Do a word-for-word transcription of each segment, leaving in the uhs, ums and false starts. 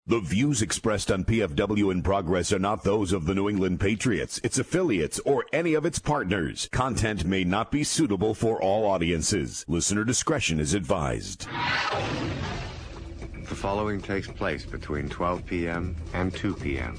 The views expressed on P F W in Progress are not those of the New England Patriots, its affiliates, or any of its partners. Content may not be suitable for all audiences. Listener discretion is advised. The following takes place between twelve p.m. and two p.m.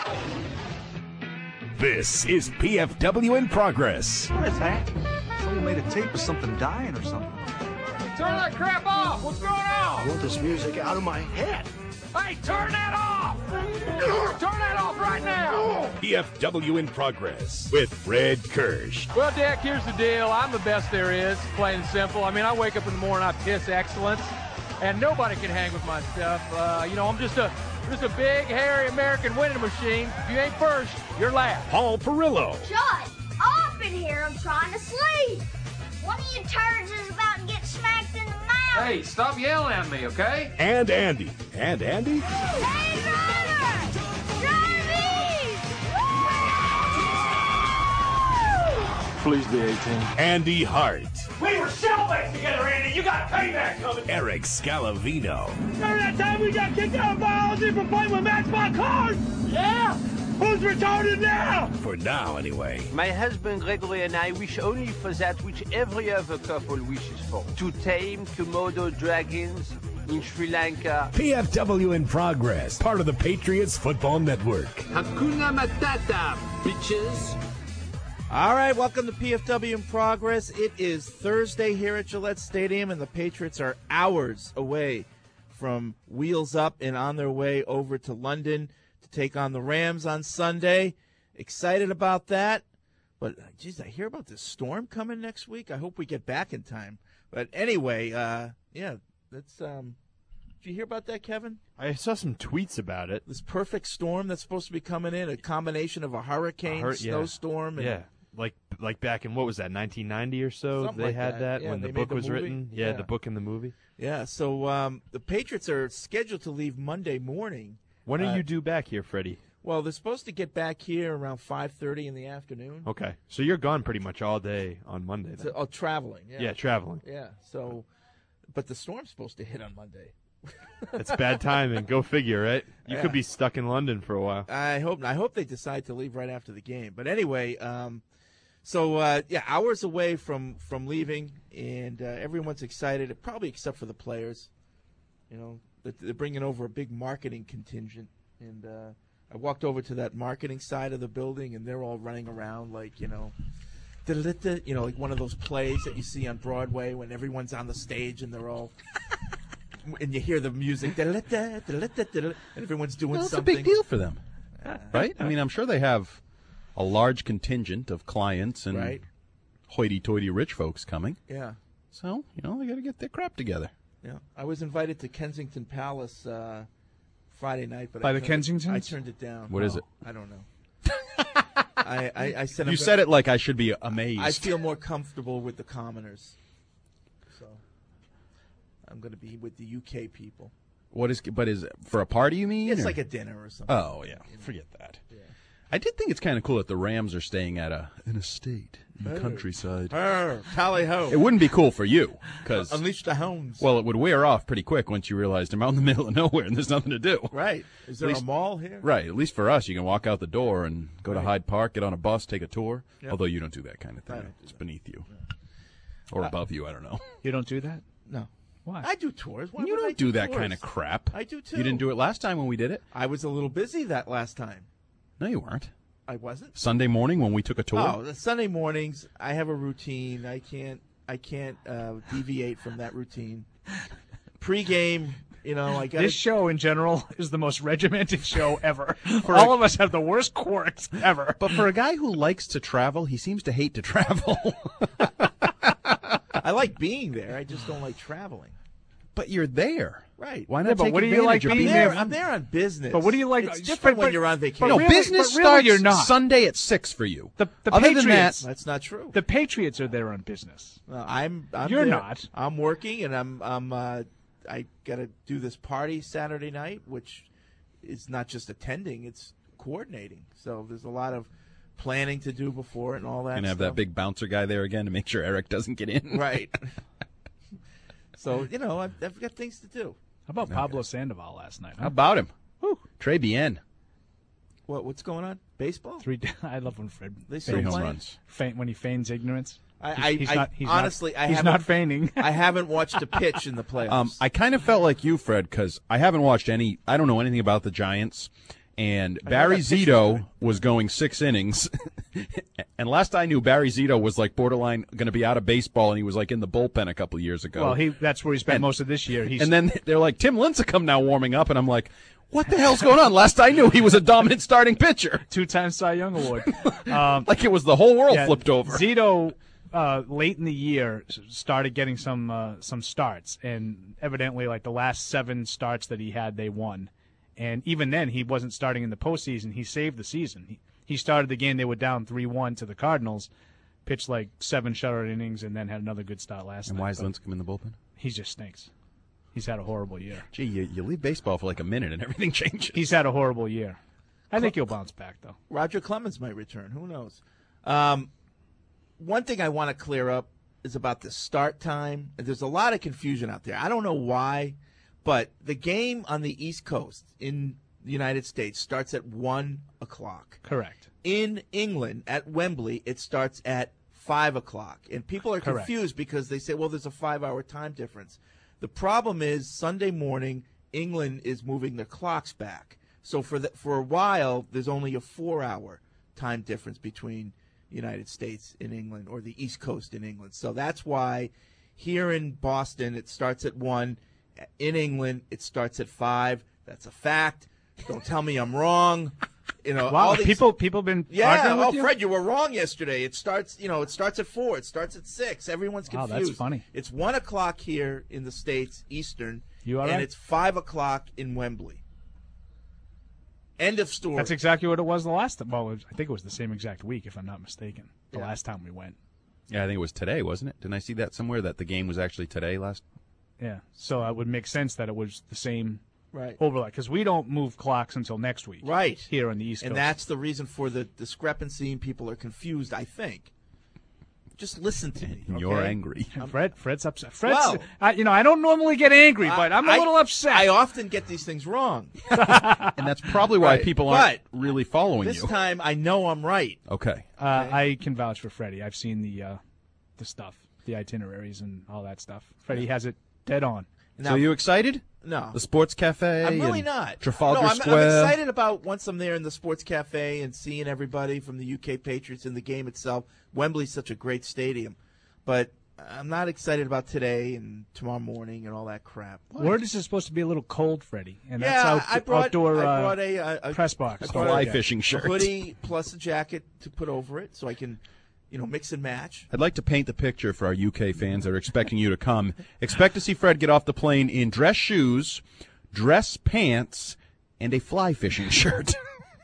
This is P F W in Progress. What is that? Someone made a tape of something dying or something. Turn that crap off! What's going on? I want this music out of my head. Hey, turn that off! Turn that off right now! P F W in Progress with Fred Kirsch. Well, Dick, here's the deal. I'm the best there is, plain and simple. I mean, I wake up in the morning, I piss excellence, and nobody can hang with my stuff. Uh, you know, I'm just a just a big, hairy American winning machine. If you ain't first, you're last. Paul Perillo. Shut up in here. I'm trying to sleep. One of you turds is about to get smacked in the mouth. Hey, stop yelling at me, okay? And Andy. And Andy? Hey, driver! Drive me! Please be eighteen. Andy Hart. We were cellmates together, Andy. You got payback coming. Eric Scalavino. Remember that time we got kicked out of biology for playing with Matchbox cars? Yeah. Who's retarded now? For now, anyway. My husband Gregory and I wish only for that which every other couple wishes for. To tame Komodo dragons in Sri Lanka. P F W in Progress, part of the Patriots Football Network. Hakuna Matata, bitches. All right, welcome to P F W in Progress. It is Thursday here at Gillette Stadium, and the Patriots are hours away from Wheels Up and on their way over to London to take on the Rams on Sunday. Excited about that. But, geez, I hear about this storm coming next week. I hope we get back in time. But anyway, uh, yeah, that's um, did you hear about that, Kevin? I saw some tweets about it. This perfect storm that's supposed to be coming in, a combination of a hurricane, a hur- snowstorm, yeah. and yeah. Like like back in, what was that, nineteen ninety or so? Something they like had that, that, yeah, when they the made book the was movie. written. Yeah, Yeah. the book and the movie. Yeah, so um, the Patriots are scheduled to leave Monday morning. When are Uh, you due back here, Freddie? Well, they're supposed to get back here around five thirty in the afternoon. Okay, so you're gone pretty much all day on Monday then. So, oh, traveling. Yeah. Yeah, traveling. Yeah, so, but the storm's supposed to hit on Monday. It's bad timing. Go figure, right? You Yeah. could be stuck in London for a while. I hope I hope they decide to leave right after the game. But anyway, um, so uh, yeah, hours away from, from leaving, and uh, everyone's excited, probably except for the players. You know, they're, they're bringing over a big marketing contingent, and uh, I walked over to that marketing side of the building, and they're all running around like, you know, you know, like one of those plays that you see on Broadway when everyone's on the stage and they're all. And you hear the music, and everyone's doing well, it's something. a big deal for them, right? I mean, I'm sure they have a large contingent of clients and right. hoity-toity rich folks coming. Yeah. So, you know, they got to get their crap together. Yeah. I was invited to Kensington Palace uh, Friday night, but by I the turned, Kensingtons? I turned it down. What oh, is it? I don't know. I, I, I said you I'm said gonna, it like I should be amazed. I feel more comfortable with the commoners, so I'm going to be with the U K people. What is? But is it for a party? You mean? It's or? like a dinner or something. Oh yeah, forget that. Yeah. I did think it's kind of cool that the Rams are staying at a an estate in the oh. countryside. Oh, tally ho! It wouldn't be cool for you because unleash the hounds. Well, it would wear off pretty quick once you realized I'm out in the middle of nowhere and there's nothing to do. Right? Is there least, a mall here? Right. At least for us, you can walk out the door and go right. to Hyde Park, get on a bus, take a tour. Yep. Although you don't do that kind of thing. I don't do it's that. beneath you, yeah. or uh, above you. I don't know. You don't do that? No. Why? I do tours. Why you would don't I do, do that tours? kind of crap. I do too. You didn't do it last time when we did it. I was a little busy that last time. No, you weren't. I wasn't. Sunday morning when we took a tour. Oh, the Sunday mornings. I have a routine. I can't. I can't uh, deviate from that routine. Pre-game, you know, I got this show in general is the most regimented show ever. For All a, of us have the worst quirks ever. But for a guy who likes to travel, he seems to hate to travel. I like being there. I just don't like traveling. But you're there. Right. Why not yeah, but take what do you like advantage of being being there? I'm there on business. But what do you like? It's different but, when but, you're on vacation. No, really, business but really starts you're not. Sunday at six for you. The, the Other Patriots. than that, That's not true. The Patriots are there on business. Uh, I'm, I'm. You're there. not. I'm working, and I'm. I'm. Uh, I got to do this party Saturday night, which is not just attending; it's coordinating. So there's a lot of planning to do before it and all that. Gonna have stuff. that big bouncer guy there again to make sure Eric doesn't get in. Right. So you know, I've, I've got things to do. How about Pablo Sandoval last night? Huh? How about him? Trey Bien. What what's going on? Baseball? Three. I love when Fred. They still Three home playing? runs. Feign, when he feigns ignorance. I, He's- I, he's I not- he's honestly, not- I he's haven't, not feigning. I haven't watched a pitch in the playoffs. Um, I kind of felt like you, Fred, because I haven't watched any. I don't know anything about the Giants. And I know Barry that pitcher's Zito good. was going six innings. And last I knew, Barry Zito was like borderline going to be out of baseball, and he was like in the bullpen a couple of years ago. Well, he that's where he spent And- most of this year. He's, and then they're like, Tim Lincecum now warming up, and I'm like, what the hell's going on? Last I knew, he was a dominant starting pitcher. two-time Cy Young Award. Um, Like it was the whole world yeah, flipped over. Zito, uh, late in the year, s- started getting some uh, some starts, and evidently, like the last seven starts that he had, they won. And even then, he wasn't starting in the postseason. He saved the season. He, he started the game; they were down three one to the Cardinals, pitched like seven shutout innings, and then had another good start last And night. why is But Lincecum in the bullpen? He just stinks. He's had a horrible year. Gee, you, you leave baseball for like a minute, and everything changes. He's had a horrible year. I think he'll bounce back, though. Roger Clemens might return. Who knows? Um, one thing I want to clear up is about the start time. There's a lot of confusion out there. I don't know why, but the game on the East Coast in the United States starts at one o'clock. Correct. In England, at Wembley, it starts at five o'clock. And people are Correct. confused because they say, well, there's a five-hour time difference. The problem is Sunday morning, England is moving their clocks back. So for the, for a while, there's only a four-hour time difference between the United States and England, or the East Coast in England. So that's why here in Boston, it starts at one. In England, it starts at five. That's a fact. Don't tell me I'm wrong. You know, Wow, all these, people people been yeah. arguing with Oh, you? Fred, you were wrong yesterday. It starts, you know, it starts at four. It starts at six. Everyone's Wow, confused. that's funny. It's one o'clock here in the States, Eastern, You all and right? it's five o'clock in Wembley. End of story. That's exactly what it was the last time. Well, it was- I think it was the same exact week, if I'm not mistaken, the Yeah. last time we went. Yeah, I think it was today, wasn't it? Didn't I see that somewhere, that the game was actually today last? Yeah, so it would make sense that it was the same Right. overlap, because we don't move clocks until next week. Right. Here on the East and Coast. that's the reason for the discrepancy, and people are confused, I think. Just listen to me. And you're okay? angry. Fred, Fred's upset. Fred's, Well- I, you know, I don't normally get angry, but I'm a I- little upset. I often get these things wrong. And that's probably why Right. people aren't But really following This you. time, I know I'm right. Okay. uh, I can vouch for Freddie. I've seen the uh, the stuff, the itineraries and all that stuff. Freddie has it dead on. So Now- you excited? No. The Sports Cafe? I'm really and not. Trafalgar no, I'm, Square? I'm excited about once I'm there in the Sports Cafe and seeing everybody from the U K Patriots in the game itself. Wembley's such a great stadium. But I'm not excited about today and tomorrow morning and all that crap. Word is it's supposed to be a little cold, Freddie, and yeah, that's out, I brought, outdoor I uh, brought a, a, a press box. I A brought fly a- fishing a shirt. hoodie plus a jacket to put over it so I can, you know, mix and match. I'd like to paint the picture for our U K fans that are expecting you to come. Expect to see Fred get off the plane in dress shoes, dress pants, and a fly fishing shirt.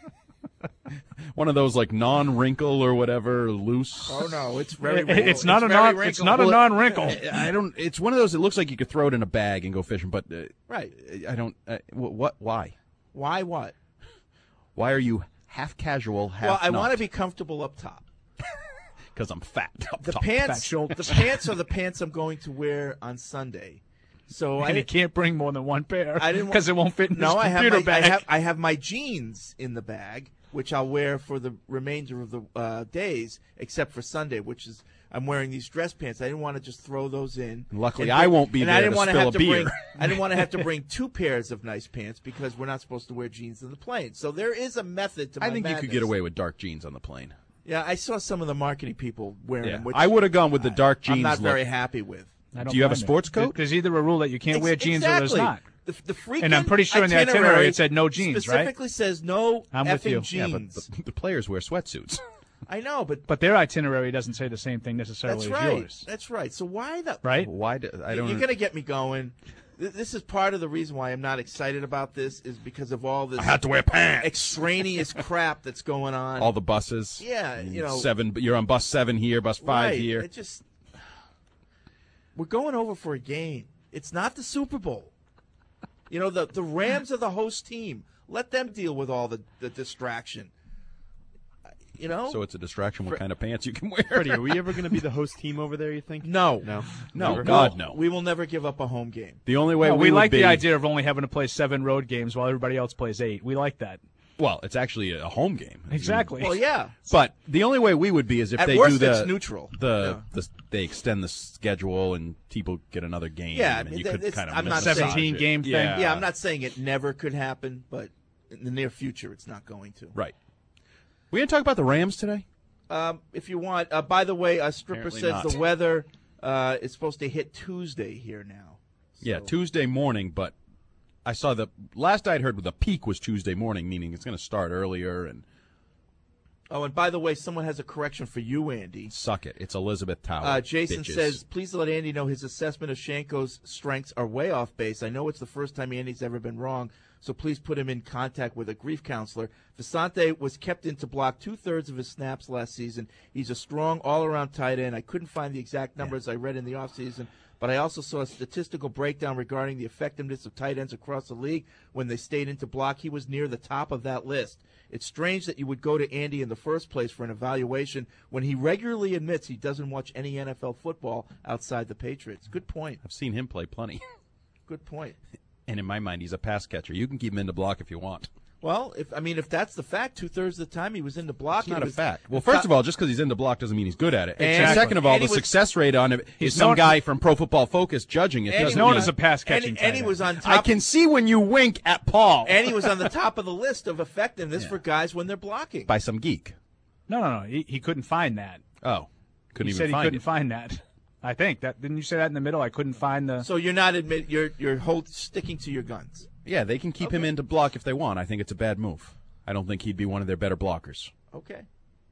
One of those like non-wrinkle or whatever, loose. Oh no, it's very. It- wrinkled. it's not a very non. wrinkled. It's not a Well, non-wrinkle. I don't. It's one of those. It looks like you could throw it in a bag and go fishing, but uh, Right. I don't. Uh, wh- what? Why? Why? What? Why are you half casual, half? Well, I want to be comfortable up top. because I'm fat. Up The top. pants. The pants are the pants I'm going to wear on Sunday. So and I he can't bring more than one pair I didn't because it won't fit in no, his I have computer my, bag. I have, I have my jeans in the bag, which I'll wear for the remainder of the uh, days, except for Sunday, which is I'm wearing these dress pants. I didn't want to just throw those in. Luckily, And I bring- won't be and there I didn't to wanna spill have a to bring, beer. I didn't want to have to bring two pairs of nice pants because we're not supposed to wear jeans in the plane. So there is a method to my I think you could madness. get away with dark jeans on the plane. Yeah, I saw some of the marketing people wearing Yeah. them. Which I would have gone with the dark jeans I'm not very look. happy with. I don't Do you have a mind it. sports coat? There's either a rule that you can't Ex- wear jeans or there's exactly. not. The, the freaking And I'm pretty sure in the itinerary it said no jeans, right? specifically says no I'm effing with you. Yeah, jeans. but the, the players wear sweatsuits. I know, but But their itinerary doesn't say the same thing necessarily that's as right. yours, That's right. So why the right? Why? Do, I don't. You're going to get me going. Th- This is part of the reason why I'm not excited about this is because of all this I have to wear pants. extraneous crap that's going on. All the buses. Yeah, you know. seven. You're on bus seven here, bus five right. here. It just we're going over for a game. It's not the Super Bowl. You know, the the Rams are the host team. Let them deal with all the, the distraction. You know, So it's a distraction what kind of pants you can wear. Freddie, are we ever going to be the host team over there, you think? no, No. No, Never? God, no. We will never give up a home game. The only way No, we, we would like be, the idea of only having to play seven road games while everybody else plays eight. We like that. Well, it's actually a home game. Exactly. Well, yeah. But the only way we would be is if At they worst, do the it's neutral. The, the they extend the schedule and people get another game. Yeah, and you th- could it's- kind of I'm not massage seventeen it. game thing. Yeah. Yeah, I'm not saying it never could happen, but in the near future, it's not going to. Right. We gonna talk about the Rams today? Um, if you want. Uh, by the way, uh, Stripper Apparently says not. the weather uh, is supposed to hit Tuesday here now. Yeah, So- Tuesday morning, but I saw the last I'd heard the peak was Tuesday morning, meaning it's going to start earlier and Oh, and by the way, someone has a correction for you, Andy. suck it. It's Elizabeth Tower. Uh, Jason bitches. says, please let Andy know his assessment of Shanko's strengths are way off base. I know it's the first time Andy's ever been wrong, so please put him in contact with a grief counselor. Visante was kept in to block two-thirds of his snaps last season. He's a strong all-around tight end. I couldn't find the exact numbers I read in the offseason, but I also saw a statistical breakdown regarding the effectiveness of tight ends across the league when they stayed into block. He was near the top of that list. It's strange that you would go to Andy in the first place for an evaluation when he regularly admits he doesn't watch any N F L football outside the Patriots. Good point. I've seen him play plenty. Good point. And in my mind, he's a pass catcher. You can keep him in the block if you want. Well, if I mean, if that's the fact, two-thirds of the time he was in the block. It's not it a was, fact. Well, first of all, just because he's in the block doesn't mean he's good at it. And Exactly. second of all, And he the was- success rate on it He's is some known- guy from Pro Football Focus judging it. And doesn't he's known mean- as a pass catching and, tight and he end. was on top. I can see when you wink at Paul. and he was on the top of the list of effectiveness for guys when they're blocking. By some geek. No, no, no. He, he couldn't find that. Oh, couldn't he even said he find couldn't it. find that. I think that didn't you say that in the middle? I couldn't find the. So you're not admit you're you're hold, sticking to your guns. Yeah, they can keep him in to block if they want. I think it's a bad move. I don't think he'd be one of their better blockers. Okay.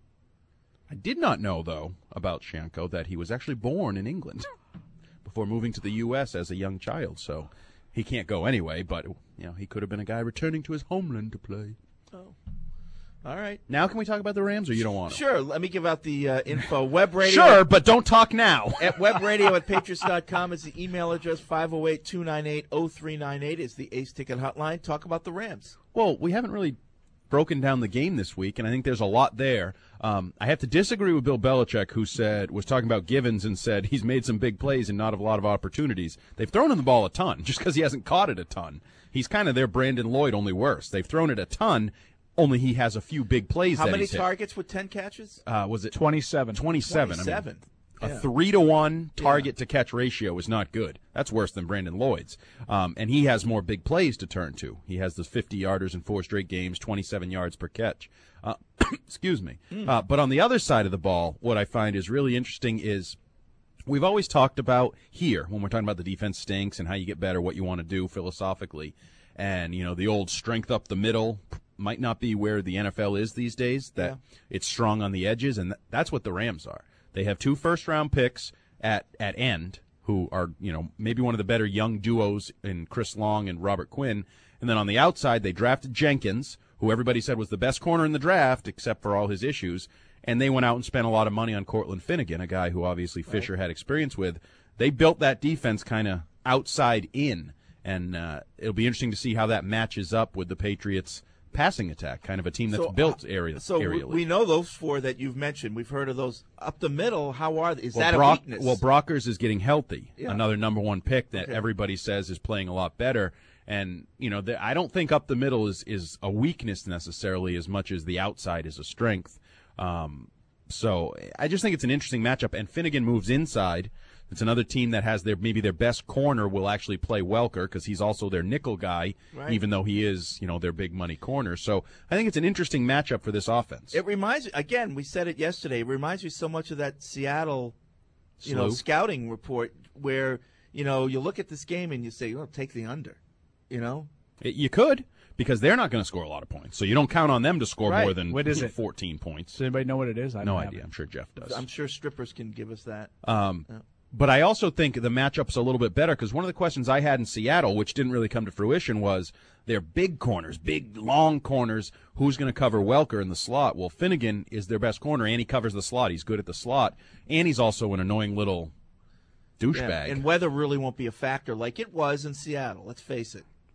I did not know, though, about Shanko that he was actually born in England before moving to the U S as a young child. So he can't go anyway, but you know he could have been a guy returning to his homeland to play. Oh. All right. Now can we talk about the Rams, or you don't want to? Sure. Let me give out the uh, info. Web radio. Sure, but don't talk now. At webradio at patriots dot com is the email address. five oh eight, two nine eight, oh three nine eight is the Ace Ticket hotline. Talk about the Rams. Well, we haven't really broken down the game this week, and I think there's a lot there. Um, I have to disagree with Bill Belichick, who said was talking about Givens and said he's made some big plays and not a lot of opportunities. They've thrown him the ball a ton, just because he hasn't caught it a ton. He's kind of their Brandon Lloyd, only worse. They've thrown it a ton, only he has a few big plays. How that many he's hit. targets with ten catches? Uh, was it twenty-seven? Twenty-seven. I mean, twenty-seven. a Yeah. three to one target to catch ratio is not good. That's worse than Brandon Lloyd's. Um, and he has more big plays to turn to. He has the fifty yarders in four straight games, twenty-seven yards per catch. Uh, excuse me. Mm. Uh, but on the other side of the ball, what I find is really interesting is we've always talked about here when we're talking about the defense stinks and how you get better, what you want to do philosophically. And, you know, the old strength up the middle might not be where the N F L is these days, that Yeah. it's strong on the edges, and th- that's what the Rams are. They have two first-round picks at, at end who are, you know, maybe one of the better young duos in Chris Long and Robert Quinn. And then on the outside, they drafted Jenkins, who everybody said was the best corner in the draft, except for all his issues. And they went out and spent a lot of money on Cortland Finnegan, a guy who obviously Fisher had experience with. They built that defense kind of outside in. And uh, it'll be interesting to see how that matches up with the Patriots' passing attack, kind of a team that's So, built uh, area, So aerially. we know those four that you've mentioned. We've heard of those. Up the middle, how are they? Is well, that Brock, a weakness? Well, Brockers is getting healthy. Yeah. Another number one pick that Okay. everybody says is playing a lot better. And, you know, the, I don't think up the middle is, is a weakness necessarily as much as the outside is a strength. Um, so I just think it's an interesting matchup. And Finnegan moves inside. It's another team that has their maybe their best corner will actually play Welker because he's also their nickel guy, Right. even though he is, you know, their big money corner. So I think it's an interesting matchup for this offense. It reminds me, again, we said it yesterday, it reminds me so much of that Seattle, you know, Slew. scouting report where, you know, you look at this game and you say, oh, take the under, you know? It- you could, because they're not going to score a lot of points. So you don't count on them to score Right. more than What is it? fourteen points. Does anybody know what it is? I No don't have idea. it. I'm sure Jeff does. I'm sure strippers can give us that. Um, Yeah. But I also think the matchup's a little bit better because one of the questions I had in Seattle, which didn't really come to fruition, was their big corners, big, long corners. Who's going to cover Welker in the slot? Well, Finnegan is their best corner, and he covers the slot. He's good at the slot, and he's also an annoying little douchebag. Yeah, and weather really won't be a factor like it was in Seattle, let's face it.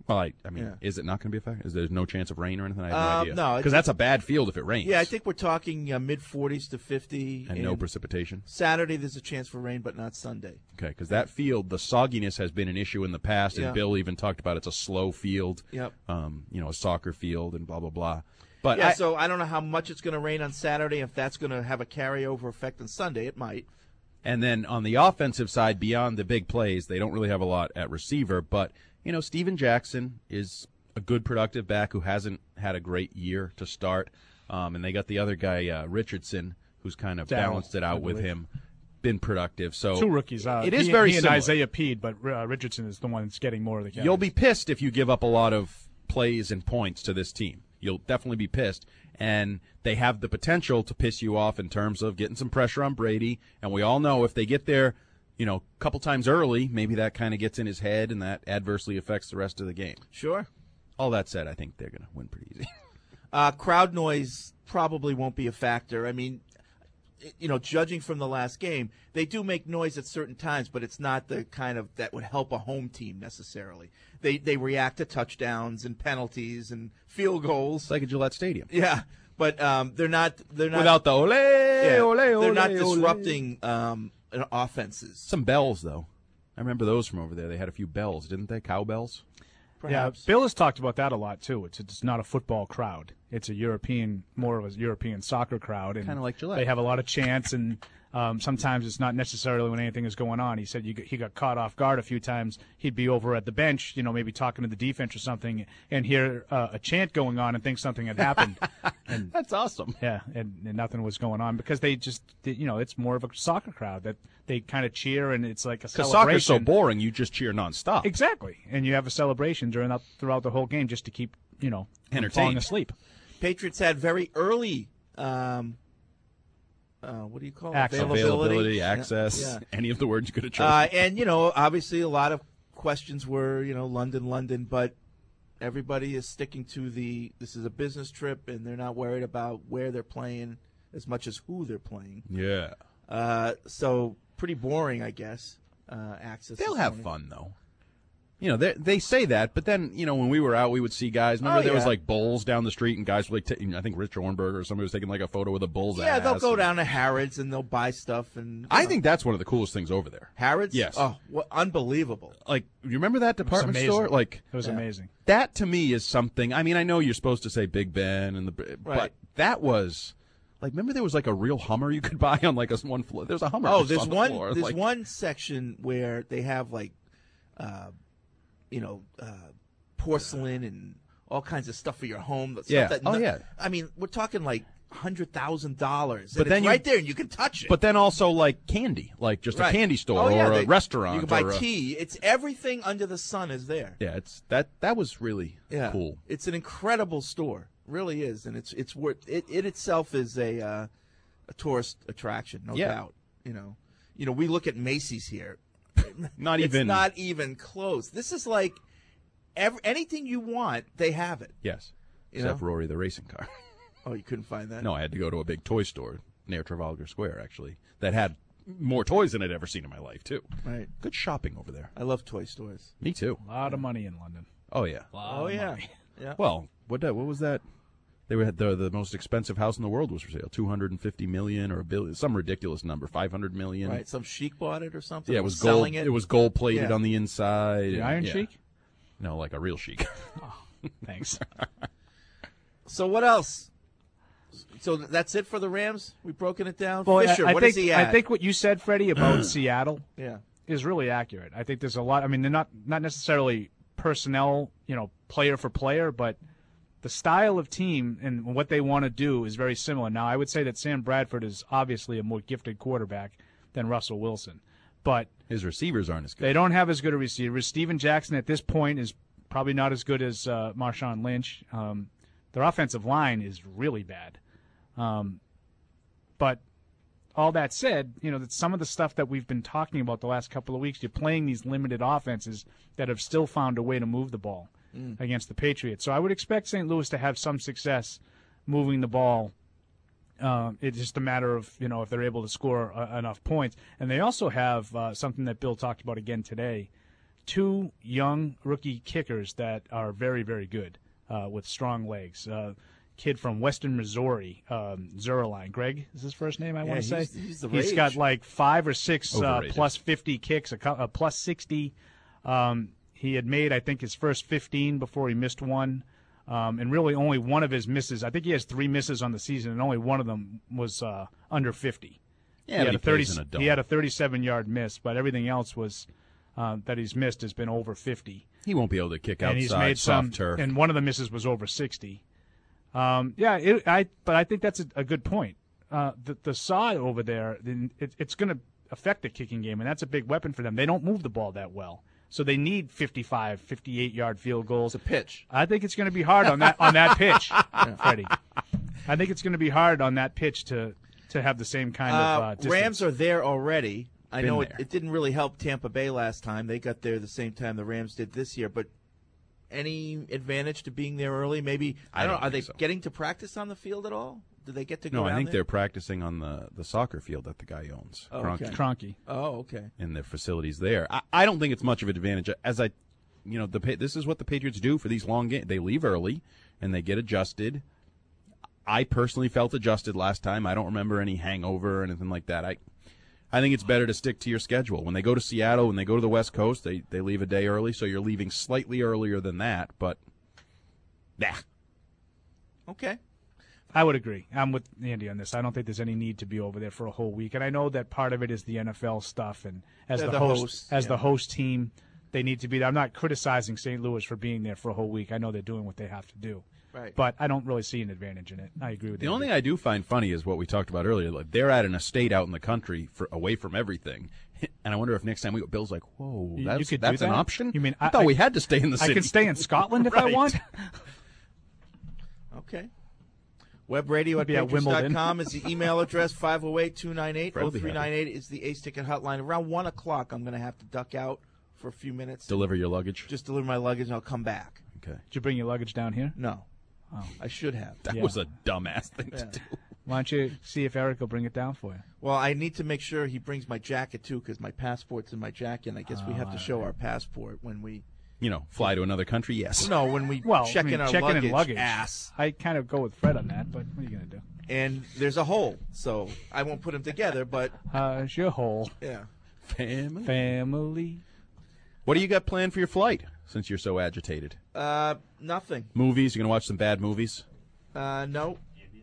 Well, I, I mean, Yeah. is it not going to be a factor? Is there no chance of rain or anything? I have no Um, idea. no, because that's a bad field if it rains. Yeah, I think we're talking uh, mid forties to fifty. and no precipitation. Saturday, there's a chance for rain, but not Sunday. Okay, because that field, the sogginess has been an issue in the past, and Yeah. Bill even talked about it's a slow field. Yep. Um, you know, a soccer field and blah blah blah. But yeah, I, so I don't know how much it's going to rain on Saturday. If that's going to have a carryover effect on Sunday, it might. And then on the offensive side, beyond the big plays, they don't really have a lot at receiver. But, you know, Steven Jackson is a good, productive back who hasn't had a great year to start. Um, and they got the other guy, uh, Richardson, who's kind of Darrell, balanced it I out with believe. him, been productive. So Two rookies. Uh, it is he, very he and similar. Isaiah Peed, but uh, Richardson is the one that's getting more of the carries. You'll be pissed if you give up a lot of plays and points to this team. You'll definitely be pissed. And they have the potential to piss you off in terms of getting some pressure on Brady. And we all know if they get there, you know, a couple times early, maybe that kind of gets in his head and that adversely affects the rest of the game. Sure. All that said, I think they're going to win pretty easy. Uh, crowd noise probably won't be a factor. I mean, you know, judging from the last game, they do make noise at certain times, but it's not the kind of that would help a home team necessarily. They they react to touchdowns and penalties and field goals. It's like a Gillette Stadium. Yeah, but um, they're not they're not Without the ole, yeah, ole, ole, they're not ole. disrupting um, offenses. Some bells, though. I remember those from over there. They had a few bells, didn't they? Cowbells? Perhaps. Yeah, Bill has talked about that a lot too. It's it's not a football crowd. It's a European, more of a European soccer crowd, and Kinda like Gillette. they have a lot of chants, and um, sometimes it's not necessarily when anything is going on. He said you, he got caught off guard a few times. He'd be over at the bench, you know, maybe talking to the defense or something, and hear uh, a chant going on and think something had happened. and That's awesome. Yeah, and, and nothing was going on because they just, they, you know, it's more of a soccer crowd that they kind of cheer, and it's like a Because celebration. soccer's so boring, you just cheer nonstop. Exactly, and you have a celebration during that, throughout the whole game just to keep, you know, from Entertained. falling asleep. Patriots had very early, um, uh, what do you call it? Access. Availability, Yeah, access, yeah. any of the words you could have chosen. Uh, and, you know, obviously a lot of questions were, you know, London, London, but everybody is sticking to the, this is a business trip, and they're not worried about where they're playing as much as who they're playing. yeah. Uh, so pretty boring, I guess, uh, access. They'll this have morning. fun, though. You know, they they say that, but then, you know, when we were out, we would see guys. Remember, Oh, there was yeah. like bulls down the street, and guys were like, t- I think Rich Ornberger or somebody was taking like a photo with a bull's Yeah, ass. they'll go and- down to Harrods and they'll buy stuff. And you I know. think that's one of the coolest things over there. Harrods? Yes. Oh, what, unbelievable. Like, you remember that department amazing. store? Like, It was Yeah. amazing. that to me is something. I mean, I know you're supposed to say Big Ben and the, but Right. that was like, remember there was like a real Hummer you could buy on like a one floor. There's a Hummer. Oh, just there's on the one. floor. There's Like, one section where they have like, uh, you know, uh, porcelain and all kinds of stuff for your home. Stuff Yeah. That Oh, no- yeah. I mean, we're talking like hundred thousand dollars. But But then it's you- right there, and you can touch it. But then also like candy, like just Right. a candy store Oh, yeah, or a they- restaurant. You can buy or a- tea. It's everything under the sun is there. Yeah, it's that. That was really Yeah, cool. It's an incredible store, really is, and it's it's worth it. It itself is a uh, a tourist attraction, no Yeah. doubt. You know, you know, we look at Macy's here. Not it's even. not even close. This is like every, anything you want, they have it. Yes, You except know? Rory the racing car. Oh, you couldn't find that? No, I had to go to a big toy store near Trafalgar Square, actually, that had more toys than I'd ever seen in my life, too. Right. Good shopping over there. I love toy stores. Me too. A lot of money in London. Oh yeah. Lot Oh of yeah, money. yeah. Well, what that, what was that? They were the the most expensive house in the world was for sale, two hundred and fifty million or a billion, some ridiculous number, five hundred million. Right. Some chic bought it or something. Yeah, it or was gold. selling It. it. was gold plated Yeah. on the inside. The and- Iron yeah. Sheik? No, like a real chic. Thanks. So what else? So that's it for the Rams. We've broken it down. Well, Fisher, I, I what think is he at? I think what you said, Freddie, about Seattle Yeah. is really accurate. I think there's a lot. I mean, they're not not necessarily personnel, you know, player for player, but the style of team and what they want to do is very similar. Now, I would say that Sam Bradford is obviously a more gifted quarterback than Russell Wilson, but His receivers aren't as good. they don't have as good a receiver. Steven Jackson at this point is probably not as good as uh, Marshawn Lynch. Um, their offensive line is really bad. Um, but all that said, you know, that some of the stuff that we've been talking about the last couple of weeks, you're playing these limited offenses that have still found a way to move the ball Mm. against the Patriots. So I would expect Saint Louis to have some success moving the ball. Um, it's just a matter of, you know, if they're able to score uh, enough points. And they also have uh, something that Bill talked about again today, two young rookie kickers that are very, very good uh, with strong legs. Uh, kid from Western Missouri, um, Zerline. Greg is his first name, I Yeah, want to say. he's- he's the He's rage. got like five or six uh, Overrated. plus fifty kicks, a, cou- a plus sixty. Um, he had made, I think, his first fifteen before he missed one. Um, and really only one of his misses, I think he has three misses on the season, and only one of them was uh, under fifty. Yeah, he but had he a thirty. plays in a dome. He had a thirty-seven-yard miss, but everything else was uh, that he's missed has been over fifty. He won't be able to kick and outside he's made soft some, turf. and one of the misses was over sixty. Um, yeah, it, I. But I think that's a, a good point. Uh, the the sod over there, then it, it's going to affect the kicking game, and that's a big weapon for them. They don't move the ball that well, so they need fifty-five, fifty-eight-yard field goals. It's a pitch. I think it's going to be hard on that on that pitch, Freddie. I think it's going to be hard on that pitch to to have the same kind of uh, Uh, distance. Rams are there already. I Been know it, there. it didn't really help Tampa Bay last time. They got there the same time the Rams did this year. But any advantage to being there early? Maybe I, I don't don't know. Are they think so. getting to practice on the field at all? Do they get to go? No, I down think there? they're practicing on the, the soccer field that the guy owns, Oh, Kroenke, okay. Kroenke. Oh, okay. and their facilities there. I, I don't think it's much of an advantage. As I, you know, the Pa- this is what the Patriots do for these long games. They leave early and they get adjusted. I personally felt adjusted last time. I don't remember any hangover or anything like that. I, I think it's better to stick to your schedule. When they go to Seattle, when they go to the West Coast, they they leave a day early, so you're leaving slightly earlier than that. But, nah. Okay. I would agree. I'm with Andy on this. I don't think there's any need to be over there for a whole week. And I know that part of it is the N F L stuff, and as They're the, the host, hosts, as yeah. the host team, they need to be there. I'm not criticizing Saint Louis for being there for a whole week. I know they're doing what they have to do. Right. But I don't really see an advantage in it. I agree with The Andy. only thing I do find funny is what we talked about earlier. Like they're at an estate out in the country, for away from everything, and I wonder if next time we go, Bill's like, "Whoa, You- that's, you could do that's an that? option." You mean I, I- thought I- we had to stay in the I city. can stay in Scotland if I Right. want. Okay. Webradio at Be at Patriots dot Wimbledon. com is the email address. five oh eight, two nine eight, Fred oh will be three nine eight is the Ace Ticket hotline. Around one o'clock, I'm going to have to duck out for a few minutes. Deliver your luggage. Just deliver my luggage, and I'll come back. Okay. Did you bring your luggage down here? No. Oh. I should have. That Yeah. was a dumbass thing Yeah. to do. Why don't you see if Eric will bring it down for you? Well, I need to make sure he brings my jacket, too, because my passport's in my jacket, and I guess we have to show our passport when we... You know, fly to another country. Yes. No, when we Well, check I mean, in our checking luggage, in luggage. ass. I kind of go with Fred on that, but what are you going to do? And there's a hole, so I won't put them together, but... Uh, it's your hole. Yeah. Family. Family. What do you got planned for your flight? Since you're so agitated. Uh, nothing. Movies. You're gonna watch some bad movies. Uh, no.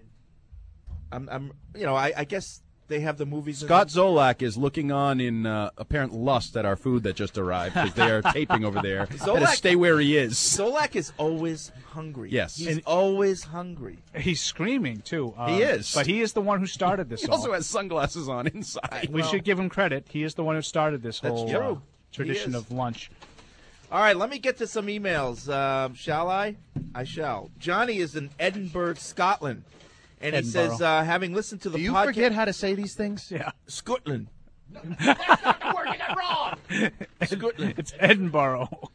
I'm, I'm, you know, I, I guess they have the movies. Scott Zolak is looking on in uh, apparent lust at our food that just arrived because they are taping over there. Zolak- Better stay where he is. Zolak is always hungry. Yes. He's And- always hungry. He's screaming, too. Uh, He is. But he is the one who started this He all. also has sunglasses on inside. we should give him credit. He is the one who started this That's whole true. uh, tradition He is. of lunch. All right, let me get to some emails. Um, shall I? I shall. Johnny is in Edinburgh, Scotland. And he Edinburgh. says, uh, having listened to the Do you podcast... forget how to say these things? Yeah. Scotland. You're working it wrong. Scotland. It's Edinburgh.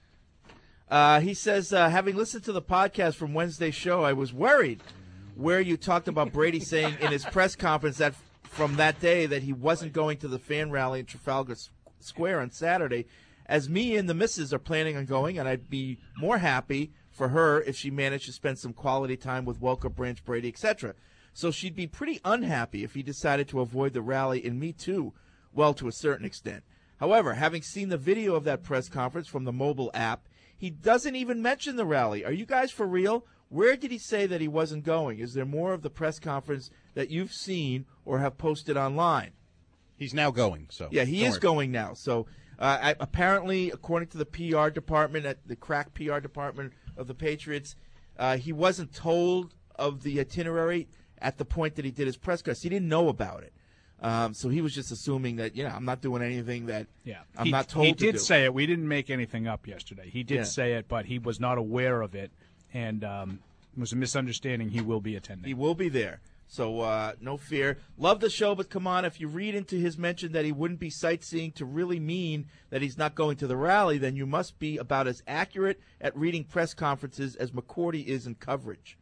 Uh, he says, uh, having listened to the podcast from Wednesday's show, I was worried where you talked about Brady saying in his press conference that from that day that he wasn't going to the fan rally in Trafalgar S- Square on Saturday, as me and the missus are planning on going, and I'd be more happy for her if she managed to spend some quality time with Welker, Branch, Brady, et cetera. So she'd be pretty unhappy if he decided to avoid the rally, and me too, well, to a certain extent. However, having seen the video of that press conference from the mobile app, he doesn't even mention the rally. Are you guys for real? Where did he say that he wasn't going? Is there more of the press conference that you've seen or have posted online? He's now going. So Yeah, he don't is worry. going now. So uh, I, apparently, according to the P R department, at the crack P R department of the Patriots, uh, he wasn't told of the itinerary at the point that he did his press conference. He didn't know about it. Um, so he was just assuming that, you know, I'm not doing anything that Yeah, I'm he, not told He to did do. say it. We didn't make anything up yesterday. He did Yeah. say it, but he was not aware of it, and um, it was a misunderstanding. He will be attending. He will be there. So uh, no fear. Love the show, but come on, if you read into his mention that he wouldn't be sightseeing to really mean that he's not going to the rally, then you must be about as accurate at reading press conferences as McCourty is in coverage.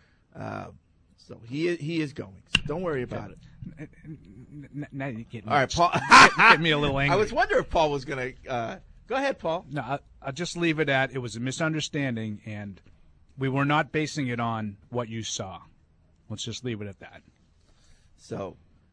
Uh, so he he is going. So don't worry about it. N- Now you get me, All right, Paul. get, get me a little angry. I was wondering if Paul was going to uh, Go ahead, Paul. No, I, I'll just leave it at it was a misunderstanding, and we were not basing it on what you saw. Let's just leave it at that. So,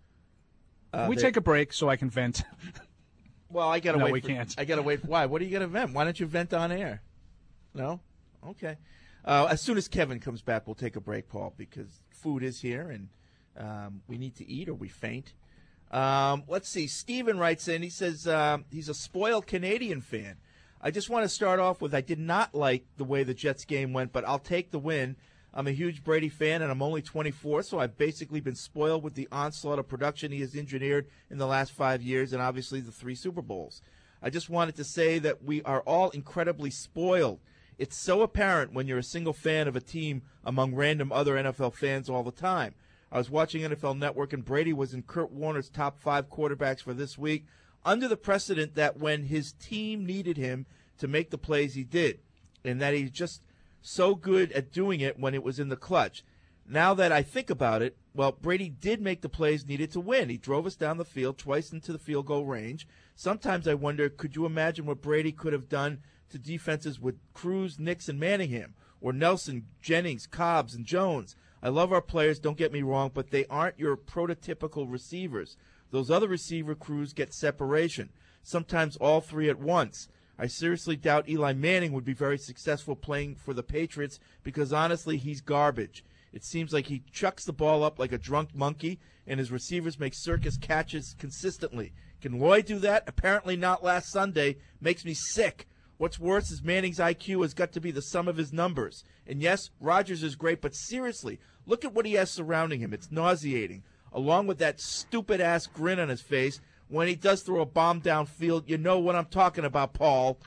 uh, uh, we they, take a break so I can vent. Well, I gotta no, wait. we for, can't. I gotta wait. Why? What are you gonna vent? Why don't you vent on air? No. Okay. Uh, as soon as Kevin comes back, we'll take a break, Paul, because food is here and um, we need to eat or we faint. Um, let's see. Steven writes in. He says uh, he's a spoiled Canadian fan. I just want to start off with I did not like the way the Jets game went, but I'll take the win. I'm a huge Brady fan, and I'm only twenty-four, so I've basically been spoiled with the onslaught of production he has engineered in the last five years and obviously the three Super Bowls. I just wanted to say that we are all incredibly spoiled. It's so apparent when you're a single fan of a team among random other N F L fans all the time. I was watching N F L Network, and Brady was in Kurt Warner's top five quarterbacks for this week, under the precedent that when his team needed him to make the plays, he did, and that he's just so good at doing it when it was in the clutch. Now that I think about it, well, Brady did make the plays needed to win. He drove us down the field twice into the field goal range. Sometimes I wonder, could you imagine what Brady could have done to defenses with Cruz, Nix, and Manningham, or Nelson, Jennings, Cobbs, and Jones? I love our players, don't get me wrong, but they aren't your prototypical receivers. Those other receiver crews get separation, sometimes all three at once. I seriously doubt Eli Manning would be very successful playing for the Patriots because, honestly, he's garbage. It seems like he chucks the ball up like a drunk monkey, and his receivers make circus catches consistently. Can Lloyd do that? Apparently not last Sunday. Makes me sick. What's worse is Manning's I Q has got to be the sum of his numbers. And yes, Rodgers is great, but seriously, look at what he has surrounding him. It's nauseating. Along with that stupid-ass grin on his face, when he does throw a bomb downfield, you know what I'm talking about, Paul.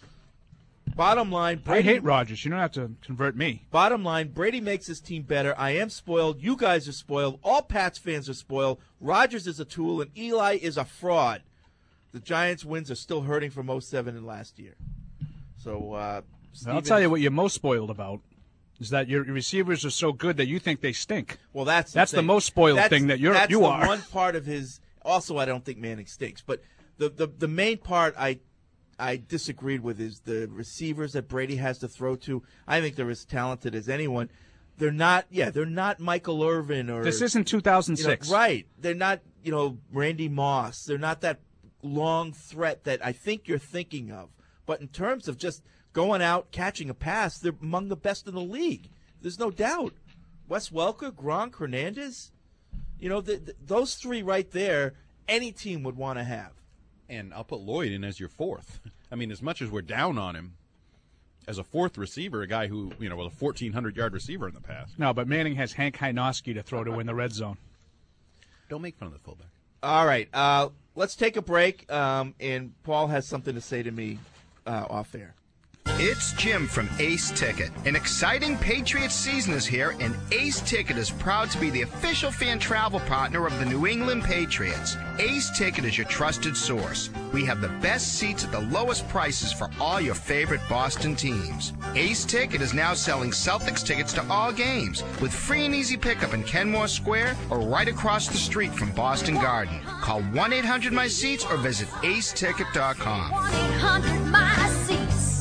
Bottom line, Brady, I hate Rodgers. You don't have to convert me. Bottom line, Brady makes his team better. I am spoiled. You guys are spoiled. All Pats fans are spoiled. Rodgers is a tool, and Eli is a fraud. The Giants' wins are still hurting from oh seven and last year. So, uh, I'll tell you what you're most spoiled about is that your receivers are so good that you think they stink. Well, that's the that's thing. the most spoiled that's, thing that you're that's you the are. One part of his. Also, I don't think Manning stinks, but the, the the main part I I disagreed with is the receivers that Brady has to throw to. I think they're as talented as anyone. They're not. Yeah, they're not Michael Irvin or this isn't two thousand six, you know, right? They're not. You know, Randy Moss. They're not that long threat that I think you're thinking of. But in terms of just going out, catching a pass, they're among the best in the league. There's no doubt. Wes Welker, Gronk, Hernandez, you know, the, the, those three right there, any team would want to have. And I'll put Lloyd in as your fourth. I mean, as much as we're down on him, as a fourth receiver, a guy who, you know, was a fourteen hundred yard receiver in the past. No, but Manning has Hank Hynoski to throw to in the red zone. Don't make fun of the fullback. All right. Uh, let's take a break, um, and Paul has something to say to me uh, off air. It's Jim from Ace Ticket. An exciting Patriots season is here, and Ace Ticket is proud to be the official fan travel partner of the New England Patriots. Ace Ticket is your trusted source. We have the best seats at the lowest prices for all your favorite Boston teams. Ace Ticket is now selling Celtics tickets to all games with free and easy pickup in Kenmore Square or right across the street from Boston Garden. Call one eight hundred my seats or visit ace ticket dot com. one eight hundred my seats.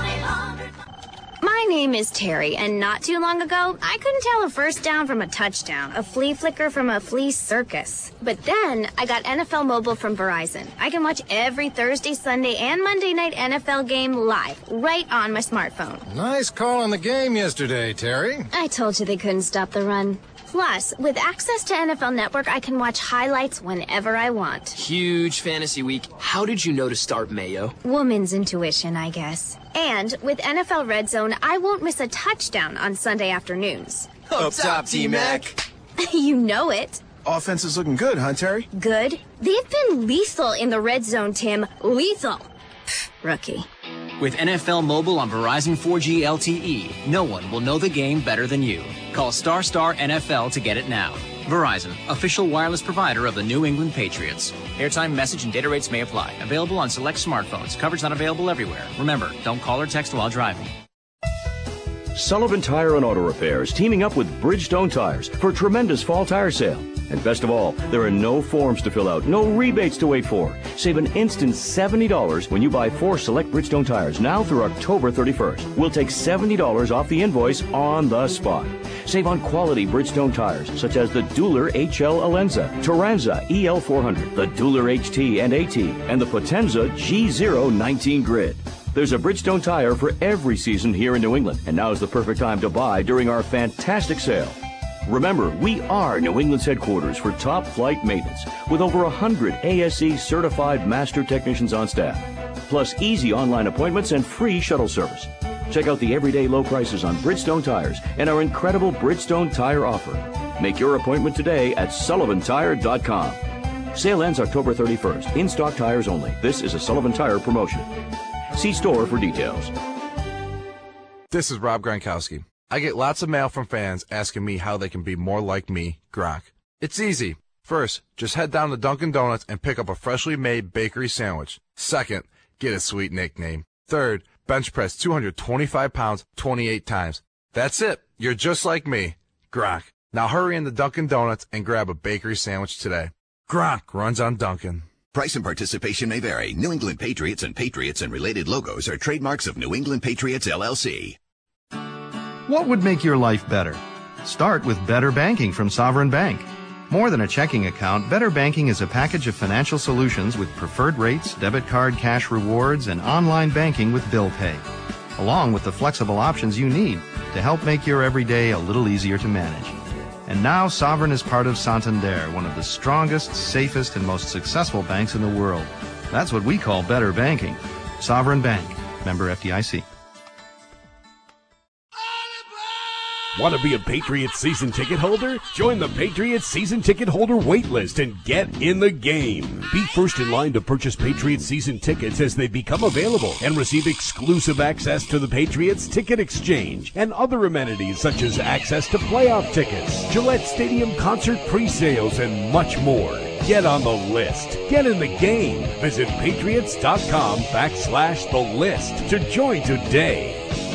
My name is Terry, and not too long ago, I couldn't tell a first down from a touchdown, a flea flicker from a flea circus. But then, I got N F L Mobile from Verizon. I can watch every Thursday, Sunday, and Monday night N F L game live, right on my smartphone. Nice call on the game yesterday, Terry. I told you they couldn't stop the run. Plus, with access to N F L Network, I can watch highlights whenever I want. Huge fantasy week. How did you know to start Mayo? Woman's intuition, I guess. And with N F L Red Zone, I won't miss a touchdown on Sunday afternoons. Up top, T-Mac. You know it. Offense is looking good, huh, Terry? Good? They've been lethal in the Red Zone, Tim. Lethal. Rookie. With N F L Mobile on Verizon four G L T E, no one will know the game better than you. Call Star Star N F L to get it now. Verizon, official wireless provider of the New England Patriots. Airtime, message, and data rates may apply. Available on select smartphones. Coverage not available everywhere. Remember, don't call or text while driving. Sullivan Tire and Auto Repair is teaming up with Bridgestone Tires for a tremendous fall tire sale. And best of all, there are no forms to fill out, no rebates to wait for. Save an instant seventy dollars when you buy four select Bridgestone tires now through October thirty-first. We'll take seventy dollars off the invoice on the spot. Save on quality Bridgestone tires such as the Dueler H L Alenza, Turanza E L four hundred, the Dueler H T and AT, and the Potenza G zero nineteen Grid. There's a Bridgestone tire for every season here in New England, and now is the perfect time to buy during our fantastic sale. Remember, we are New England's headquarters for top flight maintenance with over one hundred A S E certified master technicians on staff, plus easy online appointments and free shuttle service. Check out the everyday low prices on Bridgestone tires and our incredible Bridgestone tire offer. Make your appointment today at sullivan tire dot com. Sale ends October thirty-first. In-stock tires only. This is a Sullivan Tire promotion. See store for details. This is Rob Gronkowski. I get lots of mail from fans asking me how they can be more like me, Gronk. It's easy. First, just head down to Dunkin' Donuts and pick up a freshly made bakery sandwich. Second, get a sweet nickname. Third, bench press two hundred twenty-five pounds twenty-eight times. That's it. You're just like me, Gronk. Now hurry into Dunkin' Donuts and grab a bakery sandwich today. Gronk runs on Dunkin'. Price and participation may vary. New England Patriots and Patriots and related logos are trademarks of New England Patriots, L L C. What would make your life better? Start with Better Banking from Sovereign Bank. More than a checking account, Better Banking is a package of financial solutions with preferred rates, debit card cash rewards, and online banking with bill pay, along with the flexible options you need to help make your everyday a little easier to manage. And now Sovereign is part of Santander, one of the strongest, safest, and most successful banks in the world. That's what we call better banking. Sovereign Bank. Member F D I C. Want to be a Patriots season ticket holder? Join the Patriots season ticket holder waitlist and get in the game. Be first in line to purchase Patriots season tickets as they become available and receive exclusive access to the Patriots Ticket Exchange and other amenities such as access to playoff tickets, Gillette Stadium concert pre-sales, and much more. Get on the list. Get in the game. Visit patriots.com backslash the list to join today.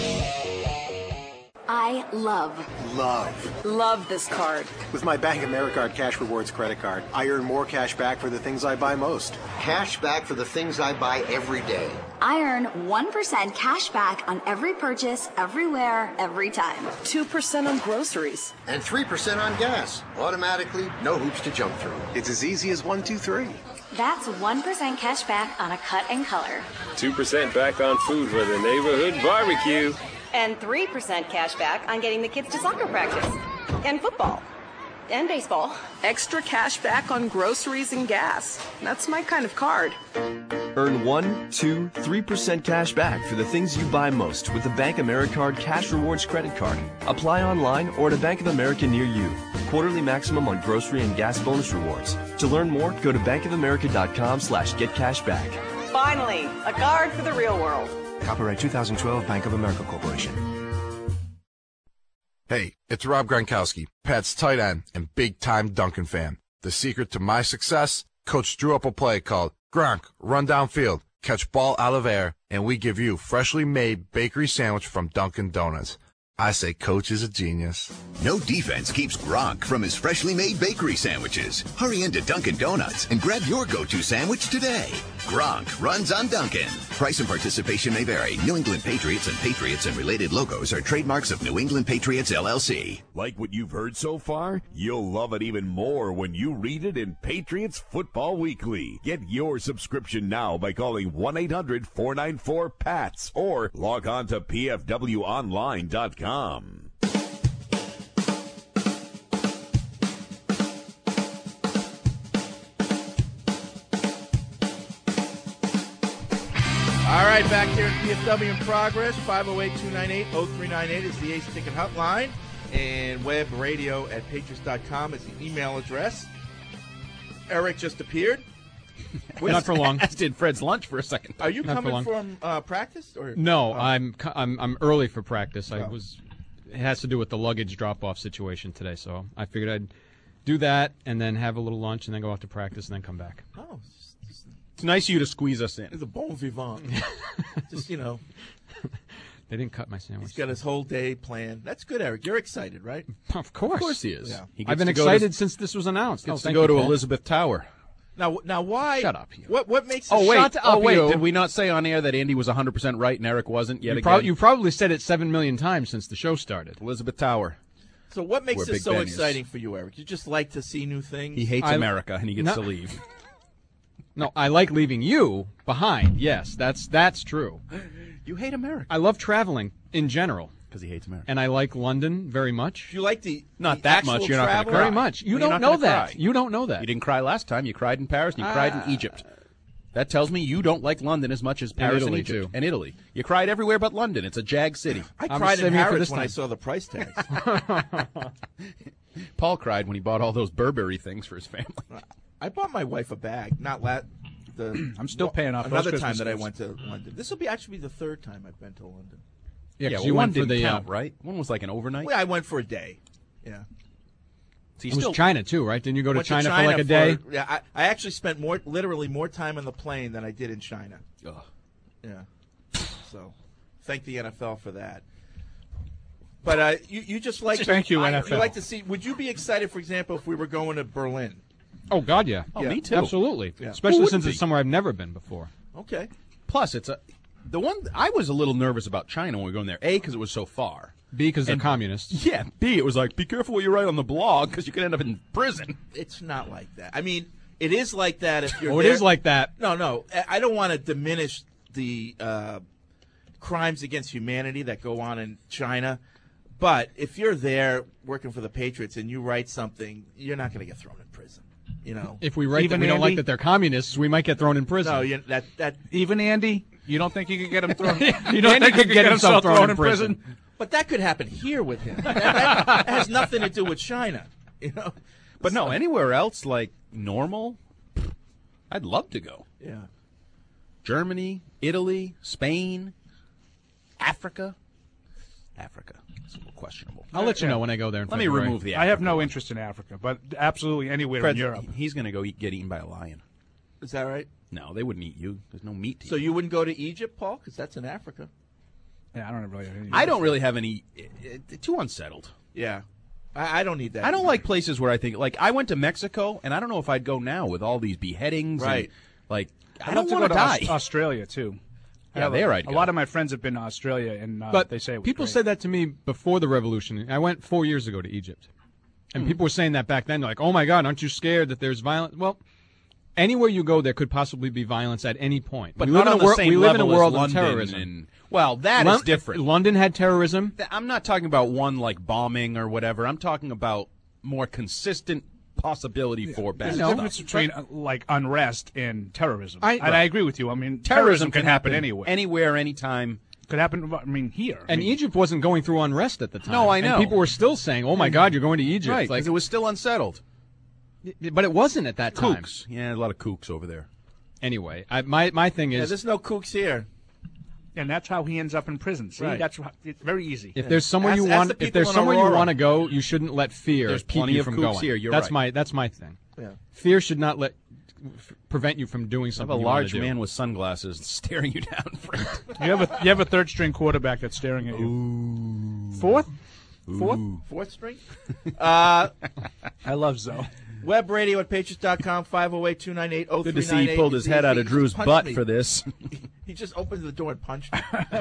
I love, Love. love this card. With my Bank of America Cash Rewards credit card, I earn more cash back for the things I buy most. Cash back for the things I buy every day. I earn one percent cash back on every purchase, everywhere, every time. two percent on groceries. And three percent on gas. Automatically, no hoops to jump through. It's as easy as one, two, three. That's one percent cash back on a cut and color. two percent back on food for the neighborhood barbecue. And three percent cash back on getting the kids to soccer practice. And football. And baseball. Extra cash back on groceries and gas. That's my kind of card. Earn one, two, three percent cash back for the things you buy most with the Bank Americard Cash Rewards credit card. Apply online or at a Bank of America near you. Quarterly maximum on grocery and gas bonus rewards. To learn more, go to bankofamerica.com slash get cash back. Finally, a card for the real world. Copyright two thousand twelve Bank of America Corporation. Hey, it's Rob Gronkowski, Pat's tight end and big-time Dunkin' fan. The secret to my success? Coach drew up a play called Gronk, run downfield, catch ball out of air, and we give you freshly made bakery sandwich from Dunkin' Donuts. I say Coach is a genius. No defense keeps Gronk from his freshly made bakery sandwiches. Hurry into Dunkin' Donuts and grab your go-to sandwich today. Gronk runs on Dunkin'. Price and participation may vary. New England Patriots and Patriots and related logos are trademarks of New England Patriots, L L C. Like what you've heard so far? You'll love it even more when you read it in Patriots Football Weekly. Get your subscription now by calling one eight hundred four nine four P A T S or log on to P F W online dot com. All right, back here at P F W in progress. five oh eight, two nine eight, oh three nine eight is the Ace Ticket Hotline. And web radio at patriots dot com is the email address. Eric just appeared. Not for long. As did Fred's lunch for a second. Are you Not coming from uh, practice? Or No, oh. I'm, I'm I'm early for practice. I Oh. was. It has to do with the luggage drop-off situation today, so I figured I'd do that and then have a little lunch and then go out to practice and then come back. Oh, It's nice of you to squeeze us in. it's a bon vivant. Just, you know. They didn't cut my sandwich. He's got his whole day planned. That's good, Eric. You're excited, right? Of course. Of course he is. Yeah. He I've been gets to go excited to, since this was announced. Gets oh, to thank go you, to Paul. Elizabeth Tower. Now, now, why? Shut up, you. What what makes? Oh it wait! Shut oh up, wait! you. Did we not say on air that Andy was one hundred percent right and Eric wasn't yet You, again? prob- you probably said it seven million times since the show started. Elizabeth Tower. So what makes We're this Big so Bennies. exciting for you, Eric? You just like to see new things? He hates I- America and he gets No. to leave. No, I like leaving you behind. Yes, that's that's true. You hate America. I love traveling in general. Because he hates America. And I like London very much. You like the Not the that actual much. You're not going to travel? cry. Very much. You Well, you're don't not know gonna that. cry. You don't know that. You didn't cry last time. You cried in Paris and you cried in Egypt. That tells me you don't like London as much as Paris and, Italy, Egypt. too. And Italy. You cried everywhere but London. It's a jag city. I I'm cried in saving it for Harrods this when I time. saw the price tags. Paul cried when he bought all those Burberry things for his family. I bought my wife a bag. Not la- the. I'm still paying off those another Christmas time that I gifts. went to London. This will be actually be the third time I've been to London. Yeah, 'cause well, you one went for didn't the count, uh, right? One was like an overnight. Well, I went for a day. Yeah. So you It was still China too, right? Didn't you go to Went China, for like a day? for- yeah, I, I actually spent more, literally more time on the plane than I did in China. Ugh. Yeah. So, thank the N F L for that. But uh, you, you just like Thank you, I- N F L. You like to see? Would you be excited, for example, if we were going to Berlin? Oh God, yeah. Oh, Yeah. me too. Absolutely. Yeah. Especially Who since wouldn't it's be? somewhere I've never been before. Okay. Plus, it's a the one I was a little nervous about China when we were going there. A, because it was so far. B, because they're And- communists. Yeah. B, it was like, be careful what you write on the blog because you could end up in prison. It's not like that. I mean, it is like that if you're. Oh, it there- is like that. No, no. I- I don't want to diminish the uh, crimes against humanity that go on in China, but if you're there working for the Patriots and you write something, you're not going to get thrown in prison. You know. If we write Even that we don't Andy? like that they're communists, we might get thrown in prison. No, you, that that. Even Andy, you don't think you could get him thrown? You don't think he could get himself thrown in prison? But that could happen here with him. That, that- that has nothing to do with China. You know. But no, anywhere else like normal, I'd love to go. Yeah. Germany, Italy, Spain, Africa. Africa. It's a little questionable. I'll let you know when I go there in Let me February. remove the I have Africa no one. interest in Africa, but absolutely anywhere Fred, in Europe. he's going to go eat, get eaten by a lion. Is that right? No, they wouldn't eat you. There's no meat to So eat. you wouldn't go to Egypt, Paul, because that's in Africa. Yeah, I don't really. Have any I don't really have any. Uh, too unsettled. Yeah. I, I don't need that. I don't either. like places where I think, like, I went to Mexico, and I don't know if I'd go now with all these beheadings. Right. And, like, I I'd don't love want to to go die. Aus- Australia too. I Yeah, have a- there I'd A go. lot of my friends have been to Australia, and uh, But they say it was people great. said that to me before the revolution. I went four years ago to Egypt, and people were saying that back then. They're like, "Oh my God, aren't you scared that there's violence?" Well, anywhere you go, there could possibly be violence at any point. But we not live in on a the wor- same we live in a level as world of London terrorism. and- well, that Lon- is different. London had terrorism. Th- I'm not talking about one like bombing or whatever. I'm talking about more consistent possibility for bad There's a stuff. difference between uh, like unrest and terrorism. I- and I agree with you. I mean, Terrorism can, happen, anywhere. anywhere, anytime. Could happen. I mean, here. I And mean, Egypt wasn't going through unrest at the time. No, I And know. people were still saying, "Oh my God, you're going to Egypt!" Right, Like, because it was still unsettled. but it wasn't at that time. Kooks. Yeah, a lot of kooks over there. Anyway, I, my my thing Yeah, is, there's no kooks here. and that's how he ends up in prison. See, Right. that's wh- it's very easy. if there's somewhere Ask- you ask want, the if people there's in somewhere you Aurora. want to go, you shouldn't let fear There's keep plenty you of from kooks going. here, you're that's right. my that's my thing. Yeah. Fear should not let f- prevent you from doing I have something. a you wanna large do. man with sunglasses staring you down. Fred. you have a you have a third string quarterback that's staring at you. Fourth, fourth. Fourth string? uh, I love Zoe. web radio at patriots dot com, five oh eight, two nine eight, oh three Good nine eight. to see he pulled his head out of Drew's butt for this. He just opened the door and punched me.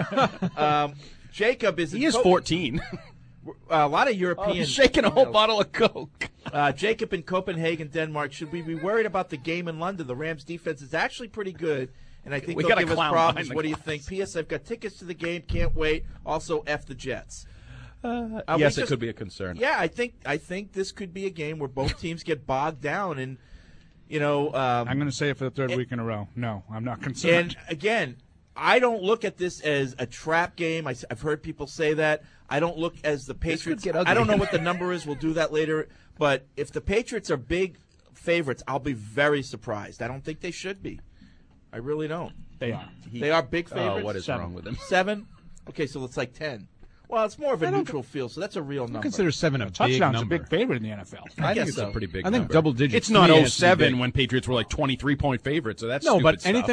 um, Jacob is He in is Co- fourteen. Uh, a lot of Oh, Europeans he's shaking a whole bottle of Coke. Uh, Jacob in Copenhagen, Denmark. Should we be worried about the game in London? The Rams' defense is actually pretty good, and I think We they'll got a give us clown problems. behind the What do you glass. think? P S. I've got tickets to the game. Can't wait. Also, F the Jets. Uh, Uh, we yes, it just- could be a concern. Yeah, I think I think this could be a game where both teams get bogged down, and you know. Um, I'm going to say it for the third week in a row. No, I'm not concerned. And again, I don't look at this as a trap game. I, have heard people say that. I don't look as the This could Patriots. get ugly. I don't know what the number is. We'll do that later. But if the Patriots are big favorites, I'll be very surprised. I don't think they should be. I really don't. They are. They are big Oh, favorites. what is Seven. wrong with him? Seven? Okay, so it's like ten. Well, it's more of a neutral field, so that's a real I number. consider seven a big Touchdown's number. a big favorite in the N F L. I, think guess it's so. a pretty big I think number. double digits It's to not me oh has to be seven big. when Patriots were like twenty-three point favorites, so that's No, stupid but stuff. anything like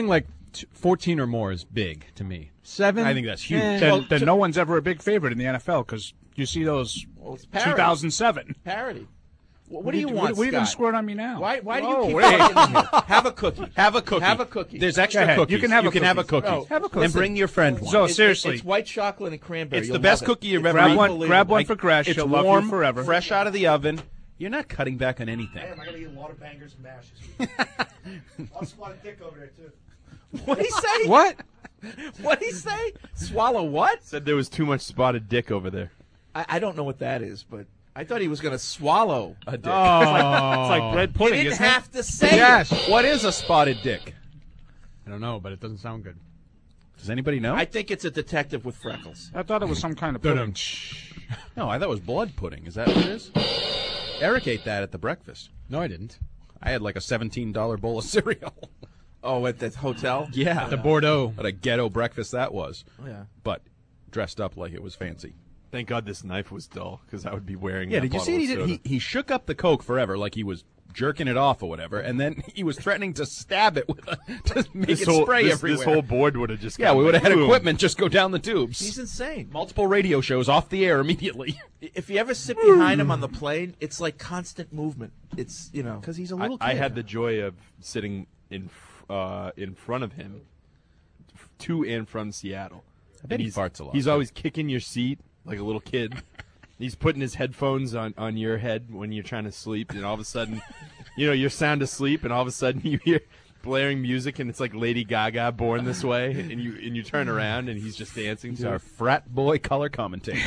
T- fourteen or more is big to me. Seven? I think that's huge. Eh. Then, Well, then to- no one's ever a big favorite in the N F L because you see those Well, it's two parity. thousand seven. Parody. What, what do you want, What, what are you going to Scott? squirt on me now? Why, why do Whoa, you keep wait. talking in here? Have a cookie. Have a cookie. Have a cookie. There's extra Go ahead. cookies. You can have you a can have a cookie. cookie. No, Have a cookie. And bring your friend one. So It's- seriously, it's, it's white chocolate and cranberry. It's You'll the best love it. cookie you've It's ever grab eaten. one, unbelievable. grab one for Gresh. It's She'll love warm, you forever. fresh out of the oven. You're not cutting back on anything. Damn, I gotta get water bangers and mash this week. I'll swat a dick over there too. What'd he say? What? What'd he say? Swallow what? Said there was too much spotted dick over there. I, I don't know what that is, but I thought he was going to swallow a dick. Oh. It's like, it's like bread He pudding, didn't isn't have to say Yes. it. What is a spotted dick? I don't know, but it doesn't sound good. Does anybody know? I think it's a detective with freckles. it? I thought it was some kind of pudding. Dun-dum. No, I thought it was blood pudding. Is that what it is? Eric ate that at the breakfast. No, I didn't. I had like a seventeen dollar bowl of cereal. Oh, at the hotel? Yeah. The Bordeaux. What a ghetto breakfast that was. Yeah. But dressed up like it was fancy. Thank God this knife was dull, because I would be wearing. Yeah, that did you bottle see of he did? soda. He, he shook up the Coke forever like he was jerking it off or whatever, and then he was threatening to stab it with a, to make This it whole, spray this, everywhere. this whole board would have just. Yeah, gone we would have had boom. equipment just go down the tubes. He's insane. Multiple radio shows off the air immediately. If you ever sit behind him on the plane, it's like constant movement. It's, you know. Because he's a I, little kid. I had the joy of sitting in f- uh, in front of him f- to and from Seattle. I bet And he he's, farts a lot. He's always kicking your seat like a little kid. He's putting his headphones on, on your head when you're trying to sleep, and all of a sudden, you know, you're sound asleep, and all of a sudden you hear blaring music, and it's like Lady Gaga, Born This Way, and you and you turn around, and he's just dancing He's to our it. frat boy color commentator.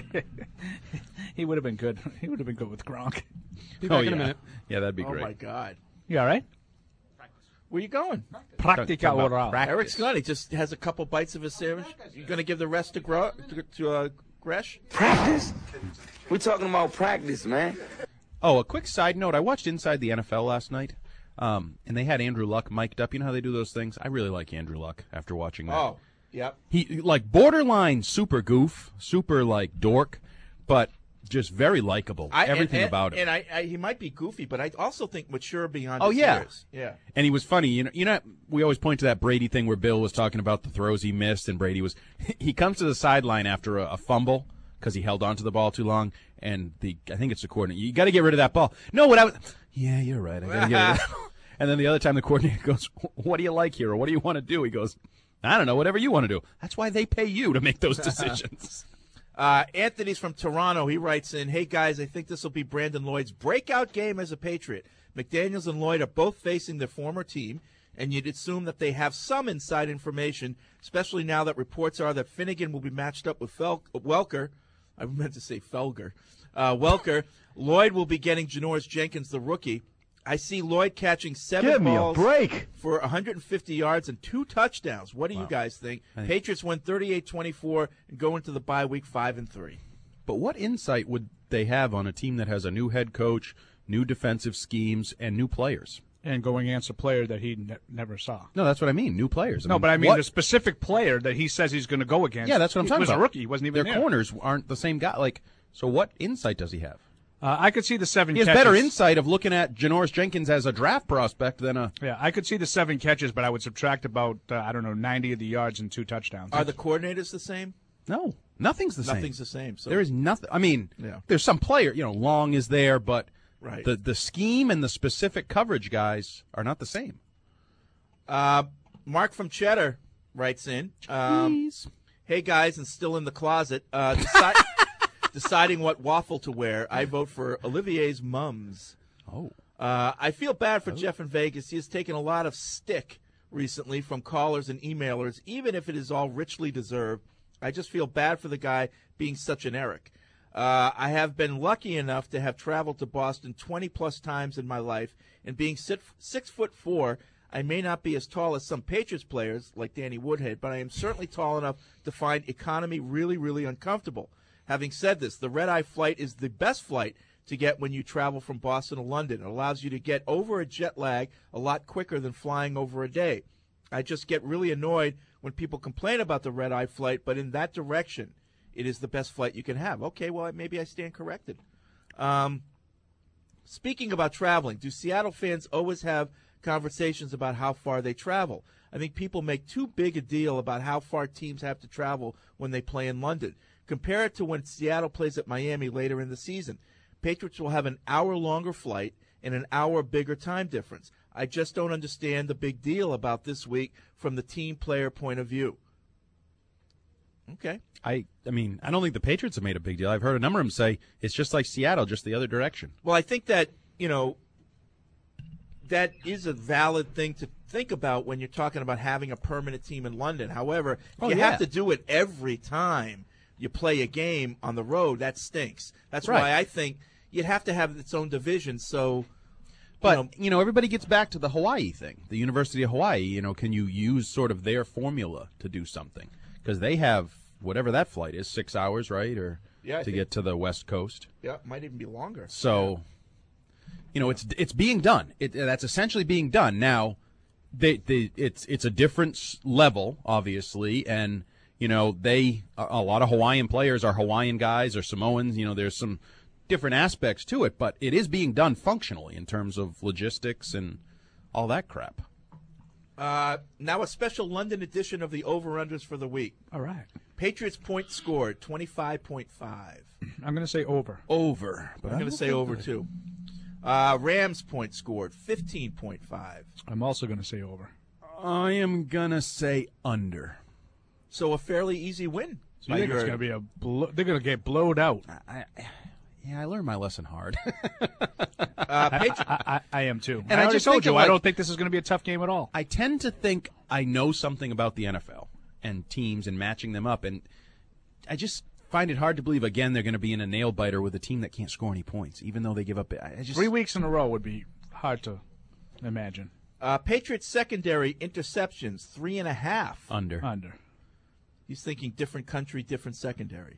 He would have been good. He would have been good with Gronk. Be oh, back yeah. in a minute. Yeah, that'd be Oh, great. my God. You all right? Where you going? Practica Talking about oral. practice. Eric's gone. He just has a couple bites of his sandwich. You going to give the rest to, Gro- to, to uh, Gresh? Practice? We talking about practice, man. Oh, a quick side note. I watched Inside the N F L last night, um, and they had Andrew Luck mic'd up. You know how they do those things? I really like Andrew Luck after watching that. Oh, yep. He, like, borderline super goof, super, like, dork, but just very likable. I, Everything and, and, about him. And I, I, he might be goofy, but I also think mature beyond Oh, his yeah. years. Yeah. And he was funny. You know, you know, we always point to that Brady thing where Bill was talking about the throws he missed, and Brady was he comes to the sideline after a, a fumble because he held on to the ball too long, and the I think it's the coordinator. You got to get rid of that ball. No, what I was. Yeah, you're right. I got to get rid of it. And then the other time the coordinator goes, "What do you like here, or what do you want to do?" He goes, "I don't know. Whatever you want to do." That's why they pay you to make those decisions. Uh, Anthony's from Toronto. He writes in, "Hey guys, I think this will be Brandon Lloyd's breakout game as a Patriot. McDaniels and Lloyd are both facing their former team, and you'd assume that they have some inside information, especially now that reports are that Finnegan will be matched up with Fel- Welker. I meant to say Felger. Uh, Welker. Lloyd will be getting Janoris Jenkins, the rookie. I see Lloyd catching seven Give me a balls break. for one hundred fifty yards and two touchdowns. What do you guys think? I think- Patriots win thirty-eight twenty-four and go into the bye week five and three. But what insight would they have on a team that has a new head coach, new defensive schemes, and new players? And going against a player that he ne- never saw. No, that's what I mean. New players. I No, mean, but I mean what- the specific player that he says he's going to go against. Yeah, that's what I'm talking was about. a rookie. He wasn't even Their there. corners aren't the same guy. Like, so what insight does he have? Uh, I could see the seven He has catches. better insight of looking at Janoris Jenkins as a draft prospect than a. Yeah, I could see the seven catches, but I would subtract about, uh, I don't know, ninety of the yards and two touchdowns. Are the coordinators the same? No, nothing's the same. Nothing's the same. So There is nothing. I mean, Yeah. there's some player. You know, Long is there, but Right. the the scheme and the specific coverage guys are not the same. Uh, Mark from Cheddar writes in. Um, hey guys, and still in the closet. Uh, deci- deciding what waffle to wear. I vote for Olivier's mums. Oh. Uh, I feel bad for Jeff in Vegas. He has taken a lot of stick recently from callers and emailers, even if it is all richly deserved. I just feel bad for the guy being such an Eric. Uh, I have been lucky enough to have traveled to Boston twenty plus times in my life, and being six, six foot four, I may not be as tall as some Patriots players like Danny Woodhead, but I am certainly tall enough to find economy really, really uncomfortable. Having said this, the red-eye flight is the best flight to get when you travel from Boston to London. It allows you to get over a jet lag a lot quicker than flying over a day. I just get really annoyed when people complain about the red-eye flight, but in that direction, it is the best flight you can have. Okay, well, maybe I stand corrected. Um, speaking about traveling, do Seattle fans always have conversations about how far they travel. I think people make too big a deal about how far teams have to travel when they play in London. Compare it to when Seattle plays at Miami later in the season. Patriots will have an hour longer flight and an hour bigger time difference. I just don't understand the big deal about this week from the team player point of view. Okay. I I mean, I don't think the Patriots have made a big deal. I've heard a number of them say it's just like Seattle, just the other direction. Well, I think that, you know, that is a valid thing to think about when you're talking about having a permanent team in London. However, if Oh, you yeah. have to do it every time you play a game on the road, that stinks. That's Right. why I think you'd have to have its own division. So, But, you know, you know, everybody gets back to the Hawaii thing. The University of Hawaii, you know, can you use sort of their formula to do something? Because they have whatever that flight is, six hours, right? Or Yeah, I to think- get to the West Coast. yeah, it might even be longer. So, you know, it's it's being done. It, that's essentially being done. Now, they, they, it's it's a different s- level, obviously, and, you know, they a a lot of Hawaiian players are Hawaiian guys or Samoans. You know, there's some different aspects to it, but it is being done functionally in terms of logistics and all that crap. Uh, now a special London edition of the over-unders for the week. All right. Patriots points scored, twenty-five point five. I'm going to say over. Over. I'm going to say over, too. Uh, Rams points scored, fifteen point five. I'm also going to say over. I am going to say under. So a fairly easy win. So you think it's going to be a blow, they're going to get blowed out. I, yeah, I learned my lesson hard. uh, Patri- I, I, I am too. And And I I, already just told think you, of, I like- don't think this is going to be a tough game at all. I tend to think I know something about the N F L and teams and matching them up, and I just find it hard to believe, again, they're going to be in a nail-biter with a team that can't score any points, even though they give up. I just, Three weeks in a row would be hard to imagine. Uh, Patriots secondary interceptions, three and a half. Under. Under. He's thinking different country, different secondary.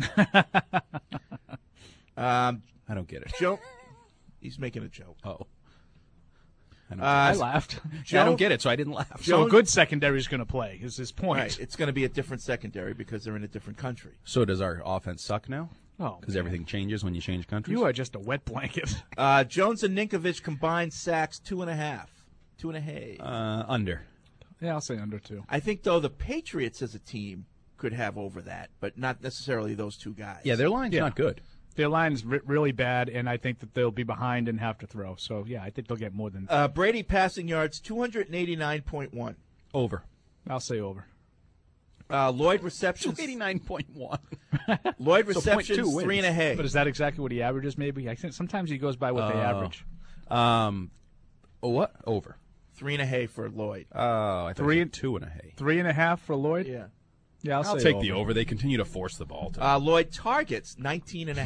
um, I don't get it. Joe, he's making a joke. Oh. I, don't Uh, I laughed. I don't get it, so I didn't laugh. So a good secondary is going to play, is his point. Right, it's going to be a different secondary because they're in a different country. So does our offense suck now? Oh, because everything changes when you change countries. You are just a wet blanket. Uh, Jones and Ninkovich combined sacks, two and a half. Two and a half. Uh, under. Yeah, I'll say under two. I think, though, the Patriots as a team could have over that, but not necessarily those two guys. Yeah, their line's Yeah. not good. Their line's re- really bad, and I think that they'll be behind and have to throw. So, yeah, I think they'll get more than Uh, Brady passing yards, two eighty-nine point one. Over. I'll say over. Uh, Lloyd receptions. two eighty-nine point one. Lloyd So receptions, point two wins. three and a half. But is that exactly what he averages, maybe? I think sometimes he goes by what they Oh. average. Um, oh, what? Over. Three and a half for Lloyd. Oh, I Three three and- two and a half. Three and a half for Lloyd? Yeah. Yeah, I'll, I'll say take over. the over. They continue to force the ball. To Uh, Lloyd targets, nineteen and a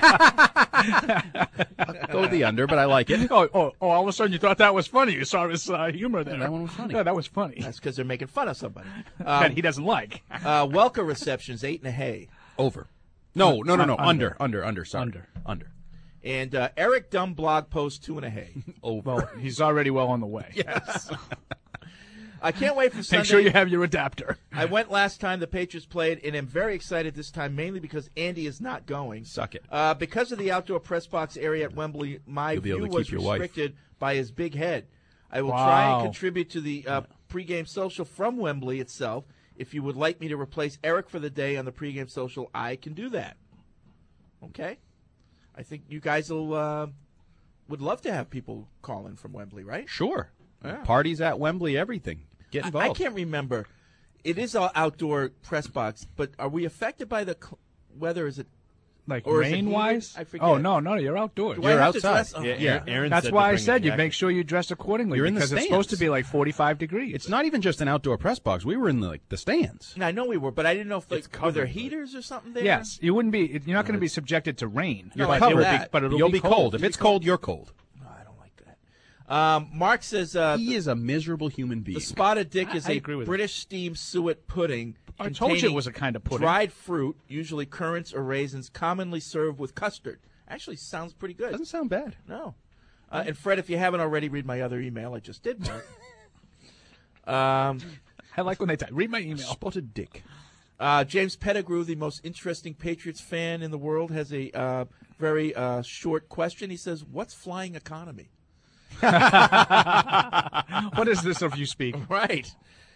half. Go with the under, but I like it. Oh, oh, oh, all of a sudden you thought that was funny. You saw his uh, humor there. that one was funny. Yeah, that was funny. That's because they're making fun of somebody. that Um, he doesn't like. uh, Welker receptions, eight and a half. Over. No, no, no, no. Under. Under, under, under. Sorry. Under. Under. And uh, Eric Dumb blog post, two and a half. Over. Well, he's already well on the way. Yes. I can't wait for Sunday. Make sure you have your adapter. I went last time the Patriots played, and am very excited this time, mainly because Andy is not going. Suck it. Uh, because of the outdoor press box area at Wembley, my You'll be able view to was keep your wife. restricted by his big head. I will try and Wow. contribute to the uh, pregame social from Wembley itself. If you would like me to replace Eric for the day on the pregame social, I can do that. Okay? I think you guys will uh, would love to have people call in from Wembley, right? Sure. Yeah. Parties at Wembley, everything. Get I, involved. I can't remember. It is an outdoor press box, but are we affected by the cl- weather? Is it Like Or is it rain wise? heated? I forget. Oh, no, no, you're outdoors. Do I You're have to outside. dress- oh, Yeah, Yeah. Aaron That's said why to I bring a said you jacket. make sure you dress accordingly You're in the because it's supposed to stands. be like forty-five degrees. It's not even just an outdoor press box. We were in the, like the stands. I know we were, but I didn't know if like, It's were there covered, but- heaters or something there. Yes, you wouldn't be. You're not going to be subjected to rain. You're but covered. It'll be, That. but it'll You'll be, be cold. If it's cold, you're cold. No, I don't like that. Um, Mark says uh, He is a miserable human being. the spotted dick is I a agree with British steamed suet pudding. I told you it containing was a kind of pudding. Dried fruit, usually currants or raisins, commonly served with custard. Actually, sounds pretty good. Doesn't sound bad. No. Uh, and Fred, if you haven't already, read my other email. I just did, Mark. um, I like when they type. Read my email. Spotted dick. uh, James Pettigrew, the most interesting Patriots fan in the world, has a uh, very uh, short question. He says, "What's flying economy?" What is this of you speak? Right.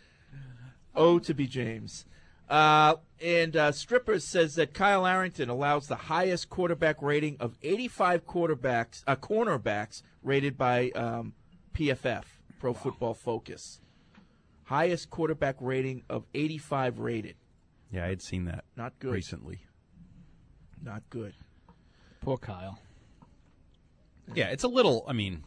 Oh, to be James. Uh, and uh, Strippers says that Kyle Arrington allows the highest quarterback rating of eighty-five quarterbacks, uh, cornerbacks rated by um, P F F, Pro Football Focus. Highest quarterback rating of eighty-five rated. Yeah, I had seen that. Not good. Recently. Not good. Poor Kyle. Yeah, it's a little, I mean,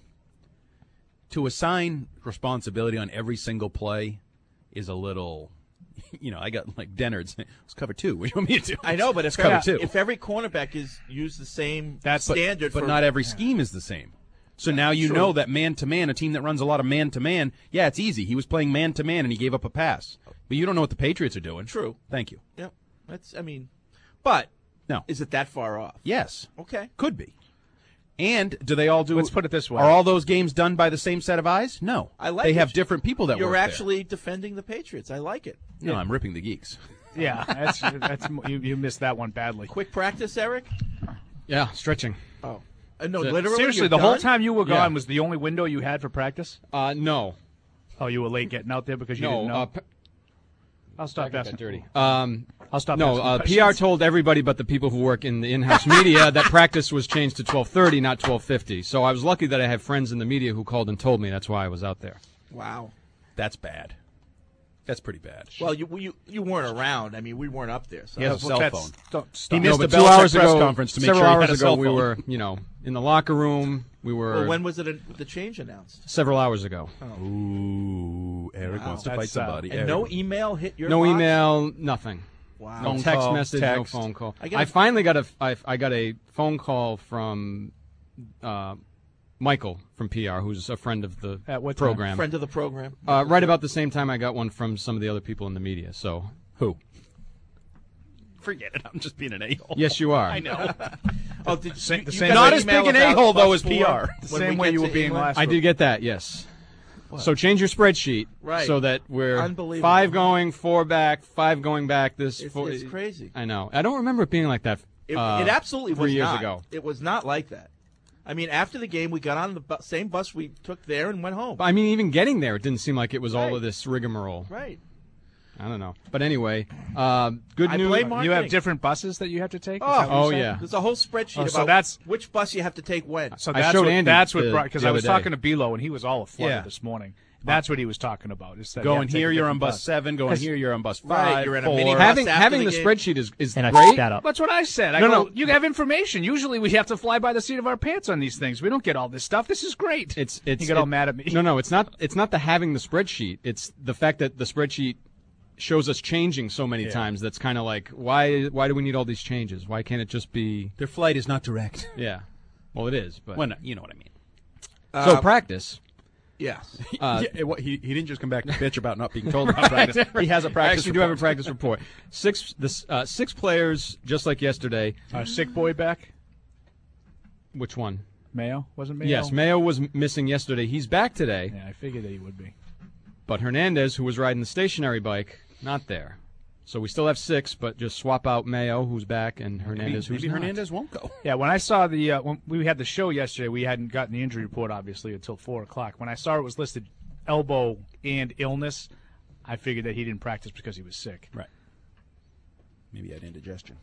to assign responsibility on every single play is a little, you know, I got like Dennard's. It's cover two. What do you want me to do? I know, but it's if, cover every, two. if every cornerback is used the same That's standard but, for but not every scheme is the same. So now you True. know that man-to-man, a team that runs a lot of man-to-man, yeah, it's easy. He was playing man-to-man and he gave up a pass. But you don't know what the Patriots are doing. True. Thank you. Yep. That's, I mean, but no. Is it that far off? Yes. Okay. Could be. And do they all do? Let's put it this way: are all those games done by the same set of eyes? No. I like They it. have different people that You're work actually defending the Patriots. I like it. there. No, I'm ripping the geeks. Yeah, that's that's you, you missed that one badly. Quick practice, Eric? Yeah, stretching. Oh. Uh, no, So- literally. Seriously, you're the whole done? time you were gone Yeah. was the only window you had for practice? Uh, no. Oh, you were late getting out there because you No, didn't know? uh, p- I'll stop I got asking. that dirty. Um, I'll stop No, asking uh, questions. P R told everybody but the people who work in the in-house media that practice was changed to twelve thirty, not twelve fifty. So I was lucky that I had friends in the media who called and told me. That's why I was out there. Wow. That's bad. That's pretty bad. Well, you you you weren't around. I mean, we weren't up there. So. He has a Well, cell that's- phone. don't stop. He No, missed but the two Belichick hours press ago, conference to make several sure he hours had a ago, cell we phone. were, you know, in the locker room. We were Well, when was it a, the change announced? several hours ago. Ooh, Eric Wow. wants to That's, fight uh, somebody. And Eric. no email hit your No box? email, nothing. Wow. No Phone text call, message, text. no phone call. I I, got a- finally got a I, I got a phone call from uh, Michael from P R, who's a friend of the At what time? program. Friend of the program. Uh, right about the same time I got one from some of the other people in the media. So Who? Forget it. I'm just being an a-hole. yes, you are. I know. Oh, did Same- you, the you same got Not an as email big an about a-hole, though, bus as P four R. The when same we way get you to were being England? last I week. did get that. Yes. So change your spreadsheet Right. so that we're Unbelievable. five going, four back, five going back. This It's, four, it's crazy. I know. I don't remember it being like that. It, uh, it absolutely three was years not. ago. It was not like that. I mean, after the game, we got on the bu- same bus we took there and went home. But, I mean, even getting there, it didn't seem like it was all Right. of this rigmarole. Right. I don't know. But anyway, uh, good I news. blame You marketing. have different buses that you have to take? Is Oh, that what you oh, said? yeah. There's a whole spreadsheet Oh, about so that's- which bus you have to take when. So I that's showed what, Andy that's what the- brought, because the I was other day. talking to Bilo and he was all aflutter Yeah. this morning. That's what he was talking about. Is that you Going have to take here, a you're different on bus seven. Going 'Cause- here, you're on bus five. Right, you're in a four. minibus. having after having the the, game. spreadsheet is, is And I great. fucked that up. That's what I said. I No, go, no. you have information. Usually we have to fly by the seat of our pants on these things. We don't get all this stuff. This is great. It's it's you get all it- mad at me. No, no, it's not. It's not the having the spreadsheet. It's the fact that the spreadsheet shows us changing so many Yeah. times. That's kind of like why why do we need all these changes? Why can't it just be? Their flight is not direct. Yeah, well, it is. But Well, no, you know what I mean. so Uh, practice. Yes. Uh, Yeah, it- what- he, he didn't just come back to bitch about not being told about practice. He has a I practice actually do have a report. practice report. Six this uh, six players, just like yesterday. Our sick boy back? Which one? Mayo? Wasn't Mayo? Yes, Mayo was m- missing yesterday. He's back today. Yeah, I figured that he would be. But Hernandez, who was riding the stationary bike, not there. So we still have six, but just swap out Mayo, who's back, and Hernandez, Maybe who's not. Hernandez won't go. Yeah, when I saw the uh, when we had the show yesterday, we hadn't gotten the injury report obviously until four o'clock. When I saw it was listed elbow and illness, I figured that he didn't practice because he was sick. Right. Maybe he had indigestion.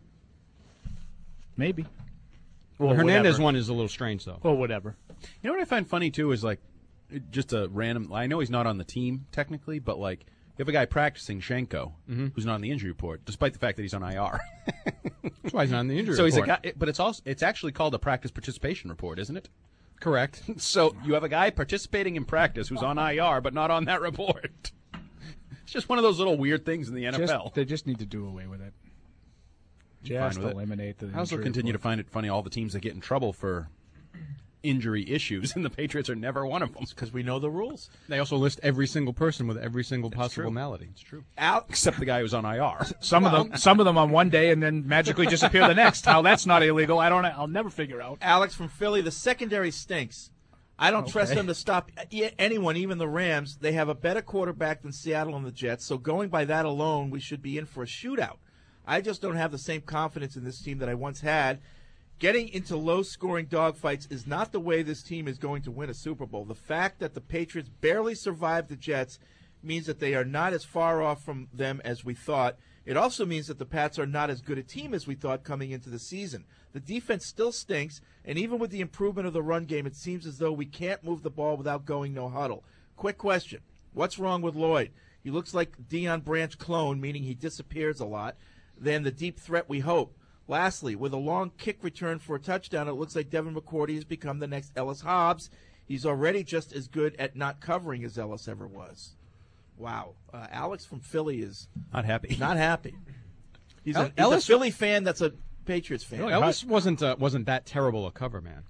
Maybe. The Or Hernandez whatever. one is a little strange, though. Or whatever. You know what I find funny too is like, just a random. I know he's not on the team technically, but like, you have a guy practicing Shenko who's not on the injury report, despite the fact that he's on I R. That's why he's not on the injury so report. he's a guy, but it's also it's actually called a practice participation report, isn't it? Correct. So you have a guy participating in practice who's on I R, but not on that report. It's just one of those little weird things in the N F L. Just, they just need to do away with it. I'm Just fine with it. eliminate the I also injury continue report. to find it funny all the teams that get in trouble for injury issues, and the Patriots are never one of them. Because we know the rules. They also list every single person with every single possible true. malady. It's true. Al- Except the guy who's on I R. Some of them, some of them on one day and then magically disappear the next. How that's not illegal, I don't. I'll never figure out. Alex from Philly, the secondary stinks. I don't trust Okay. them to stop e- anyone, even the Rams. They have a better quarterback than Seattle and the Jets, so going by that alone, we should be in for a shootout. I just don't have the same confidence in this team that I once had. getting into low-scoring dogfights is not the way this team is going to win a Super Bowl. The fact that the Patriots barely survived the Jets means that they are not as far off from them as we thought. It also means that the Pats are not as good a team as we thought coming into the season. The defense still stinks, and even with the improvement of the run game, it seems as though we can't move the ball without going no huddle. Quick question. What's wrong with Lloyd? He looks like Deion Branch clone, meaning he disappears a lot, than the deep threat we hope. Lastly, with a long kick return for a touchdown, it looks like Devin McCourty has become the next Ellis Hobbs. He's already just as good at not covering as Ellis ever was. Wow. Uh, Alex from Philly is not happy. Not happy. He's, El- a, he's Ellis, a Philly fan that's a Patriots fan. No, Ellis wasn't uh, wasn't that terrible a cover man.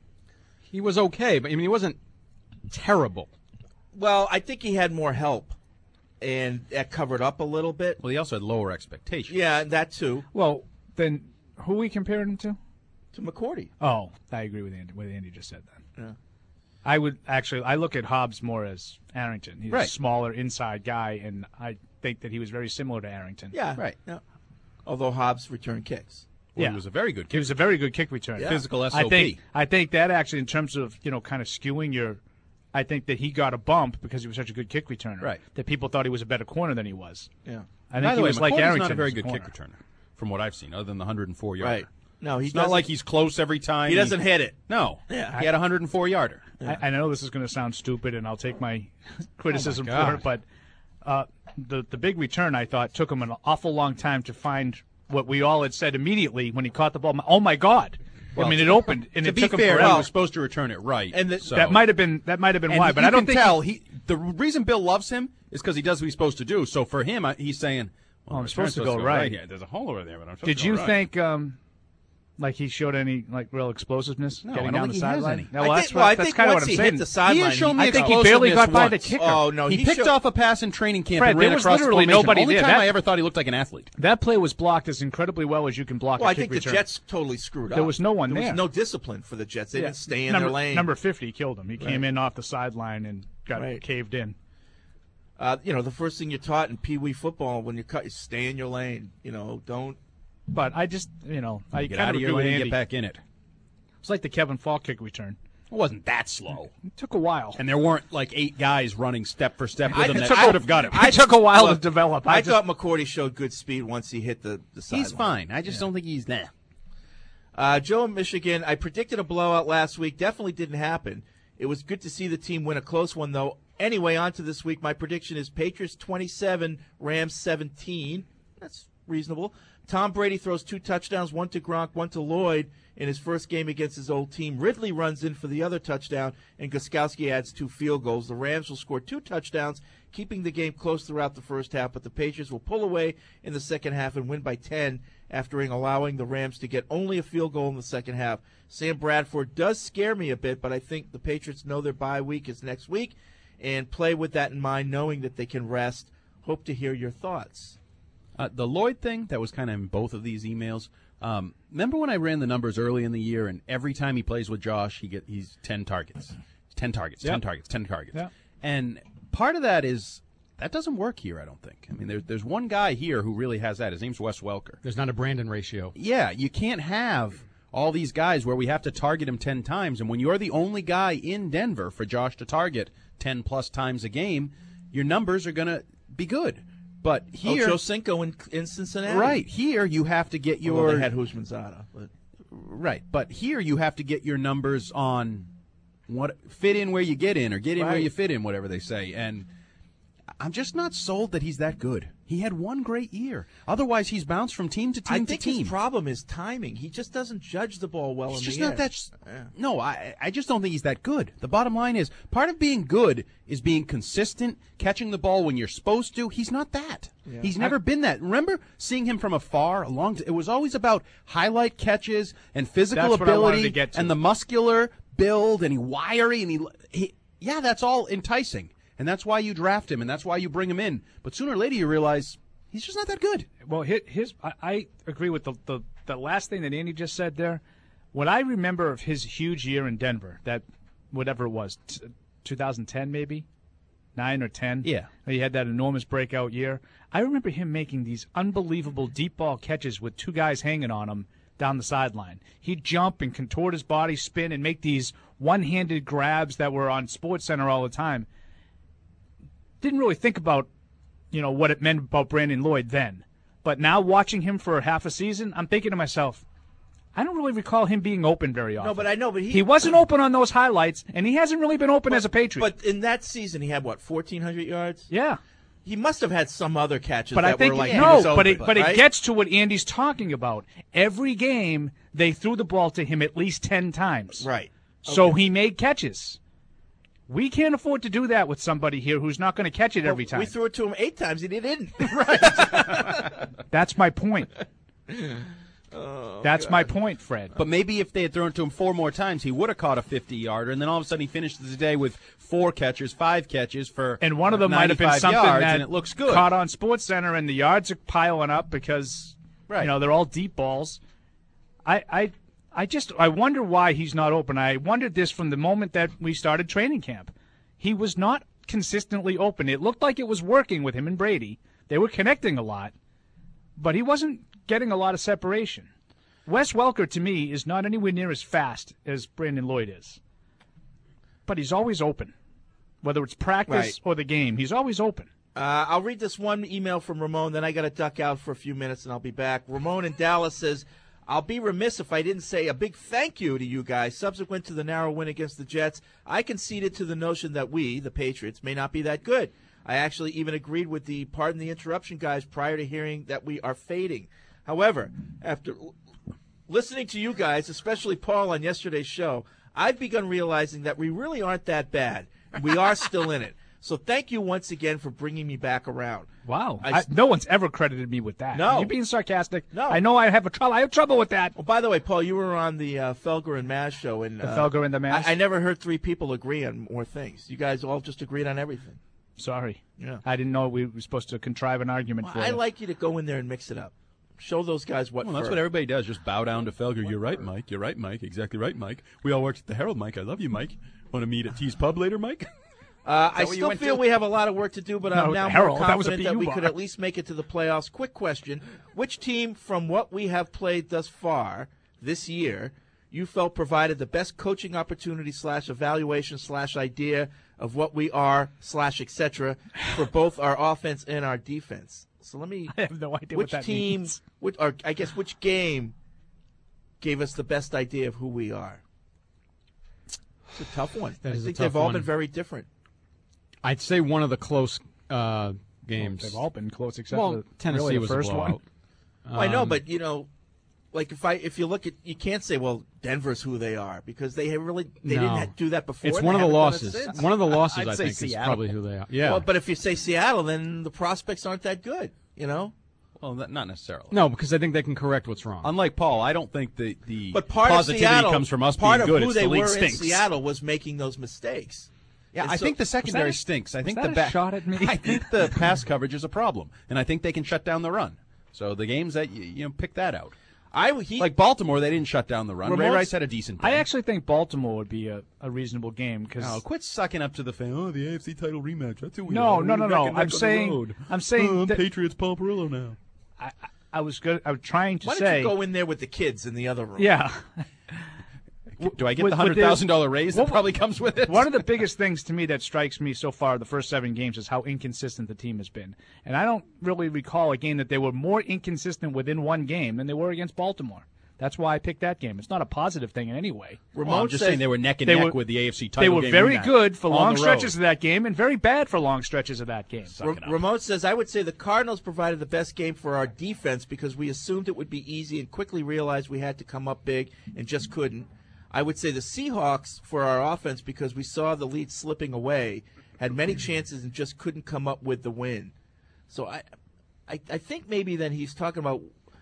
He was okay, but I mean he wasn't terrible. Well, I think he had more help, and that covered up a little bit. Well, he also had lower expectations. Yeah, that too. Well, then who are we comparing him to? To McCourty. Oh, I agree with Andy, what Andy just said then. Yeah. I would actually, I look at Hobbs more as Arrington. He's Right. a smaller inside guy, and I think that he was very similar to Arrington. Yeah. Right. Yeah. Although Hobbs returned kicks. Well, yeah. he was a very good kick. He was a very good kick returner. Yeah. Physical S O P. I think, I think that actually, in terms of, you know, kind of skewing your, I think that he got a bump because he was such a good kick returner. Right. That people thought he was a better corner than he was. Yeah. I think By he the way, was like McCourty's Arrington not a very as good corner. kick returner, from what I've seen, other than the one hundred four yarder. Right. No, he It's not doesn't- like he's close every time. He doesn't hit it. No. Yeah. He had a one hundred four yarder. I, I know this is going to sound stupid, and I'll take my criticism Oh, my for God. it, but uh, the the big return, I thought, took him an awful long time to find what we all had said immediately when he caught the ball. Oh my God! Well, I mean, it opened, and to it be took him fair, forever. he was supposed to return it right. And the, so. that might have been that might have been And why, but you I don't can think tell he, the reason Bill loves him is because he does what he's supposed to do. So for him, I, he's saying, well, Oh, I'm the supposed to return's go right. here. There's a hole over there, but I'm supposed Did to go you right. think um, like he showed any like real explosiveness No, getting I don't down think the he has sideline? any. No, I well, think- that's well, I what, that's think kind of once what I'm he hit saying. the sideline, He has shown he- me I think he barely got by the explosiveness kicker. Oh, no, He, he picked showed- off a pass in training camp Fred, and there ran was across literally formation. nobody Only there. time That- I ever thought he looked like an athlete. That play was blocked as incredibly well as you can block Well, a I kick think the return. Jets totally screwed up. There was no one there there. was no discipline for the Jets. They Yeah. didn't stay in number, their lane. Number fifty killed him. He came Right. in off the sideline and got Right. caved in. Uh, you know, the first thing you're taught in Pee Wee football when you cut, you stay in your lane. You know, don't. But I just, you know, I Get kind out of of your agree with lane and Andy. get back in it. It's like the Kevin Falk kick return. It wasn't that slow. It took a while. And there weren't like eight guys running step for step with I- him it that took- should have got him. It took a while Look, to develop. I, I, just, thought McCourty showed good speed once he hit the, the sideline. He's fine. I just don't think he's there. Uh, Joe in Michigan, I predicted a blowout last week. Definitely didn't happen. It was good to see the team win a close one, though. Anyway, on to this week. My prediction is Patriots twenty-seven, Rams seventeen. That's reasonable. Tom Brady throws two touchdowns, one to Gronk, one to Lloyd in his first game against his old team. Ridley runs in for the other touchdown, and Gostkowski adds two field goals. The Rams will score two touchdowns, keeping the game close throughout the first half, but the Patriots will pull away in the second half and win by ten after allowing the Rams to get only a field goal in the second half. Sam Bradford does scare me a bit, but I think the Patriots know their bye week is next week and play with that in mind, knowing that they can rest. Hope to hear your thoughts. Uh, the Lloyd thing, that was kind of in both of these emails. Um, remember when I ran the numbers early in the year, and every time he plays with Josh, he get he's ten targets, ten targets, Yep. ten targets, ten targets. Yep. And part of that is that doesn't work here. I don't think. I mean, there's there's one guy here who really has that. His name's Wes Welker. There's not a Brandon ratio. Yeah, you can't have all these guys where we have to target him ten times, and when you're the only guy in Denver for Josh to target ten plus times a game, your numbers are going to be good. But here, Ocho Cinco in, in Cincinnati. right here, you have to get Although your they had Husmanzada, but right. But here, you have to get your numbers on what fit in where you get in, or get in where Right. you fit in, whatever they say. And I'm just not sold that he's that good. He had one great year. Otherwise, he's bounced from team to team I to think team. his problem is timing. He just doesn't judge the ball well He's in just the not air. that. s- Yeah. No, I I just don't think he's that good. The bottom line is part of being good is being consistent, catching the ball when you're supposed to. He's not that. Yeah. He's never been that. Remember seeing him from afar, a long. T- it was always about highlight catches and physical That's what I wanted ability to get to. and the muscular build, and he wiry and he, he. Yeah, that's all enticing, and that's why you draft him, and that's why you bring him in. But sooner or later, you realize he's just not that good. Well, his, his I, I agree with the, the the last thing that Andy just said there. What I remember of his huge year in Denver, that whatever it was, t- twenty ten maybe, nine or ten. Yeah. He had that enormous breakout year. I remember him making these unbelievable deep ball catches with two guys hanging on him down the sideline. He'd jump and contort his body, spin, and make these one-handed grabs that were on SportsCenter all the time. Didn't really think about, you know, what it meant about Brandon Lloyd then. But now watching him for half a season, I'm thinking to myself, I don't really recall him being open very often. No, but I know, but he he wasn't open on those highlights, and he hasn't really been open but, as a Patriot. But in that season, he had what, fourteen hundred yards? Yeah. He must have had some other catches But that I think were like no, he was but open, it but right? it gets to what Andy's talking about. Every game they threw the ball to him at least ten times. Right. So Okay. he made catches. We can't afford to do that with somebody here who's not going to catch it Well, every time. We threw it to him eight times, and he didn't. That's my point. Oh, That's God. my point, Fred. But maybe if they had thrown it to him four more times, he would have caught a fifty-yarder, and then all of a sudden he finishes the day with four catches, five catches for And one of them might have been ninety-five something yards, that and it looks good. caught on SportsCenter, and the yards are piling up because Right. you know they're all deep balls. I, I, I just I wonder why he's not open. I wondered this from the moment that we started training camp. He was not consistently open. It looked like it was working with him and Brady. They were connecting a lot, but he wasn't getting a lot of separation. Wes Welker, to me, is not anywhere near as fast as Brandon Lloyd is. But he's always open. Whether it's practice Right. or the game, he's always open. Uh, I'll read this one email from Ramon, then I got to duck out for a few minutes, and I'll be back. Ramon in Dallas says, I'll be remiss if I didn't say a big thank you to you guys. Subsequent to the narrow win against the Jets, I conceded to the notion that we, the Patriots, may not be that good. I actually even agreed with the pardon the interruption guys prior to hearing that we are fading. However, after l- listening to you guys, especially Paul on yesterday's show, I've begun realizing that we really aren't that bad. We are still in it. So thank you once again for bringing me back around. Wow. I- I, no one's ever credited me with that. No. Are you being sarcastic? No. I know I have a trouble. I have trouble with that. Well, by the way, Paul, you were on the uh, Felger and Maz show. And, The uh, Felger and the Maz? I, I never heard three people agree on more things. You guys all just agreed on everything. Sorry. Yeah. I didn't know we were supposed to contrive an argument Well, for I you. like you to go in there and mix it up. Show those guys what Well, that's for. what everybody does. Just bow down to Felger. You're right, Mike. You're right, Mike. Exactly right, Mike. We all worked at the Herald, Mike. I love you, Mike. Want to meet at T's Pub later, Mike? Uh, I what you still went feel to? we have a lot of work to do, but No, I'm now Harold, more that was a confident that, B U we bar. could at least make it to the playoffs. Quick question. Which team from what we have played thus far this year you felt provided the best coaching opportunity slash evaluation slash idea of what we are slash et cetera for both our offense and our defense? So let me. I have no idea which what that team, means. Which, or I guess which game gave us the best idea of who we are? It's a tough one. That I is a think tough they've all one. been very different. I'd say one of the close uh, games. They've all been close except well, for Tennessee really the was first a blowout. one. Well, I know, Um, but you know, like if I if you look at, you can't say, well, Denver's who they are because they have really they no. didn't have, do that before. It's and one they of the haven't done it losses. since. One of the losses, I'd I say think, is Seattle. probably who they are. Yeah. Well, but if you say Seattle, then the prospects aren't that good. You know. Well, that, not necessarily. no, because I think they can correct what's wrong. Unlike Paul, I don't think the, the But part positivity of Seattle comes from us part being of good. who It's they the league were stinks. in Seattle was making those mistakes. Yeah, And I so- think the secondary Was that a- stinks. I was think that the a back, shot at me? I think the pass coverage is a problem, and I think they can shut down the run. So the games that you, you know pick that out. I he, Like Baltimore, they didn't shut down the run. Ray Ramon's- Rice had a decent. I day. actually think Baltimore would be a, a reasonable game because Oh, quit sucking up to the fan. Oh, the A F C title rematch. That's who we No, are. no, We're no, no. neck and neck I'm on the saying- road. I'm saying Oh, I'm that- Patriots Paul Perillo now. I, I was good. I was trying to why say. don't you go in there with the kids in the other room? Yeah. Do I get With- the with hundred thousand dollar raise that what- probably comes with it? One of the biggest things to me that strikes me so far the first seven games is how inconsistent the team has been. And I don't really recall a game that they were more inconsistent within one game than they were against Baltimore. That's why I picked that game. It's not a positive thing in any way. Well, I'm just says- saying they were neck and They neck were- with the A F C title They were game very rematch good for on long the stretches road. of that game and very bad for long stretches of that game. R- Ramon says, I would say the Cardinals provided the best game for our defense because we assumed it would be easy and quickly realized we had to come up big and just couldn't. I would say the Seahawks for our offense because we saw the lead slipping away, had many chances and just couldn't come up with the win. So I, I, I think maybe then he's talking about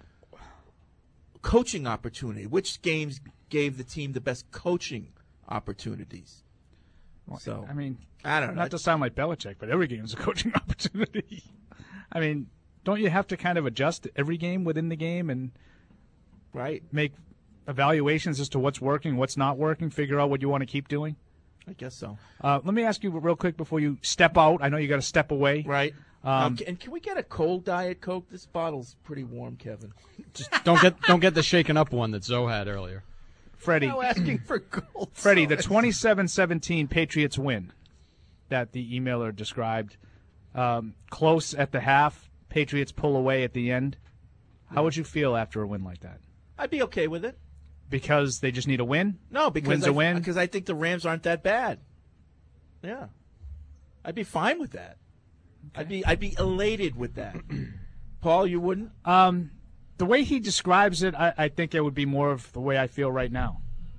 coaching opportunity. Which games gave the team the best coaching opportunities? So I mean, I don't know. Not to sound like Belichick, but every game is a coaching opportunity. I mean, don't you have to kind of adjust every game within the game and right make evaluations as to what's working, what's not working, figure out what you want to keep doing? I guess so. Uh, let me ask you real quick before you step out. I know you got to step away. Right. Um, okay, and can we get a cold Diet Coke? This bottle's pretty warm, Kevin. Just don't get don't get the shaken up one that Zoe had earlier. Freddie, now asking for gold. Freddie, the twenty-seven seventeen Patriots win that the emailer described, um, close at the half, Patriots pull away at the end. How would you feel after a win like that? I'd be okay with it. Because they just need a win? No, because Win's I, a win? because I think the Rams aren't that bad. Yeah, I'd be fine with that. Okay. I'd be I'd be elated with that. Paul, you wouldn't? Um, the way he describes it, I, I think it would be more of the way I feel right now.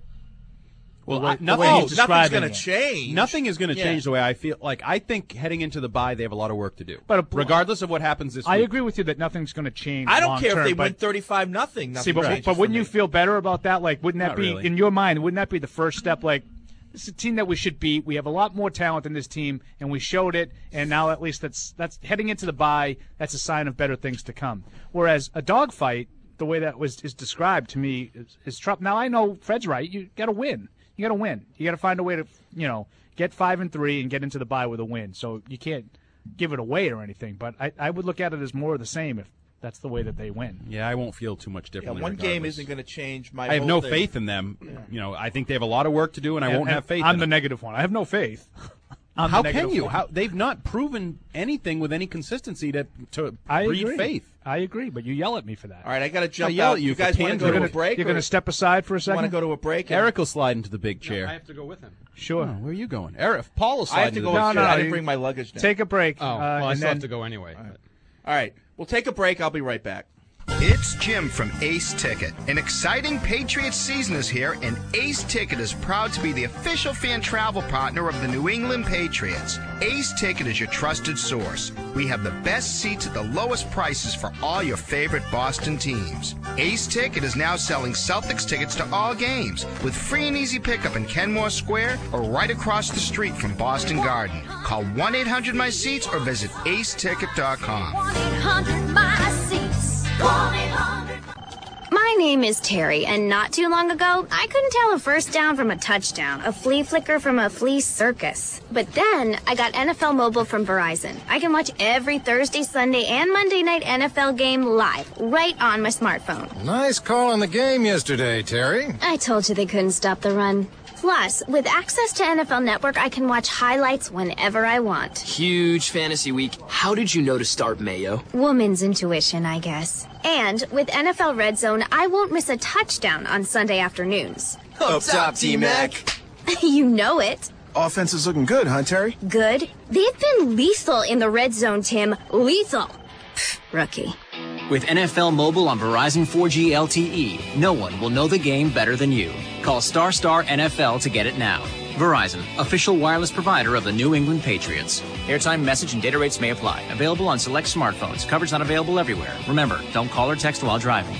Well, the way, I, the nothing, way oh, he's nothing's going to change. Nothing is going to yeah. change the way I feel. Like I think heading into the bye, they have a lot of work to do. But regardless of what happens this I week, agree with you that nothing's going to change. I don't long care term, if they but, win thirty-five nothing. See, but, but wouldn't you feel better about that? Like, wouldn't that Not be really. in your mind? Wouldn't that be the first step? Like, this is a team that we should beat. We have a lot more talent than this team, and we showed it. And now, at least, that's that's heading into the bye. That's a sign of better things to come. Whereas a dogfight, the way that was is described to me, is, is tough. Now I know Fred's right. You got to win. You got to win. You got to find a way to, you know, get five and three and get into the bye with a win. So you can't give it away or anything. But I, I would look at it as more of the same if that's the way that they win. yeah, I won't feel too much Yeah, differently. one regardless. game isn't going to change my. I have whole no thing. faith in them. Yeah. You know, I think they have a lot of work to do, and I And- won't and have faith. I'm in the them. negative one. I have no faith. I'm How the can negative you? one. How they've not proven anything with any consistency to to I breed agree. faith. I agree, but you yell at me for that. All right, I got to jump I yell out. at you you for guys want to go pandering. to a break? You're or going to step aside for a second? Want to go to a break? and- Eric will slide into the big chair. I have to go with him. Sure. Oh, where are you going, Eric? Paul will slide I have to into go. the No, with no, you. I you- didn't bring my luggage down. Take a break. Oh, uh, well, I and still then, have to go anyway. but- All right, we'll take a break. I'll be right back. It's Jim from Ace Ticket. An exciting Patriots season is here, and Ace Ticket is proud to be the official fan travel partner of the New England Patriots. Ace Ticket is your trusted source. We have the best seats at the lowest prices for all your favorite Boston teams. Ace Ticket is now selling Celtics tickets to all games with free and easy pickup in Kenmore Square or right across the street from Boston Garden. Call one eight hundred my seats or visit ace ticket dot com. one eight hundred my seats. My name is Terry, and not too long ago, I couldn't tell a first down from a touchdown, a flea flicker from a flea circus. But then, I got N F L Mobile from Verizon. I can watch every Thursday, Sunday, and Monday night N F L game live, right on my smartphone. Nice call on the game yesterday, Terry. I told you they couldn't stop the run. Plus, with access to N F L Network, I can watch highlights whenever I want. Huge fantasy week. How did you know to start Mayo? Woman's intuition, I guess. And with N F L Red Zone, I won't miss a touchdown on Sunday afternoons. Up top, T-Mac. You know it. Offense is looking good, huh, Terry? Good. They've been lethal in the Red Zone, Tim. Lethal. Pfft, rookie. With N F L Mobile on Verizon four G L T E, no one will know the game better than you. Call Star Star N F L to get it now. Verizon, official wireless provider of the New England Patriots. Airtime, message, and data rates may apply. Available on select smartphones. Coverage not available everywhere. Remember, don't call or text while driving.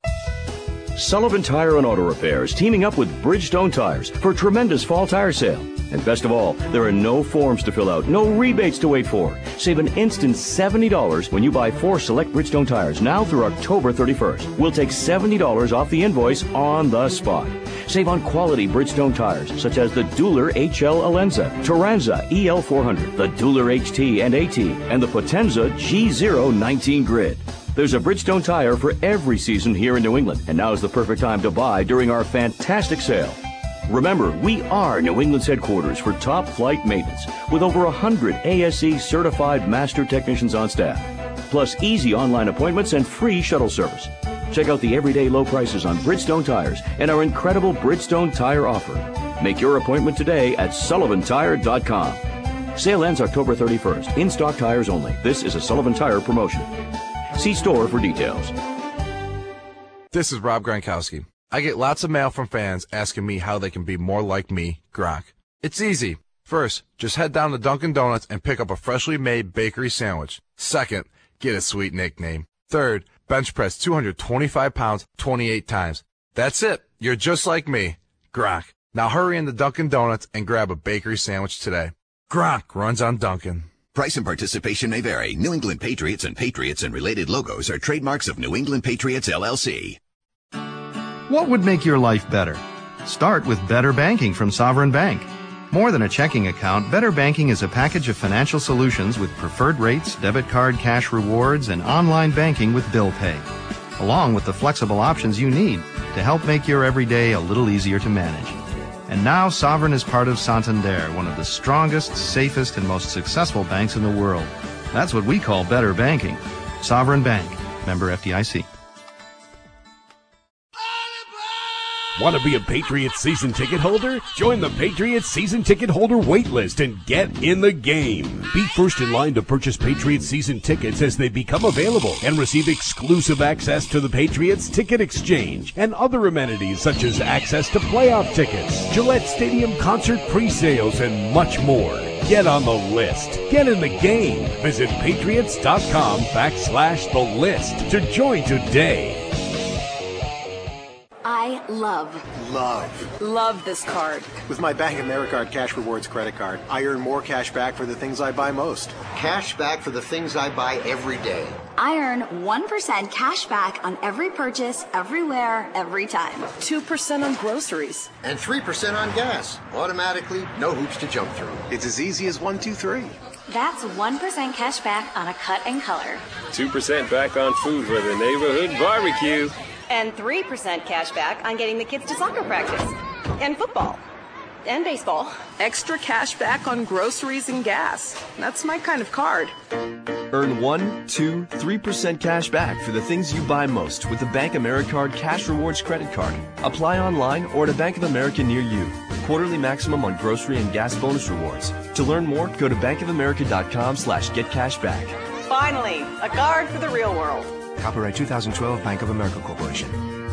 Sullivan Tire and Auto Repair is teaming up with Bridgestone Tires for a tremendous fall tire sale. And best of all, there are no forms to fill out, no rebates to wait for. Save an instant seventy dollars when you buy four select Bridgestone tires now through October thirty-first. We'll take seventy dollars off the invoice on the spot. Save on quality Bridgestone tires such as the Dueler H L Alenza, Turanza E L four hundred, the Dueler H T and AT, and the Potenza G zero nineteen Grid. There's a Bridgestone tire for every season here in New England, and now is the perfect time to buy during our fantastic sale. Remember, we are New England's headquarters for top flight maintenance with over one hundred A S E certified master technicians on staff, plus easy online appointments and free shuttle service. Check out the everyday low prices on Bridgestone tires and our incredible Bridgestone tire offer. Make your appointment today at sullivan tire dot com. Sale ends October thirty-first. In-stock tires only. This is a Sullivan Tire promotion. See store for details. This is Rob Gronkowski. I get lots of mail from fans asking me how they can be more like me, Gronk. It's easy. First, just head down to Dunkin' Donuts and pick up a freshly made bakery sandwich. Second, get a sweet nickname. Third, bench press two hundred twenty-five pounds twenty-eight times. That's it. You're just like me, Gronk. Now hurry into Dunkin' Donuts and grab a bakery sandwich today. Gronk runs on Dunkin'. Price and participation may vary. New England Patriots and Patriots and related logos are trademarks of New England Patriots, L L C. What would make your life better? Start with better banking from Sovereign Bank. More than a checking account, Better Banking is a package of financial solutions with preferred rates, debit card cash rewards, and online banking with bill pay, along with the flexible options you need to help make your everyday a little easier to manage. And now Sovereign is part of Santander, one of the strongest, safest, and most successful banks in the world. That's what we call better banking. Sovereign Bank, member F D I C. Want to be a Patriots season ticket holder? Join the Patriots season ticket holder waitlist and get in the game. Be first in line to purchase Patriots season tickets as they become available and receive exclusive access to the Patriots Ticket Exchange and other amenities such as access to playoff tickets, Gillette Stadium concert pre-sales, and much more. Get on the list. Get in the game. Visit patriots.com backslash the list to join today. I love, Love. love this card. With my Bank of America Cash Rewards credit card, I earn more cash back for the things I buy most. Cash back for the things I buy every day. I earn one percent cash back on every purchase, everywhere, every time. two percent on groceries. And three percent on gas. Automatically, no hoops to jump through. It's as easy as one, two, three. That's one percent cash back on a cut and color. two percent back on food for the neighborhood barbecue. And three percent cash back on getting the kids to soccer practice. And football. And baseball. Extra cash back on groceries and gas. That's my kind of card. Earn one, two, three percent cash back for the things you buy most with the Bank Americard Cash Rewards credit card. Apply online or at a Bank of America near you. Quarterly maximum on grocery and gas bonus rewards. To learn more, go to bankofamerica.com slash get cash back. Finally, a card for the real world. Copyright two thousand twelve Bank of America Corporation.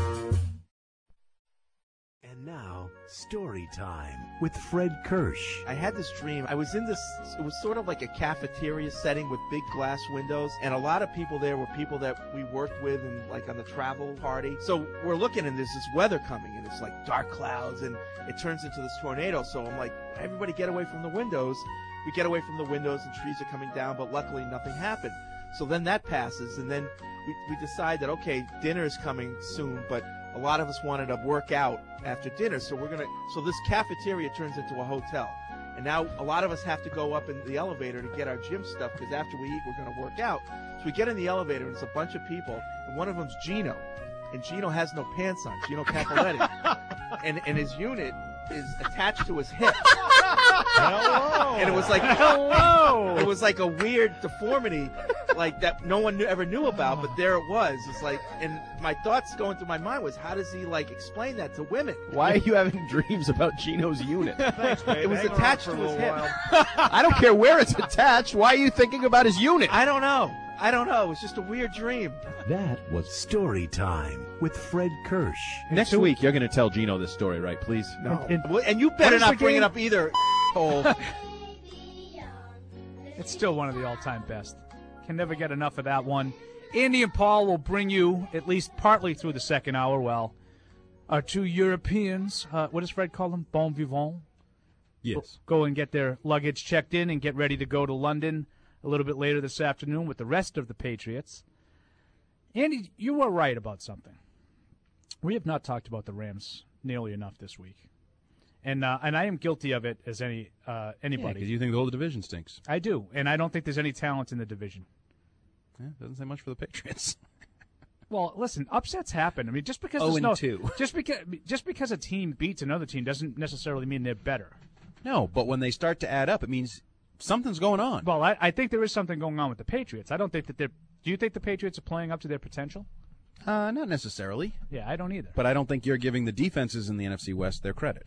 And now, story time with Fred Kirsch. I had this dream. I was in this, it was sort of like a cafeteria setting with big glass windows, and a lot of people there were people that we worked with and like on the travel party. So we're looking and there's this weather coming and it's like dark clouds and it turns into this tornado. So I'm like, everybody get away from the windows. We get away from the windows and trees are coming down, but luckily nothing happened. So then that passes, and then we, we decide that, okay, dinner is coming soon, but a lot of us wanted to work out after dinner, so we're gonna. So this cafeteria turns into a hotel, and now a lot of us have to go up in the elevator to get our gym stuff because after we eat, we're gonna work out. So we get in the elevator, and it's a bunch of people, and one of them's Gino, and Gino has no pants on, Gino Capoletti, and and his unit is attached to his hip. Hello. And it was like Hello. It was like a weird deformity, like that no one knew, ever knew about, but there it was. It's like, and my thoughts going through my mind was, how does he like explain that to women? Why are you having dreams about Gino's unit? Thanks, babe. It was Hang attached around to for his a hip. while. I don't care where it's attached. Why are you thinking about his unit? I don't know. I don't know. It was just a weird dream. That was story time with Fred Kirsch. Next week, you're going to tell Gino this story, right? Please. No. And- Well, and you better What is not the bring game? it up either. Oh. It's still one of the all-time best. Can never get enough of that one. Andy and Paul will bring you, at least partly through the second hour, well, our two Europeans, uh, what does Fred call them? Bon vivant? Yes. Go and get their luggage checked in and get ready to go to London a little bit later this afternoon with the rest of the Patriots. Andy, you were right about something. We have not talked about the Rams nearly enough this week. And uh, and I am guilty of it as any uh, anybody. Because you think the whole division stinks. I do, and I don't think there's any talent in the division. Yeah, doesn't say much for the Patriots. Well, listen, upsets happen. I mean, just because Oh, there's and no, two. just because just because a team beats another team doesn't necessarily mean they're better. No, but when they start to add up, it means something's going on. Well, I, I think there is something going on with the Patriots. I don't think that they're. Do you think the Patriots are playing up to their potential? Uh, not necessarily. Yeah, I don't either. But I don't think you're giving the defenses in the N F C West their credit.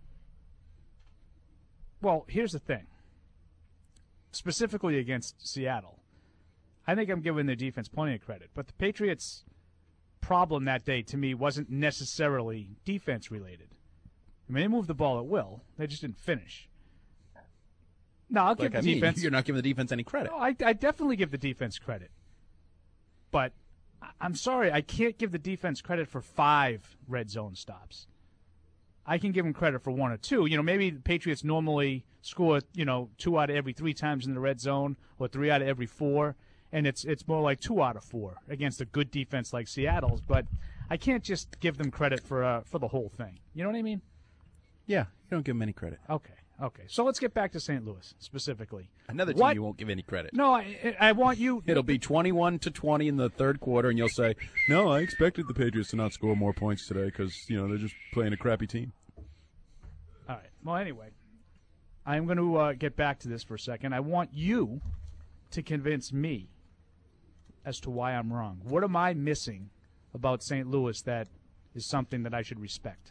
Well, here's the thing. Specifically against Seattle, I think I'm giving their defense plenty of credit. But the Patriots' problem that day, to me, wasn't necessarily defense-related. I mean, they moved the ball at will. They just didn't finish. No, I'll give Like, the I mean, defense. you're not giving the defense any credit. No, I, I definitely give the defense credit. But I- I'm sorry, I can't give the defense credit for five red zone stops. I can give them credit for one or two. You know, maybe the Patriots normally score, you know, two out of every three times in the red zone or three out of every four, and it's it's more like two out of four against a good defense like Seattle's. But I can't just give them credit for uh, for the whole thing. You know what I mean? Yeah, you don't give them any credit. Okay. Okay. So let's get back to Saint Louis specifically. Another team What- you won't give any credit. No, I, I want you. It'll be twenty-one to twenty in the third quarter, and you'll say, "No, I expected the Patriots to not score more points today because you know they're just playing a crappy team." All right. Well, anyway, I'm going to uh, get back to this for a second. I want you to convince me as to why I'm wrong. What am I missing about Saint Louis that is something that I should respect?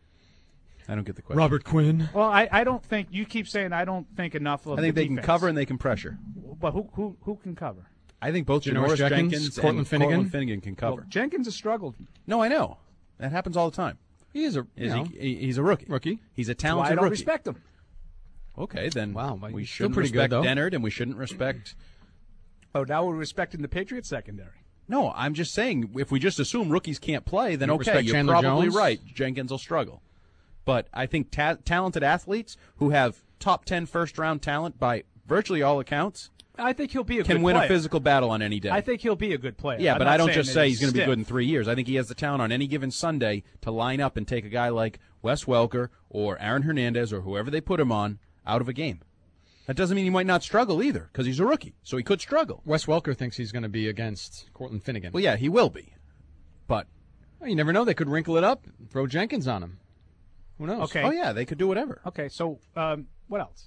I don't get the question. Robert Quinn. Well, I, I don't think you keep saying I don't think enough of. I think the they can defense. cover and they can pressure. But who who who can cover? I think both Janoris Janoris Jenkins, Jenkins, Cortland and Finnegan. Cortland Finnegan can cover. Well, Jenkins has struggled. No, I know that happens all the time. He is a you Is know, he, he's a rookie. rookie. He's a That's why talented I don't rookie. respect him. Okay, then Wow, well, we he's still shouldn't pretty good, respect though. Dennard, and we shouldn't respect. Oh, now we're respecting the Patriots secondary. No, I'm just saying if we just assume rookies can't play, then You okay, respect you're Chandler probably Jones? right. Jenkins will struggle. But I think ta- talented athletes who have top ten first-round talent by virtually all accounts I think he'll be a can good win player. a physical battle on any day. I think he'll be a good player. Yeah, I'm but not I don't saying just that say he's going to be stiff. good in three years. I think he has the talent on any given Sunday to line up and take a guy like Wes Welker or Aaron Hernandez or whoever they put him on out of a game. That doesn't mean he might not struggle either because he's a rookie, so he could struggle. Wes Welker thinks he's going to be against Cortland Finnegan. Well, yeah, he will be. But Well, you never know. They could wrinkle it up, throw Jenkins on him. Who knows? Okay. oh yeah, they could do whatever. Okay, so um, what else?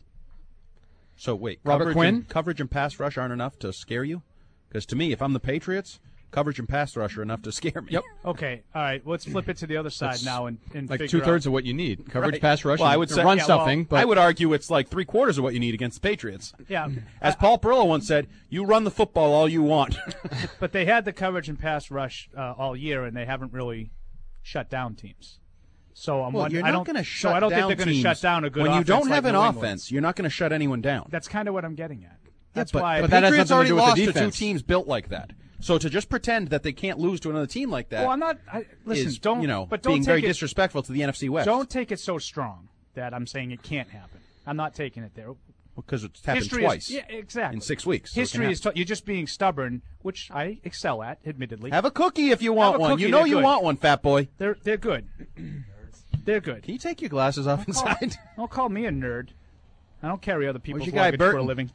So wait, Robert coverage Quinn? and, coverage and pass rush aren't enough to scare you? Because to me, if I'm the Patriots, coverage and pass rush are enough to scare me. Yep. Okay, all right. Let's flip it to the other side That's now and, and Like figure two thirds out. of what you need: coverage, Right. pass rush, Well, and I would say run yeah, well, stuffing. but I would argue it's like three quarters of what you need against the Patriots. Yeah, As Paul Perillo once said, "You run the football all you want." but they had the coverage and pass rush uh, all year, and they haven't really shut down teams. So I'm well, wondering. you're I not don't. going to shut so I don't down think they're going to teams. shut down a good when you offense don't have like an New offense. England's. You're not going to shut anyone down. That's kind of what I'm getting at. That's but, why. but that has Patriots nothing to already do with the lost to two defense. teams built like that. So to just pretend that they can't lose to another team like that well, I'm not. I, listen, is, don't. you know, but don't being take very it, disrespectful to the N F C West. Don't take it so strong that I'm saying it can't happen. I'm not taking it there. Because it's happened History twice. Is, yeah, exactly. In six weeks. so it can History is. happen. T- you're just being stubborn, which I excel at, admittedly. Have a cookie if you want Have a one. cookie, You know they're you good. want one, fat boy. They're they're good. They're good. Can you take your glasses off Don't call, inside? don't call me a nerd. I don't carry other people's Where's your guy, luggage for a Burton? living.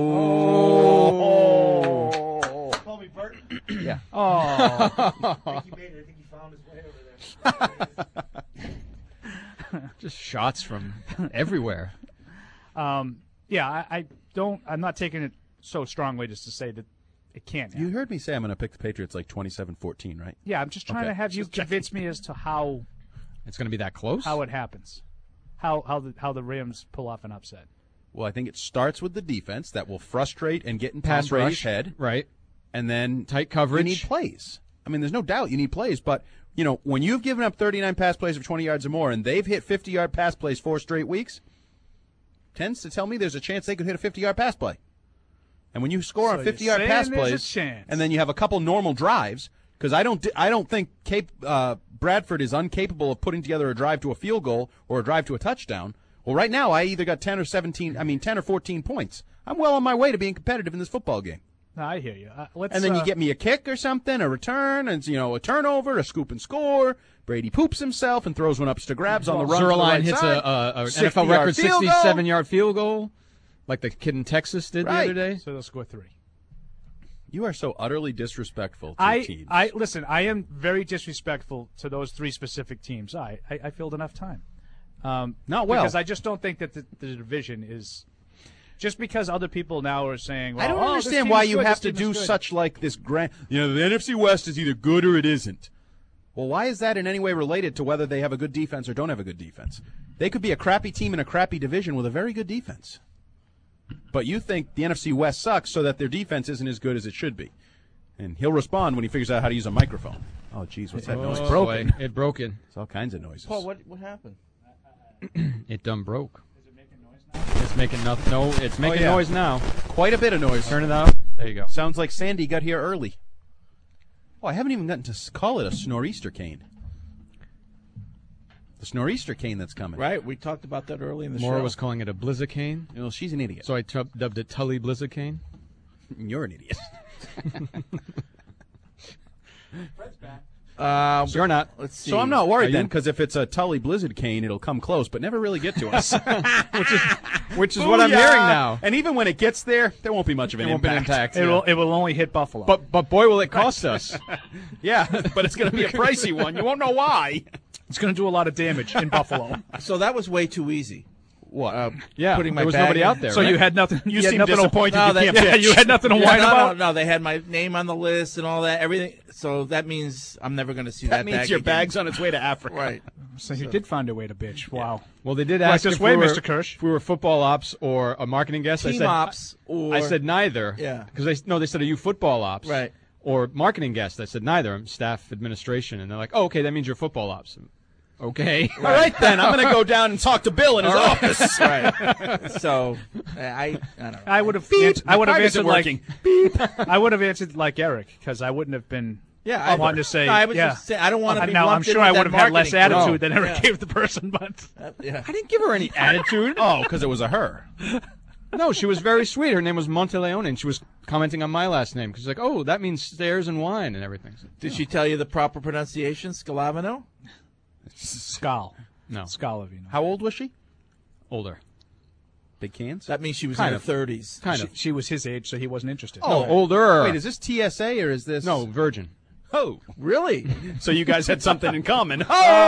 Oh. Call me Burton. Yeah. Oh. I think he made it. I think he found his way over there. just shots from everywhere. Um, yeah, I, I don't. I'm not taking it so strongly just to say that it can't happen. You heard me say I'm going to pick the Patriots like twenty-seven fourteen, right? Yeah, I'm just trying Okay. to have you Just checking. convince me as to how It's going to be that close. how it happens, how how the how the Rams pull off an upset. Well, I think it starts with the defense that will frustrate and get in Tom Pass Brady's rush, head. right? And then Tight coverage. You need plays. I mean, there's no doubt you need plays, but you know, when you've given up thirty-nine pass plays of twenty yards or more and they've hit fifty-yard pass plays four straight weeks, tends to tell me there's a chance they could hit a fifty-yard pass play. And when you score So on you're fifty-yard saying pass there's a plays, chance. and then you have a couple normal drives, because I don't, I don't think Cape, uh, Bradford is incapable of putting together a drive to a field goal or a drive to a touchdown. Well, right now I either got ten or seventeen, I mean ten or fourteen points. I'm well on my way to being competitive in this football game. No, I hear you. Uh, let's, And then uh, you get me a kick or something, a return, and you know a turnover, a scoop and score. Brady poops himself and throws one up to grabs on the run. to the Zerline right hits side. a, a, a N F L sixty-yard record field goal. sixty-seven-yard field goal, like the kid in Texas did Right. the other day. So they'll score three. You are so utterly disrespectful to I, teams. I listen. I am very disrespectful to those three specific teams. I, I, I filled enough time. Um, Not well. because I just don't think that the, the division is. Just because other people now are saying, well, I don't oh, this understand team why is you good, have this to team do is good. such like this grand. You know, the N F C West is either good or it isn't. Well, why is that in any way related to whether they have a good defense or don't have a good defense? They could be a crappy team in a crappy division with a very good defense. But you think the N F C West sucks so that their defense isn't as good as it should be. And he'll respond when he figures out how to use a microphone. Oh, geez, what's that Oh, noise? boy. Broken. It broke it. It's all kinds of noises. Paul, what what happened? It done broke. Is it making noise now? It's making no, no it's making Oh, yeah. noise now. Quite a bit of noise. Turn it up. There you go. Sounds like Sandy got here early. Oh, I haven't even gotten to s- call it a Snor'easter cane. The Snor'easter cane that's coming. Right, we talked about that early in the Maura show. was calling it a Blizzicane. Well, she's an idiot. So I tub- dubbed it Tully Blizzicane. You're an idiot. Fred's back. Um, You're not. Let's see. So I'm not worried Are then, you? because if it's a Tully Blizzard cane, it'll come close, but never really get to us. which is which is what I'm Booyah! hearing now. And even when it gets there, there won't be much of an It won't be an impact. impact. It Yeah. will. It will only hit Buffalo. But but boy, will it cost us. Yeah, but it's going to be a pricey one. You won't know why. It's going to do a lot of damage in Buffalo. So that was way too easy. What? Uh, Yeah, putting my there was bag nobody in. out there. So right? you had nothing. You had seem nothing disappointed To, you they- can't yeah, pitch. you had nothing to Yeah, whine no, about. No, no, they had my name on the list and all that, everything. So that means I'm never going to see that, That means bag your again. bag's on its way to Africa. Right. So you did find a way to bitch. Wow. Well, they did Right ask this if way, we were, Mister Kirsch. if we were football ops or a marketing guest. I Team said ops or I said neither. Yeah. Because they no, they said, are you football ops? Right. Or marketing guest. I said neither. I'm staff administration, and they're like, oh, okay, that means you're football ops. Okay. All right, then. I'm going to go down and talk to Bill in his All right. office. Right. So I, I don't know. I would have. Answered, I would have Card isn't answered like. working. Beep. I would have answered like Eric because I wouldn't have been. Yeah, I wanting to say. No, I was yeah. just saying, I don't want to be Now I'm lumped in sure with I that would have had less marketing attitude group. than Eric Yeah. gave the person, but Uh, yeah. I didn't give her any attitude. Oh, because it was a her. No, she was very sweet. Her name was Monteleone, and she was commenting on my last name because she's like, oh, that means stairs and wine and everything. So, Did she tell you the proper pronunciation, Scalavino? Skal. no, Scalavino. How old was she? older. Big cans? That means she was Kind in her of. thirties. Kind She, of. she was his age, so he wasn't interested. Oh, older. Wait, is this T S A or is this... No, virgin. Oh. Really? So you guys had something in common.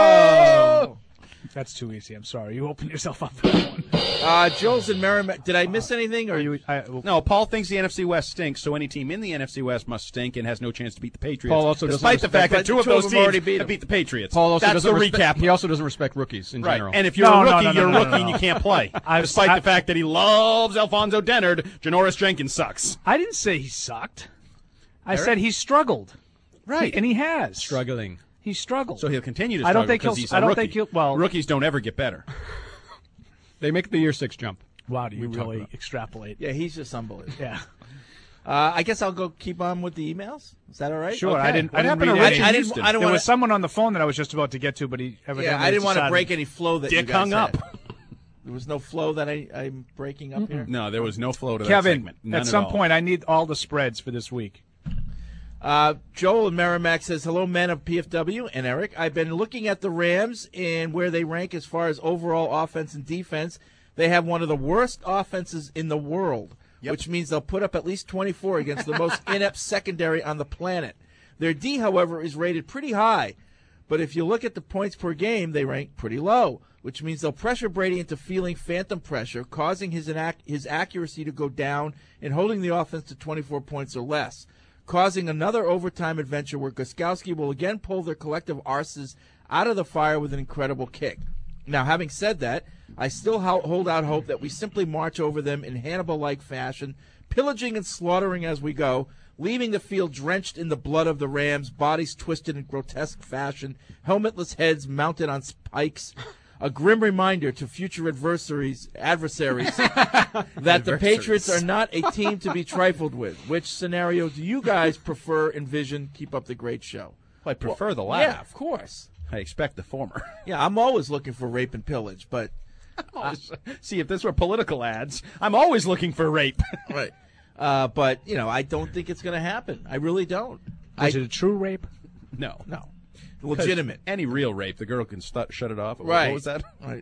Oh! That's too easy. I'm sorry. You opened yourself up for that one. Uh, Joel's in Merrimack. Did I miss anything? Or You, I, well, No, Paul thinks the N F C West stinks, so any team in the N F C West must stink and has no chance to beat the Patriots. Paul also doesn't despite the respect- fact that but two of two of those them teams already beat have them. beat the Patriots. Paul also That's doesn't the respect, recap. He also doesn't respect rookies in Right, general. and if you're No, a no, rookie, no, no, you're a no, rookie no, and no. you can't play. I've- despite I've- the fact that he loves Alfonso Dennard, Janoris Jenkins sucks. I didn't say he sucked. I Eric? said he struggled. Right. He- and he has. struggling. He struggled. So he'll continue to I struggle don't think because he'll- he's a I don't rookie. think he'll- well- Rookies don't ever get better. They make the year six jump. Wow, do you We talked really about. extrapolate? yeah, he's just unbelievable. Yeah. Uh, I guess I'll go keep on with the emails. Is that all right? Sure. Okay. I didn't. What I didn't happened to read Richard any. I didn't. Houston? I don't There want was someone on the phone that I was just about to get to, but he evidently Yeah, I didn't want to decided- break any flow that you Dick guys hung had. up. There was no flow that I, I'm breaking up here. No, there was no flow to that Kevin, segment. None at some all. point, I need all the spreads for this week. Uh, Joel in Merrimack says, hello, men of P F W and Eric. I've been looking at the Rams and where they rank as far as overall offense and defense. They have one of the worst offenses in the world, Yep. which means they'll put up at least twenty-four against the most inept secondary on the planet. Their D, however, is rated pretty high. But if you look at the points per game, they rank pretty low, which means they'll pressure Brady into feeling phantom pressure, causing his, inac- his accuracy to go down and holding the offense to twenty-four points or less, causing another overtime adventure where Gostkowski will again pull their collective arses out of the fire with an incredible kick. Now, having said that, I still ho- hold out hope that we simply march over them in Hannibal-like fashion, pillaging and slaughtering as we go, leaving the field drenched in the blood of the Rams, bodies twisted in grotesque fashion, helmetless heads mounted on spikes. A grim reminder to future adversaries, adversaries that the Patriots are not a team to be trifled with. Which scenario do you guys prefer, envision? Keep up the great show. I prefer the latter. Yeah, of course. I expect the former. Yeah, I'm always looking for rape and pillage, but See, if this were political ads, I'm always looking for rape. right. Uh, but you know, I don't think it's going to happen. I really don't. Is I, it a true rape? No. No. Legitimate. Any real rape, the girl can stu- shut it off. What- Right. What was that? Right.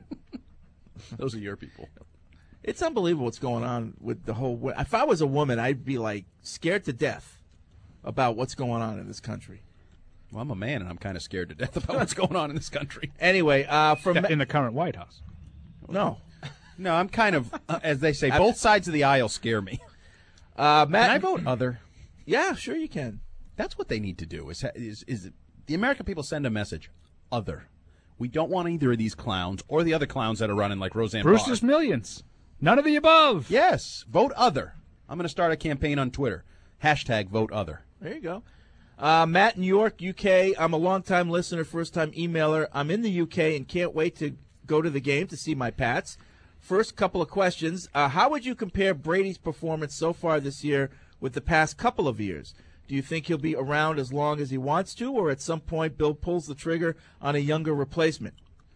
Those are your people. It's unbelievable what's going on with the whole. wo- If I was a woman, I'd be like scared to death about what's going on in this country. Well, I'm a man, and I'm kind of scared to death about what's going on in this country. Anyway, uh, from In the current White House. no, No, I'm kind of, uh, as they say, both sides of the aisle scare me. uh, Matt. Can I vote other? Yeah, sure you can. That's what they need to do. Is is is the American people send a message? Other. We don't want either of these clowns or the other clowns that are running like Roseanne Barr. Brewster's Millions. None of the above. Yes, vote other. I'm going to start a campaign on Twitter. Hashtag vote other. There you go. Uh, Matt, New York, U K. I'm a longtime listener, first-time emailer. I'm in the U K and can't wait to go to the game to see my Pats. First couple of questions. Uh, how would you compare Brady's performance so far this year with the past couple of years? Do you think he'll be around as long as he wants to, or at some point Bill pulls the trigger on a younger replacement?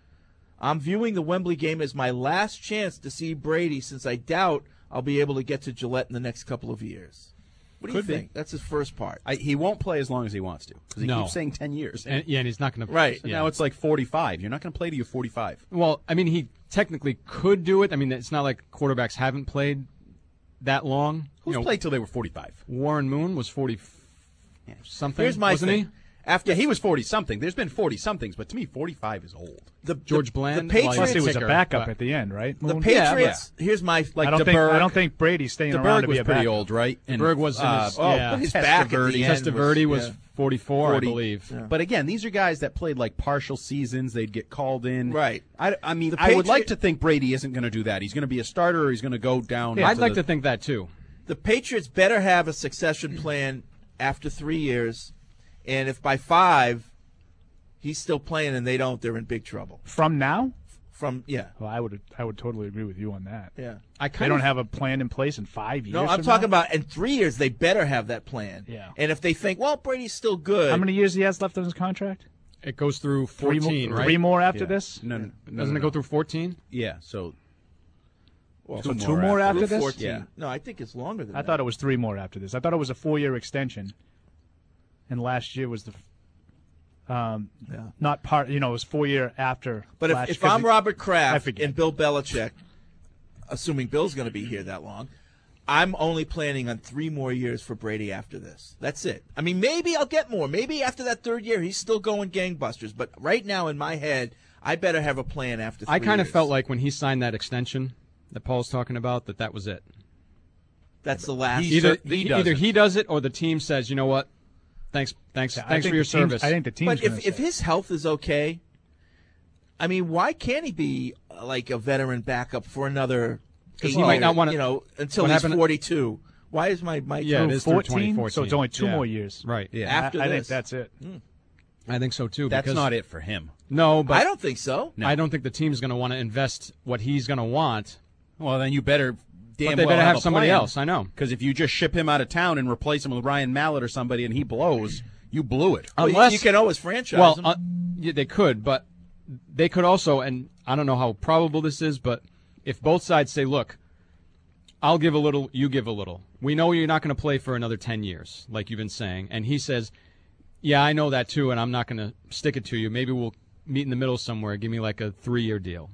I'm viewing the Wembley game as my last chance to see Brady since I doubt I'll be able to get to Gillette in the next couple of years. What do you Could be. think? That's his first part. I, he won't play as long as he wants to because he No. keeps saying ten years. And, yeah, and he's not going to. Right. So now it's like forty-five. You're not going to play till you're forty-five. Well, I mean, he technically could do it. I mean, it's not like quarterbacks haven't played that long. Who's you know, played till they were forty-five? Warren Moon was forty something. Here's my wasn't thing. he? After Yeah, he was forty-something. There's been forty-somethings, but to me, forty-five is old. the George the, Bland. the Patriots. Plus, he was a kicker, backup but- at the end, right? The Moon? Patriots. Here's my Like I don't think DeBerg. I don't think Brady's staying around DeBerg to was be a pretty backup. old, right? And, DeBerg was in uh, his- oh, yeah. his back at the Testaverde. end Testaverde was yeah. forty-four, forty. I believe. Yeah. But again, these are guys that played like partial seasons. They'd get called in. Right. I, I mean, The I would Patri- like to think Brady isn't going to do that. He's going to be a starter or he's going to go down. I'd into like the- to think that too. The Patriots better have a succession plan after three years, and if by five he's still playing and they don't, they're in big trouble. From now? From yeah, Well, I would I would totally agree with you on that. yeah. I They kind don't of have a plan in place in five years. No, I'm from talking now? about in three years they better have that plan. Yeah. And if they think, well, Brady's still good. How many years he has left on his contract? it goes through Three fourteen, more, right? Three more after Yeah. this? No, no, no, Doesn't no, it go no. through fourteen? Yeah, so Well, So two more after after through this? fourteen. Yeah. No, I think it's longer than I that. thought it was three more after this. I thought it was a four-year extension, and last year was the um, Yeah. not part. You know, it was four year after. But if, last- if 'cause I'm he- Robert I Kraft forget. and Bill Belichick, assuming Bill's going to be here that long, I'm only planning on three more years for Brady after this. That's it. I mean, maybe I'll get more. Maybe after that third year, he's still going gangbusters. But right now, in my head, I better have a plan after three I kind of years. felt like when he signed that extension that Paul's talking about, that that was it. That's the last. He Either cer- he either doesn't. he does it or the team says, you know what, thanks, thanks, Yeah, I thanks think for your the team's- service. I think the team's But gonna if, if say- his health is okay, I mean, why can't he be uh, like a veteran backup for another? 'Cause eight he might years, not wanna- you know, until what he's happened- forty-two. Why is my my Yeah, it is through twenty fourteen. So it's only two Yeah. more years. Right. yeah, After I, I think this. that's it. I think so too. that's because, not it for him. No, but I don't think so. I don't think the team's going to want to invest what he's going to want. Well, then you better damn But they well better have a somebody plan. else, I know. Because if you just ship him out of town and replace him with Ryan Mallett or somebody and he blows, you blew it. Well, you- Unless you can always franchise Well, him. uh, yeah, they could, but they could also, and I don't know how probable this is, but if both sides say, "Look, I'll give a little, you give a little. We know you're not going to play for another ten years, like you've been saying," and he says, "Yeah, I know that too, and I'm not going to stick it to you. Maybe we'll meet in the middle somewhere. Give me like a three-year deal."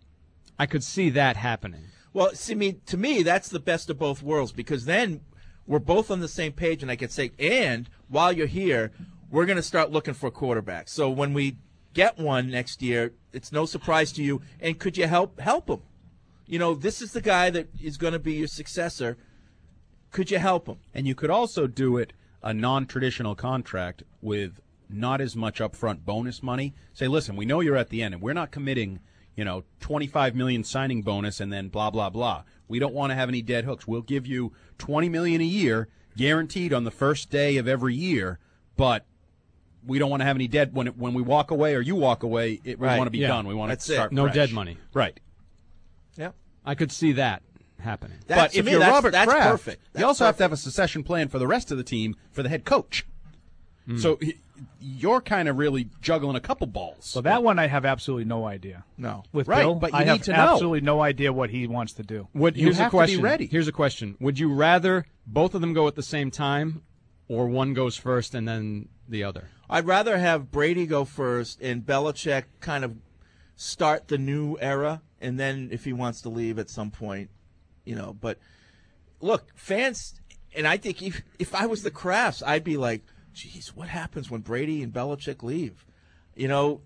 I could see that happening. Well, see, me to me, that's the best of both worlds because then we're both on the same page, and I could say, and while you're here, we're going to start looking for a quarterback. So when we get one next year, it's no surprise to you. And could you help help him? You know, this is the guy that is going to be your successor. Could you help him? And you could also do it a non-traditional contract with not as much upfront bonus money. Say, listen, we know you're at the end, and we're not committing, you know, twenty-five million signing bonus and then blah blah blah. We don't want to have any dead hooks. We'll give you twenty million a year, guaranteed on the first day of every year, but we don't want to have any dead when it, when we walk away or you walk away. It, we Right. want to be Yeah. done. We want That's to it. start No fresh. dead money. Right. Yeah. I could see that happening. That, But to if me, you're that's, Robert that's Kraft, perfect. That's you also have to have perfect. a succession plan for the rest of the team for the head coach. Hmm. So he, you're kind of really juggling a couple balls. So that one I have absolutely no idea. No. With Right, Bill, but you I need have to know. absolutely no idea what he wants to do. Would, You here's have a to be question. ready. Here's a question. Would you rather both of them go at the same time, or one goes first and then the other? I'd rather have Brady go first and Belichick kind of start the new era, and then if he wants to leave at some point, you know. But look, fans, and I think if if I was the Crafts, I'd be like, geez, what happens when Brady and Belichick leave? You know,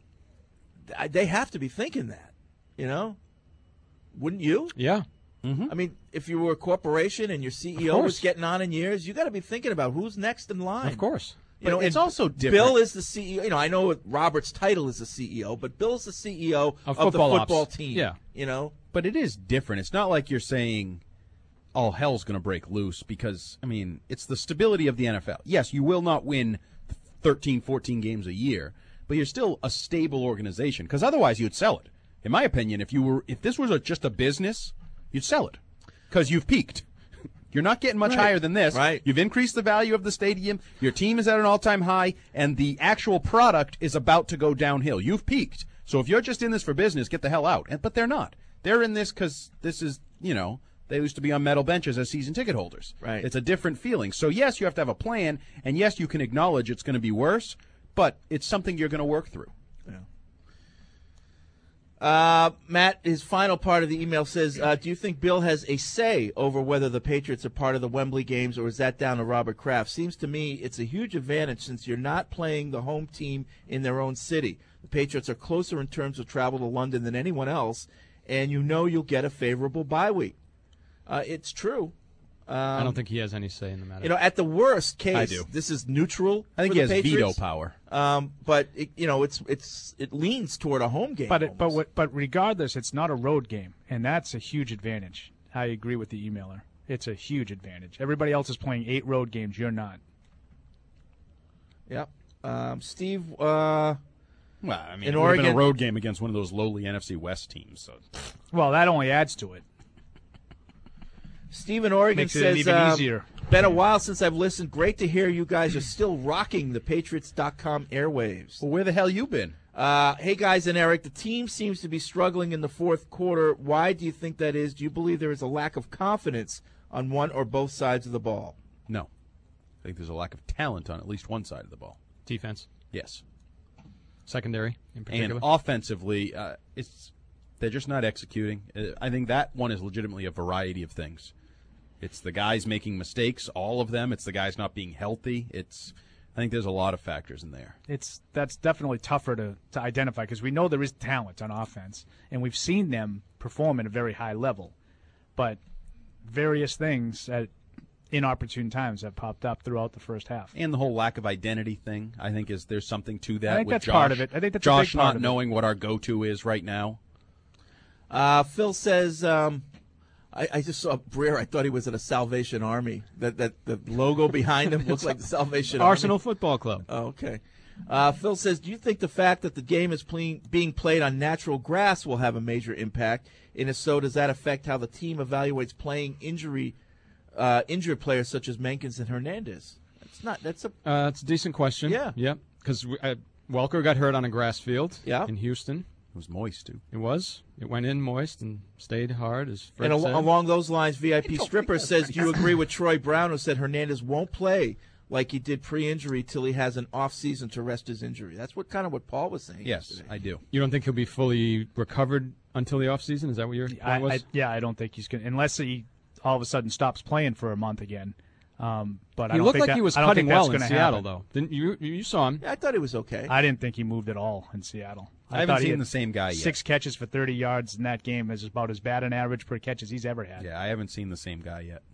th- they have to be thinking that, you know? Wouldn't you? Yeah. Mm-hmm. I mean, if you were a corporation and your C E O Of was course. getting on in years, you got to be thinking about who's next in line. Of course. You know, But it's and also different. Bill is the C E O. You know, I know Robert's title is the C E O, but Bill's the C E O Of of, the football ops. football team. Yeah. You know, But it is different. It's not like you're saying all hell's going to break loose because, I mean, it's the stability of the N F L. Yes, you will not win thirteen, fourteen games a year, but you're still a stable organization because otherwise you'd sell it. In my opinion, if you were, if this was a, just a business, you'd sell it because you've peaked. You're not getting much Right. higher than this. Right. You've increased the value of the stadium. Your team is at an all-time high, and the actual product is about to go downhill. You've peaked. So if you're just in this for business, get the hell out. And, but they're not. They're in this because this is, you know, They used to be on metal benches as season ticket holders. Right. It's a different feeling. So, yes, you have to have a plan, and yes, you can acknowledge it's going to be worse, but it's something you're going to work through. Yeah. Uh, Matt, his final part of the email says, uh, do you think Bill has a say over whether the Patriots are part of the Wembley games, or is that down to Robert Kraft? Seems to me it's a huge advantage since you're not playing the home team in their own city. The Patriots are closer in terms of travel to London than anyone else, and you know you'll get a favorable bye week. Uh, it's true. Um, I don't think he has any say in the matter. You know, at the worst case, I do. this is neutral. I think for he the has Patriots. veto power. Um, but it, you know, it's it's it leans toward a home game. But it, but what, but regardless, it's not a road game, and that's a huge advantage. I agree with the emailer. It's a huge advantage. Everybody else is playing eight road games. You're not. Yep. Um, Steve. Uh, well, I mean, in it would have Oregon, been a road game against one of those lowly N F C West teams. So. Well, that only adds to it. Steve in Oregon Makes it says, even uh, easier. been a while since I've listened. Great to hear you guys are still rocking the Patriots dot com airwaves. Well, where the hell you been? Uh, hey, guys and Eric, the team seems to be struggling in the fourth quarter. Why do you think that is? Do you believe there is a lack of confidence on one or both sides of the ball? No. I think there's a lack of talent on at least one side of the ball. Defense. Yes. Secondary, in particular. And offensively, uh, it's they're just not executing. Uh, I think that one is legitimately a variety of things. It's the guys making mistakes, all of them. It's the guys not being healthy. It's I think there's a lot of factors in there. It's that's definitely tougher to, to identify because we know there is talent on offense, and we've seen them perform at a very high level. But various things at inopportune times have popped up throughout the first half. And the whole lack of identity thing, I think, is there's something to that. I think with that's Josh, part of it. I think that's Josh a big part not of knowing it. what our go-to is right now. Uh, Phil says, um, I, I just saw Breer. I thought he was at a Salvation Army. That that the logo behind him looks like the Salvation Arsenal Army. Football Club. Oh, okay. Uh, Phil says, do you think the fact that the game is ple- being played on natural grass will have a major impact? And if so, does that affect how the team evaluates playing injury uh, injured players such as Menkins and Hernandez? That's not. That's a. Uh, that's a decent question. Yeah. Yep. Because uh, Welker got hurt on a grass field. Yeah. In Houston. It was moist, too. It was. It went in moist and stayed hard, as Fred And al- said. along those lines, V I P Stripper says, do you agree with Troy Brown, who said Hernandez won't play like he did pre-injury till he has an off-season to rest his injury? That's what kind of what Paul was saying. Yes, yesterday. I do. You don't think he'll be fully recovered until the offseason? Is that what your point I, was? I, yeah, I don't think he's going to, unless he all of a sudden stops playing for a month again. Um, but I he don't looked think like that, he was I don't cutting think that's well in gonna Seattle, happen. though. Didn't you? You saw him. Yeah, I thought he was okay. I didn't think he moved at all in Seattle. I, I haven't thought he seen had the same guy yet. Six catches for thirty yards in that game is about as bad an average per catch as he's ever had. Yeah, I haven't seen the same guy yet.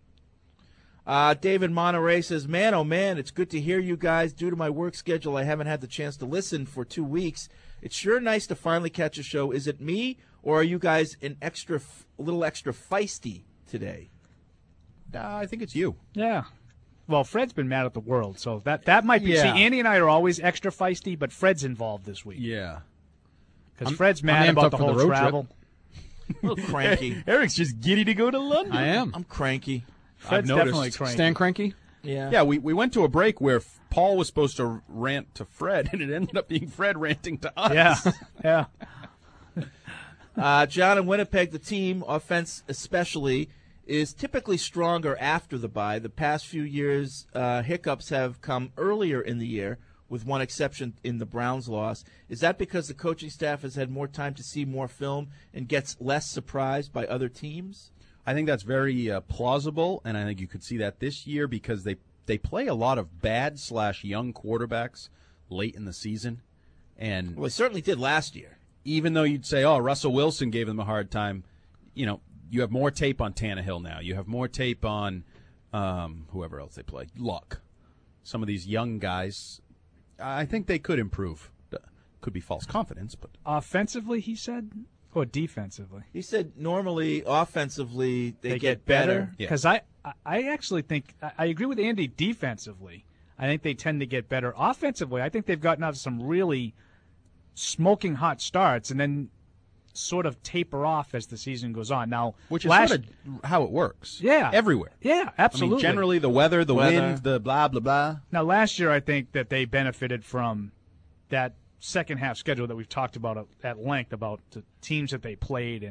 Uh, David Monterey says, man, oh, man, it's good to hear you guys. Due to my work schedule, I haven't had the chance to listen for two weeks. It's sure nice to finally catch a show. Is it me, or are you guys an extra, a little extra feisty today? Uh, I think it's you. Yeah. Well, Fred's been mad at the world, so that that might be. Yeah. See, Andy and I are always extra feisty, but Fred's involved this week. Yeah. Because Fred's mad I'm amped about up the for whole the road trip. travel. A little cranky. Eric's just giddy to go to London. I am. I'm cranky. Fred's I've noticed. definitely cranky. Stan Cranky? Yeah. Yeah, we, we went to a break where F- Paul was supposed to rant to Fred, and it ended up being Fred ranting to us. Yeah, yeah. Uh, John in Winnipeg, the team, offense especially, is typically stronger after the bye. The past few years, uh, hiccups have come earlier in the year, with one exception in the Browns loss. Is that because the coaching staff has had more time to see more film and gets less surprised by other teams? I think that's very uh, plausible, and I think you could see that this year because they, they play a lot of bad slash young quarterbacks late in the season. And Well, they certainly did last year. even though you'd say, oh, Russell Wilson gave them a hard time, you know, you have more tape on Tannehill now. You have more tape on um, whoever else they play. Luck. Some of these young guys, I think they could improve. Could be false confidence, but Offensively, he said, or defensively? He said normally, offensively, they, They get, better. Because I, I actually think I- I agree with Andy. Defensively, I think they tend to get better. Offensively, I think they've gotten out some really smoking hot starts, and then sort of taper off as the season goes on. Now, which is last, sort of how it works. Yeah. Everywhere. Yeah, absolutely. I mean, generally, the weather, the Weather. wind, the blah, blah, blah. Now, last year, I think that they benefited from that second half schedule that we've talked about at length about the teams that they played, and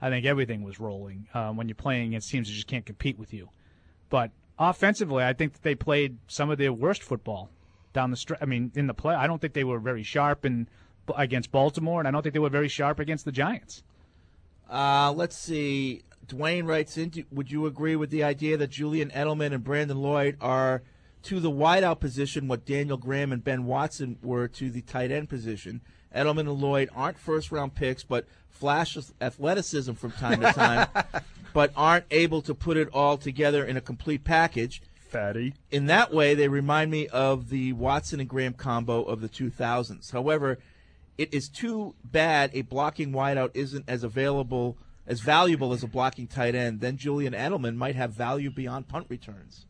I think everything was rolling um, when you're playing against teams that just can't compete with you. But offensively, I think that they played some of their worst football down the stretch. I mean, in the play, I don't think they were very sharp in, against Baltimore, and I don't think they were very sharp against the Giants. Uh, let's see. Dwayne writes in, would you agree with the idea that Julian Edelman and Brandon Lloyd are to the wideout position what Daniel Graham and Ben Watson were to the tight end position? Edelman and Lloyd aren't first-round picks, but flash athleticism from time to time, but aren't able to put it all together in a complete package. Fatty. In that way, they remind me of the Watson and Graham combo of the two thousands. However, it is too bad a blocking wideout isn't as available, as valuable as a blocking tight end. Then Julian Edelman might have value beyond punt returns.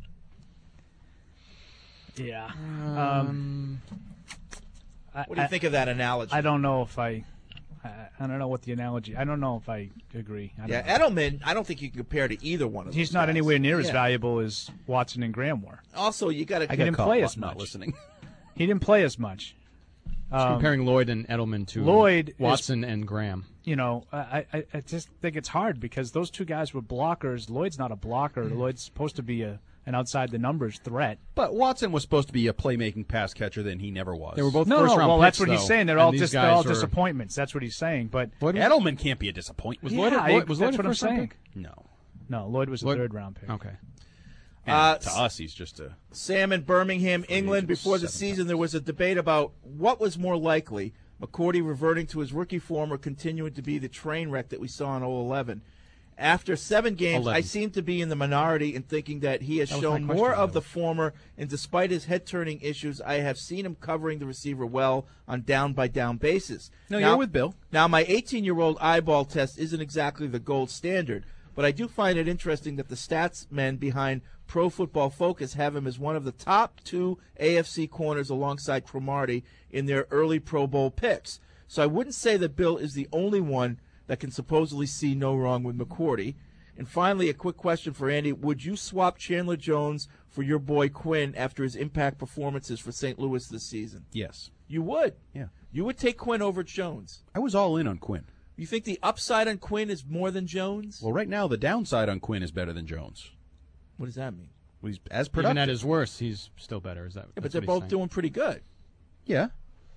Yeah. Um, Um, what do you I, think of that analogy? I don't know if I, I, I don't know what the analogy. I don't know if I agree. I don't Yeah, know. Edelman, I don't think you can compare to either one of them. He's not guys. anywhere near as Yeah. valuable as Watson and Graham were. Also, you got to. He didn't play as much. Not listening. He didn't play as much. Just Um, comparing Lloyd and Edelman to Lloyd is- Watson and Graham. You know, I, I, I just think it's hard because those two guys were blockers. Lloyd's not a blocker. Lloyd's supposed to be a an outside the numbers threat. But Watson was supposed to be a playmaking pass catcher, then he never was. They were both No, no, first-round well, that's picks, what he's though, saying. They're and all these just they're guys all were- disappointments. That's what he's saying. But Lloyd was- Edelman can't be a disappointment. Was Yeah, Lloyd, a- I- Lloyd, was Lloyd that's a what I'm first-round saying. pick? No. No, Lloyd was a Lloyd- third round pick. Okay. And Uh, to us, he's just a. Sam in Birmingham, England. of Before the seven season, there was a debate about what was more likely: McCourty reverting to his rookie form or continuing to be the train wreck that we saw in oh eleven. After seven games, eleven. I seem to be in the minority in thinking that he has That was shown my more question, of by the former, and despite his head-turning issues, I have seen him covering the receiver well on down-by-down basis. No, Now- you're with Bill. Now, my eighteen-year-old eyeball test isn't exactly the gold standard, but I do find it interesting that the stats men behind Pro Football Focus have him as one of the top two A F C corners alongside Cromartie in their early Pro Bowl picks. So I wouldn't say that Bill is the only one that can supposedly see no wrong with McCourty. And finally, a quick question for Andy. Would you swap Chandler Jones for your boy Quinn after his impact performances for Saint Louis this season? Yes. You would? Yeah. You would take Quinn over Jones? I was all in on Quinn. You think the upside on Quinn is more than Jones? Well, right now, the downside on Quinn is better than Jones. What does that mean? Well, he's as Even productive. at his worst, he's still better. Is that? Yeah, but that's they're what he's both saying. doing pretty good. Yeah.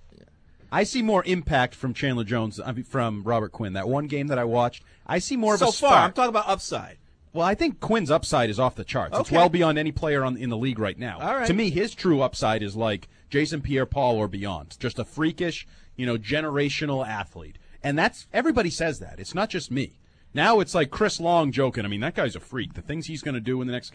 I see more impact from Chandler Jones, I mean, from Robert Quinn. That one game that I watched, I see more of so a far, spark. I'm talking about upside. Well, I think Quinn's upside is off the charts. It's Okay. well beyond any player on, in the league right now. All right. To me, his true upside is like Jason Pierre-Paul or beyond. Just a freakish, you know, generational athlete. And that's everybody says that. It's not just me. Now it's like Chris Long joking. I mean, that guy's a freak. The things he's going to do in the next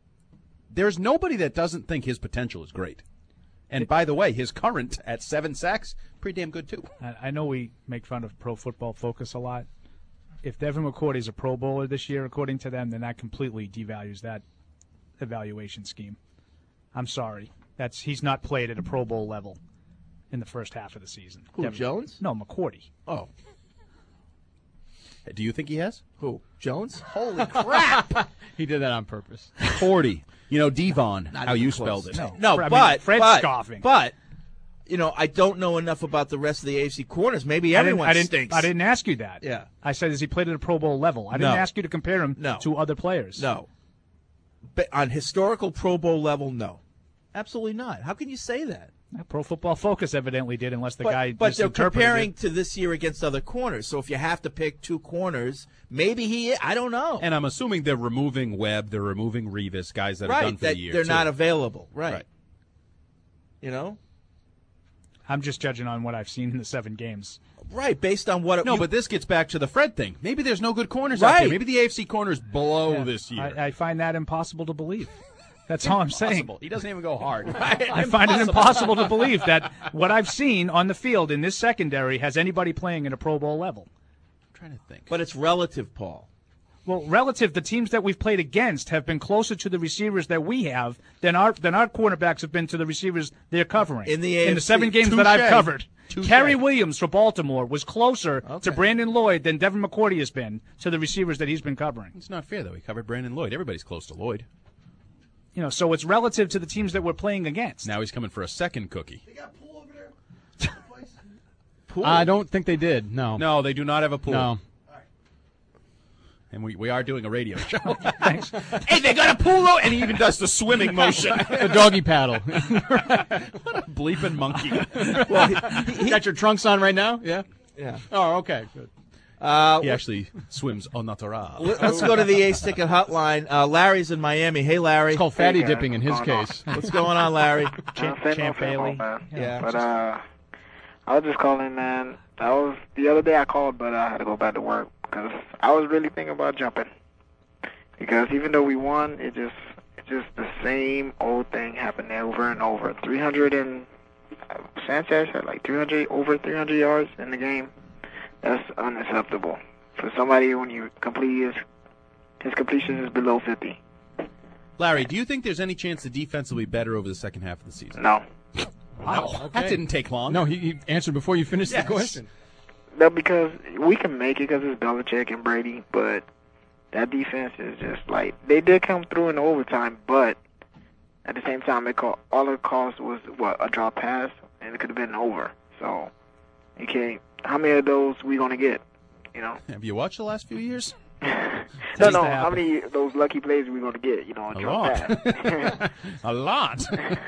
– there's nobody that doesn't think his potential is great. And by the way, his current at seven sacks, pretty damn good too. I, I know we make fun of Pro Football Focus a lot. If Devin McCourty is a Pro Bowler this year, according to them, then that completely devalues that evaluation scheme. I'm sorry. That's he's not played at a Pro Bowl level in the first half of the season. Who, Devin- Jones? No, McCourty. Oh. Do you think he has? Who? Jones? Holy crap! He did that on purpose. forty. You know, Devon, Not how even you close. spelled it. No. No, I mean, but Fred's but, scoffing. But you know, I don't know enough about the rest of the A F C corners. Maybe I didn't, everyone I didn't, stinks. I didn't ask you that. Yeah. I said, has he played at a Pro Bowl level? I didn't No. ask you to compare him No. to other players. No. But on historical Pro Bowl level, no. Absolutely not. How can you say that? Pro Football Focus evidently did, unless the but, guy but they're misinterpreted comparing it. to this year against other corners. So if you have to pick two corners, maybe he I don't know. And I'm assuming they're removing Webb, they're removing Revis, guys that right, are done for that the year. they're too. not available. Right. Right. You know? I'm just judging on what I've seen in the seven games. Right, based on what No, you, but this gets back to the Fred thing. Maybe there's no good corners out Right. there. Maybe the A F C corners blow Yeah, this year. I, I find that impossible to believe. That's all I'm saying. Impossible. He doesn't even go hard. I find it impossible to believe that what I've seen on the field in this secondary has anybody playing at a Pro Bowl level. I'm trying to think. But it's relative, Paul. Well, relative, the teams that we've played against have been closer to the receivers that we have than our than our cornerbacks have been to the receivers they're covering. In the A F C. in the seven games Touche. that I've covered. Touche. Kerry Williams for Baltimore was closer Okay. to Brandon Lloyd than Devin McCourty has been to the receivers that he's been covering. It's not fair, though. He covered Brandon Lloyd. Everybody's close to Lloyd. You know, so it's relative to the teams that we're playing against. Now he's coming for a second cookie. They got pool over there. Pool. I don't think they did. No. No, they do not have a pool. No. And we, we are doing a radio show. Thanks. Hey, they got a pool, though, and he even does the swimming motion. The doggy paddle. What a bleeping monkey. Well, he, he, got your trunks on right now? Yeah? Yeah. Oh, okay, good. Uh, he actually swims au natural. Let's go to the Ace Ticket Hotline. Uh, Larry's in Miami. Hey, Larry. It's called fatty dipping in his case. What's going on, Larry? Champ, Champ Bailey. Man. Yeah. But uh, I was just calling, man. That was the other day I called, but I had to go back to work because I was really thinking about jumping. Because even though we won, it just it's just the same old thing happened over and over. three hundred and uh, Sanchez had like three hundred over three hundred yards in the game. That's unacceptable for somebody when you complete his his completion is below fifty. Larry, do you think there's any chance the defense will be better over the second half of the season? No. Wow, okay. That didn't take long. No, he, he answered before you finished yes. the question. No, because we can make it because it's Belichick and Brady, but that defense is just like they did come through in overtime, but at the same time, it call, all it cost was what a drop pass, and it could have been over. So you can't. How many of those we gonna get? You know. Have you watched the last few years? No, no. How many of those lucky plays are we gonna get? You know, a drop lot. pass. A lot.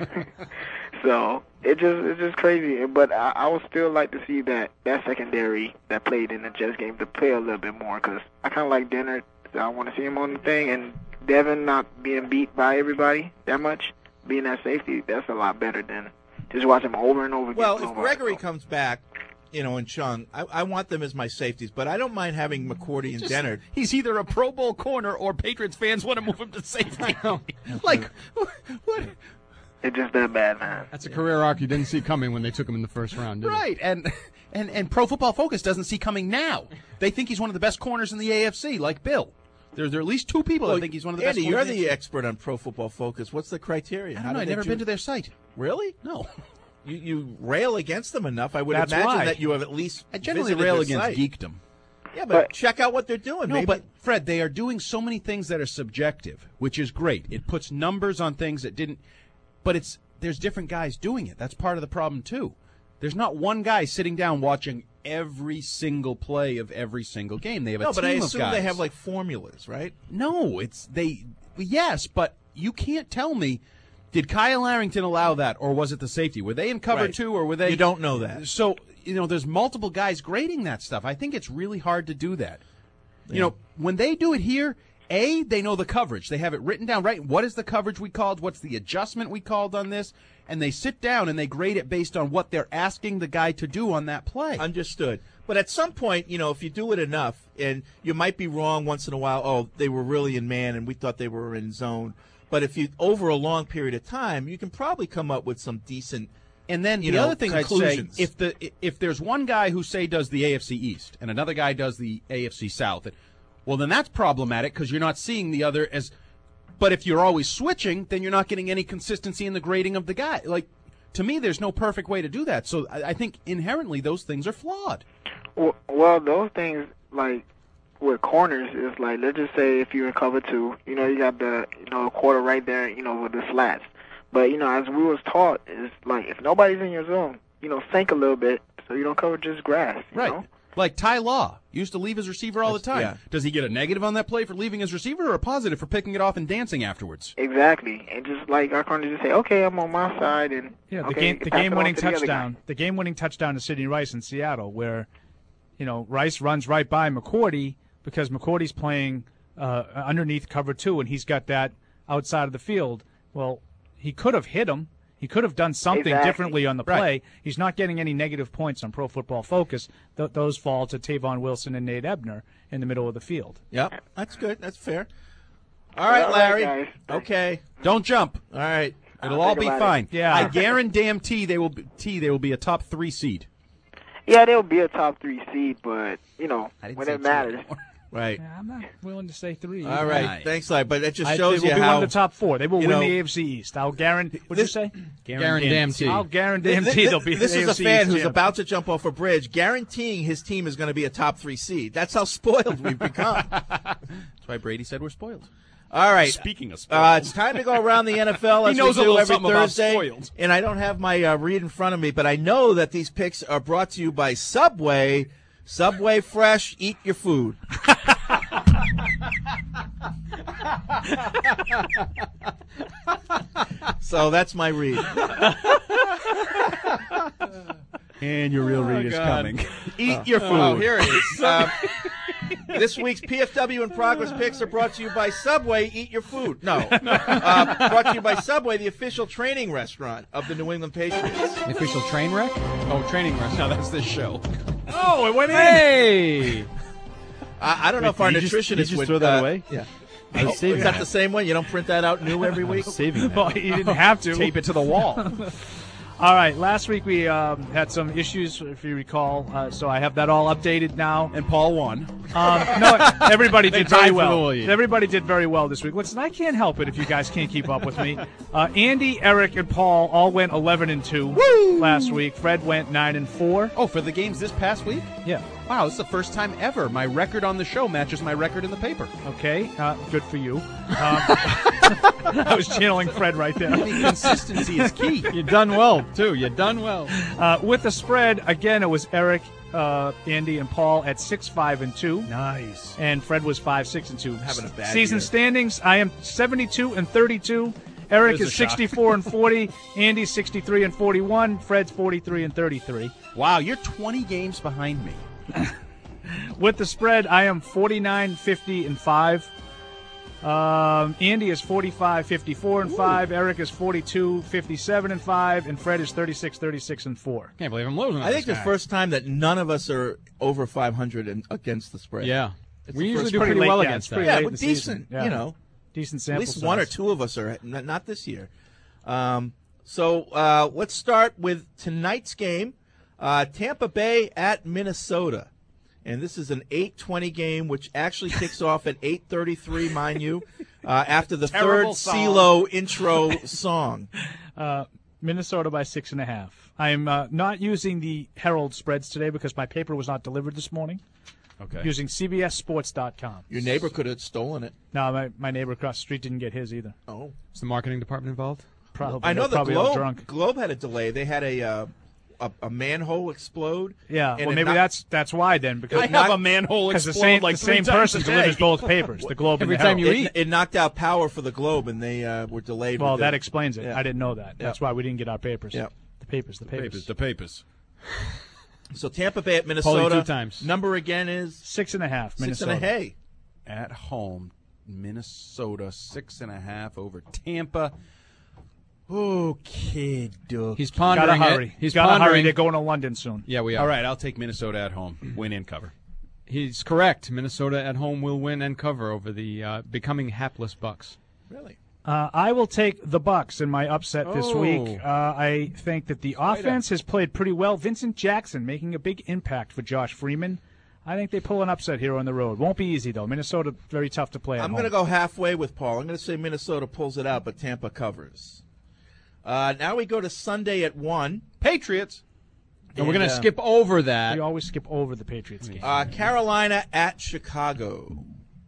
So it just it's just crazy. But I, I would still like to see that that secondary that played in the Jets game to play a little bit more because I kind of like Dennard. So I want to see him on the thing, and Devin not being beat by everybody that much, being that safety, that's a lot better than just watching him over and over again. Well, if Gregory comes back, you know, and Chung, I, I want them as my safeties, but I don't mind having McCourty and Just, Dennard. He's either a Pro Bowl corner or Patriots fans want to move him to safety. Like, what? It's just that bad, man. That's a career arc you didn't see coming when they took him in the first round, did you? Right, and, and and Pro Football Focus doesn't see coming now. They think he's one of the best corners in the A F C, like Bill. There, there are at least two people well, that think he's one of the Andy, best you're corners. the expert on Pro Football Focus. What's the criteria? I How don't know. do I've they never choose? been to their site. Really? No. You, you rail against them enough. I would That's imagine why. that you have at least I generally visited rail their against site. geekdom. Yeah, but, check out what they're doing. No, Maybe. but Fred, they are doing so many things that are subjective, which is great. It puts numbers on things that didn't. But it's there's different guys doing it. That's part of the problem too. There's not one guy sitting down watching every single play of every single game. They have a no, team but I of assume guys. they have like formulas, right? No, it's they. Yes, but you can't tell me. Did Kyle Arrington allow that, or was it the safety? Were they in cover Right. two, or were they? You don't know that. So you know, there's multiple guys grading that stuff. I think it's really hard to do that. Yeah. You know, when they do it here, A, they know the coverage. They have it written down, right? What is the coverage we called? What's the adjustment we called on this? And they sit down and they grade it based on what they're asking the guy to do on that play. Understood. But at some point, you know, if you do it enough, and you might be wrong once in a while, oh, they were really in man and we thought they were in zone. But if you, over a long period of time, you can probably come up with some decent, And then you the know, other thing I'd say, conclusions. if the if there's one guy who say does the A F C East and another guy does the A F C South, well then that's problematic because you're not seeing the other as. But if you're always switching, then you're not getting any consistency in the grading of the guy. Like to me, there's no perfect way to do that. So I, I think inherently those things are flawed. Well, well, those things like with corners is like let's just say if you're in cover two, you know you got the you know the quarter right there, you know with the slats. But you know as we was taught is like if nobody's in your zone, you know sink a little bit so you don't cover just grass. You Right. know? Like Ty Law used to leave his receiver all the time. yeah. Does he get a negative on that play for leaving his receiver or a positive for picking it off and dancing afterwards? Exactly, and just like our corners just say, okay, I'm on my side, and Yeah, the okay, game the pass it game on winning to the other guy. touchdown. The game winning touchdown to Sidney Rice in Seattle, where you know Rice runs right by McCourty because McCourty's playing uh, underneath cover two, and he's got that outside of the field. Well, he could have hit him. He could have done something Exactly. differently on the play. Right. He's not getting any negative points on Pro Football Focus. Th- those fall to Tavon Wilson and Nate Ebner in the middle of the field. Yep, that's good. That's fair. All right, All right, Larry. guys. Okay. Don't jump. All right. It'll I'll all think be about fine. it. Yeah. I guarantee they will be, T, they will be a top three seed. Yeah, they'll be a top three seed, but you know I didn't when say it two matters. anymore. Right. Yeah, I'm not willing to say three. All right. Right. Thanks, Larry. But that just I, shows they will you be how one of the top four. They will you win know, the A F C East. I'll guarantee. What did you this- say? Guarantee. I'll guarantee This, they'll be. this the is A a F C fan East who's champ. about to jump off a bridge, guaranteeing his team is going to be a top three seed. That's how spoiled we've become. That's why Brady said we're spoiled. All right. Speaking of spoiled. Uh, it's time to go around the N F L He as knows a we do little every something about Thursday. spoiled. And I don't have my uh, read in front of me, but I know that these picks are brought to you by Subway. Subway Fresh. Eat your food. So that's my read. And your real Oh, read is God. coming. Eat Oh. your food. Oh, here it is. Uh, this week's P F W in Progress picks are brought to you by Subway. Eat your food. No. Uh, brought to you by Subway, the official training restaurant of the New England Patriots. The official train wreck? Oh, training restaurant. No, that's this show. Oh, it went in. Hey! I, I don't know Wait, if our did you just- nutritionist did you just would throw that uh, away? Yeah. I was Oh, saving is that that. the same one? You don't print that out new every week? Saving that. Well, you didn't have to. Tape it to the wall. All right, last week we um, had some issues, if you recall, uh, so I have that all updated now. And Paul won. Um, no, everybody They did tied very for well. the lead. Everybody did very well this week. Listen, I can't help it if you guys can't keep up with me. Uh, Andy, Eric, and Paul all went eleven and two last week. Fred went nine and four. Oh, for the games this past week? Yeah. Wow, this is the first time ever my record on the show matches my record in the paper. Okay, uh, good for you. Um, I was channeling Fred right there. I mean, consistency is key. You done well, too. You done well. Uh, with the spread, again, it was Eric, uh, Andy, and Paul at six, five, and two. Nice. And Fred was five, six, and two. Having a bad Season year. standings, I am seventy-two and thirty-two. Eric There's is a shock. sixty-four and forty. Andy's sixty-three and forty-one. Fred's forty-three and thirty-three. Wow, you're twenty games behind me. With the spread, I am forty-nine, fifty, and five. Um, Andy is forty-five, fifty-four, and five. Eric is forty-two, fifty-seven, and five. And Fred is thirty-six, thirty-six, and four. Can't believe I'm losing. I think this the guy. first time that none of us are over five hundred and against the spread. Yeah. It's We the usually first do time. pretty late, well yeah, against it's pretty that. Yeah, late but in the decent. season. Yeah. You know, Decent at sample least one or size. two of us are not, not this year. Um, so uh, let's start with tonight's game: uh, Tampa Bay at Minnesota, and this is an eight twenty game, which actually kicks off at eight thirty-three, mind you, uh, after the Terrible third song. CeeLo intro song. Uh, Minnesota by six and a half. I'm uh, not using the Herald spreads today because my paper was not delivered this morning. Okay. Using C B S Sports dot com. Your neighbor could have stolen it. No, my, my neighbor across the street didn't get his either. Oh, Is the marketing department involved? Probably. I know They're the probably all Globe. drunk. Globe had a delay. They had a uh, a, a manhole explode. Yeah, and well, it maybe knocked- that's that's why then because I have a manhole because the explode same like the three same times person a day. delivers both papers, the Globe Every and the time Herald. you it, it knocked out power for the Globe, and they uh, were delayed. Well, with that the- explains it. Yeah. I didn't know that. Yeah. That's why we didn't get our papers. Yeah. The papers, the papers. Papers, the papers. So Tampa Bay at Minnesota. two times. Number again is Six and a half, six Minnesota. and a hay. At home, Minnesota, six and a half over Tampa. Okay, duck. He's pondering Gotta hurry. it. He's Gotta hurry. pondering. They're going to London soon. Yeah, we are. All right, I'll take Minnesota at home. Win and cover. He's correct. Minnesota at home will win and cover over the uh, becoming hapless Bucks. Really? Uh, I will take the Bucks in my upset this Oh. week. Uh, I think that the offense has played pretty well. Vincent Jackson making a big impact for Josh Freeman. I think they pull an upset here on the road. Won't be easy though. Minnesota very tough to play at I'm home. going to go halfway with Paul. I'm going to say Minnesota pulls it out, but Tampa covers. Uh, now we go to Sunday at one. Patriots. And we're going to uh, skip over that. We always skip over the Patriots game. Uh, Carolina at Chicago.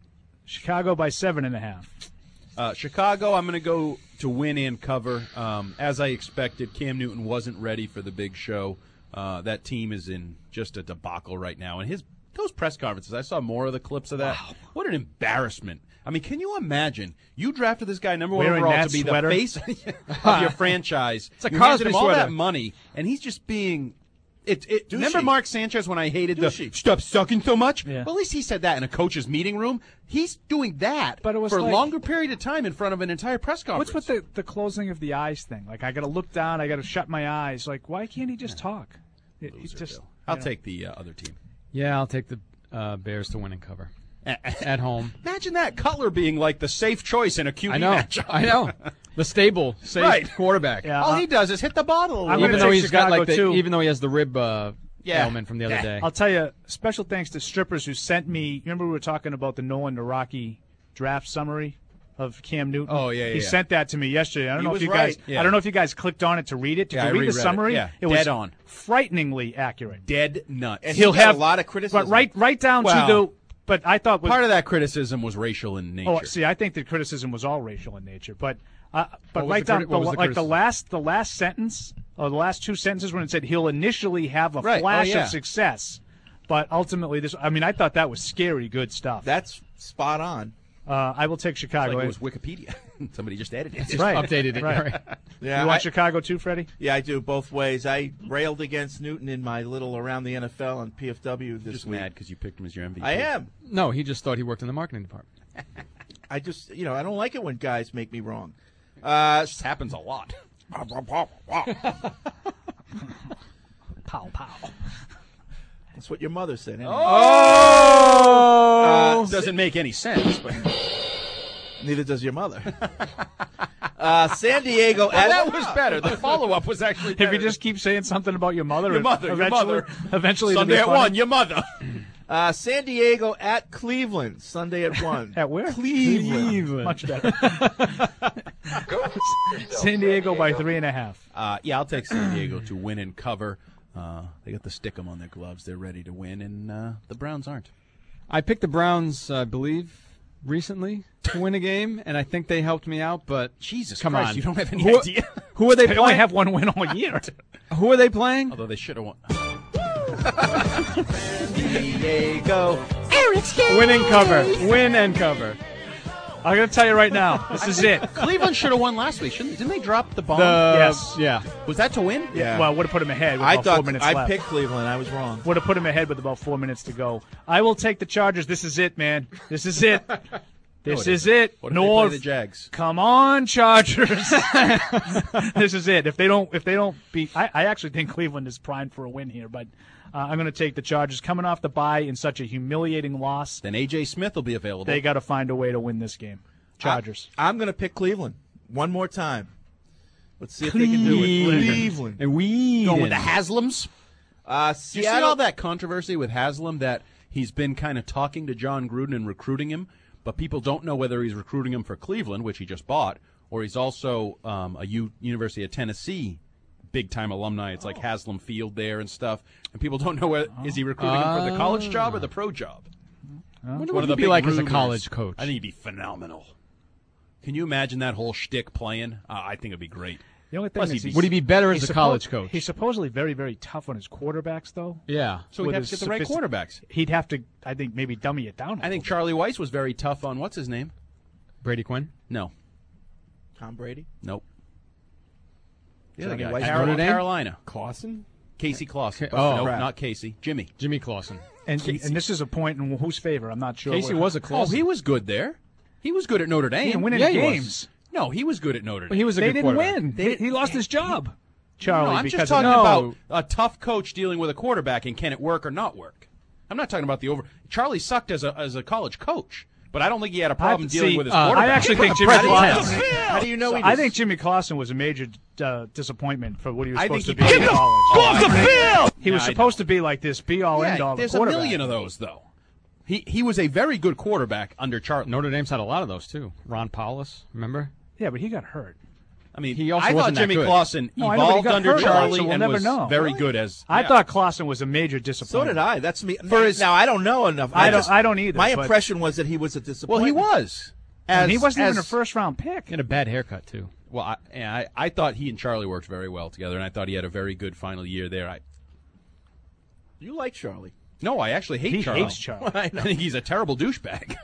Chicago by seven and a half. Uh, Chicago, I'm going to go to win and cover. Um, as I expected, Cam Newton wasn't ready for the big show. Uh, that team is in just a debacle right now. And his those press conferences, I saw more of the clips of that. Wow. What an embarrassment. I mean, can you imagine? You drafted this guy number one Wearing overall that to be sweater? the face of your franchise. It's a you handed Cosby him all sweater. that money, and he's just being... It, it, Douchey. remember Mark Sanchez when I hated Douchey. the stop sucking so much? Yeah. Well, at least he said that in a coach's meeting room. He's doing that But it was for like- a longer period of time in front of an entire press conference. What's with the, the closing of the eyes thing? Like, I got to look down, I got to shut my eyes. Like, why can't he just talk? It, he just, I'll you know. take the uh, other team. Yeah, I'll take the uh, Bears to win and cover at home. Imagine that Cutler being like the safe choice in a Q B I know. matchup. I know. The stable, safe Right. quarterback. Yeah, All uh, he does is hit the bottle. I'm Even gonna though take he's got Chicago, like the, too. even though he has the rib uh, Yeah. ailment from the other Yeah. day. I'll tell you, special thanks to strippers who sent me. Remember we were talking about the Nolan Naraki draft summary of Cam Newton? Oh, yeah, yeah, He yeah. sent that to me yesterday. I don't He know if was you right. guys. Yeah. I don't know if you guys clicked on it to read it. Did Yeah, you I read reread the it. summary? Yeah. It was Dead on. frighteningly accurate. Dead nuts. And He'll he got have a lot of criticism. But right, right down Wow. to the. But I thought with, Part of that criticism was racial in nature. Oh, see, I think the criticism was all racial in nature, but uh, but What was right the down criti- what was the, the like the criticism? last the last sentence or the last two sentences when it said he'll initially have a Right. Oh, flash yeah. of success. But ultimately, this. I mean, I thought that was scary good stuff. That's spot on. Uh, I will take Chicago. It's like it was Wikipedia. Somebody just edited it. Just right. updated it. Right. Right. Yeah, you want I, Chicago too, Freddie? Yeah, I do both ways. I railed against Newton in my little Around the N F L and P F W this just week. mad because you picked him as your M V P. I am. No, he just thought he worked in the marketing department. I just, you know, I don't like it when guys make me wrong. Uh, it just happens a lot. Pow, pow. That's what your mother said. Anyway. Oh! Uh, doesn't make any sense, but neither does your mother. uh, San Diego. Well, that was better. The follow-up was actually better. If you just keep saying something about your mother, Your mother, your eventually, mother. Eventually, Sunday it'll at be funny. one, your mother. Uh, San Diego at Cleveland, Sunday at one. At where? Cleveland. Cleveland. Much better. San Diego by three and a half. Uh, yeah, I'll take San Diego to win and cover. Uh, they got the stickum on their gloves. They're ready to win, and uh, the Browns aren't. I picked the Browns, I believe, recently to win a game, and I think they helped me out. But Jesus come Christ, on, you don't have any who, idea. Who are they, They playing? only have one win all year. Who are they playing? Although they should have won. San Diego. Win and cover. Win and cover. I'm going to tell you right now, this is it. Cleveland should have won last week, shouldn't? Didn't they drop the bomb? The, Yes. Yeah. Was that to win? Yeah. Well, would have put him ahead with I about thought four minutes I left. picked Cleveland. I was wrong. Would have put him ahead with about four minutes to go. I will take the Chargers. This is it, man. This is it. This No, it is it. What if they North. play the Jags? Come on, Chargers. This is it. If they don't, if they don't beat, I, I actually think Cleveland is primed for a win here, but uh, I'm going to take the Chargers coming off the bye in such a humiliating loss. Then A J Smith will be available. They got to find a way to win this game. Chargers. I, I'm going to pick Cleveland one more time. Let's see if they can do it. Cleveland. And we Going with the Haslams. Uh, Do you see Seattle. all that controversy with Haslam that he's been kind of talking to John Gruden and recruiting him, but people don't know whether he's recruiting him for Cleveland, which he just bought, or he's also um, a U- University of Tennessee big-time alumni. It's like Haslam Field there and stuff, and people don't know whether is he recruiting him for the college job or the pro job. I wonder One what of he'd the be big like as a rumors. college coach. I think he'd be phenomenal. Can you imagine that whole shtick playing? Uh, I think it'd be great. The only thing Plus, is, he'd be- he's- Would he be better he's as a suppo- college coach? He's supposedly very, very tough on his quarterbacks, though. Yeah. So he'd With have to his get the right sophistic- quarterbacks. He'd have to, I think, maybe dummy it down. a I think little Charlie Weiss was very tough on what's his name? Brady Quinn? No, Tom Brady. nope. The Johnny other guy, Weiss. Carol- Notre Dame? Carolina. Clausen? Casey Clausen. Ca- oh. no, crap. not Casey. Jimmy. Jimmy Clausen. And, and this is a point in whose favor? I'm not sure. Casey what- was a Oh, Clausen. he was good there. He was good at Notre Dame. He didn't win Yeah, any he was. games. No, he was good at Notre Dame. But he was a They good didn't quarterback. win. They, he lost his job. No, Charlie, I'm because just of talking that. about a tough coach dealing with a quarterback and can it work or not work. I'm not talking about the over. Charlie sucked as a as a college coach, but I don't think he had a problem I- dealing see, with his uh, quarterback. I actually think Jimmy Present Clausen. tense. How do you know he I was- think Jimmy Clausen was a major uh, disappointment for what he was I supposed think to he be in did. college. Get the He was Yeah, I supposed to be like this be-all, Yeah, end-all. there's a million of those though. He he was a very good quarterback under Charlie. Notre Dame's had a lot of those, too. Ron Paulus, remember? Yeah, but he got hurt. I mean, He also I thought wasn't that Jimmy good. Clausen No, I know, but he evolved got under hurt a lot, Charlie so we'll and never was know. very Really? good as. I yeah. thought Clausen was a major So disappointment. did I. That's me. For his- now I don't know enough. I don't- just- I don't either, My but- impression was that he was a Well, disappointment. he was. And As, he wasn't even a as- first-round pick. He had a bad haircut, too. Well, I, and I I thought he and Charlie worked very well together, and I thought he had a very good final year there. I You like Charlie? no, I actually hate He Charlie. hates Charlie. I I know. think he's a terrible douchebag.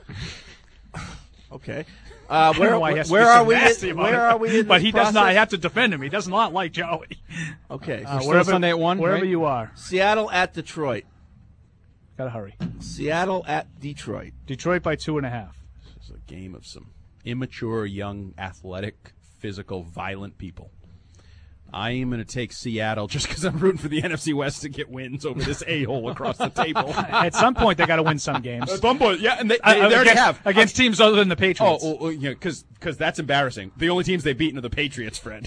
Okay. Uh, I don't where know why he has to where be so are we? nasty In, about where it. are we in But this he does not. I process? have to defend him. He does not like Charlie. Okay. Uh, still wherever, Sunday at one, wherever right? you are, Seattle at Detroit. gotta hurry. Seattle at Detroit. Detroit by two and a half. This is a game of some immature, young, athletic, physical, violent people. I am going to take Seattle just because I'm rooting for the N F C West to get wins over this a-hole across the table. At some point, they got to win some games. At some point, yeah, and they, they, Uh, they already against, have. against teams other than the Oh, Patriots. oh, oh yeah, because that's embarrassing. The only teams they've beaten are the Patriots, Fred.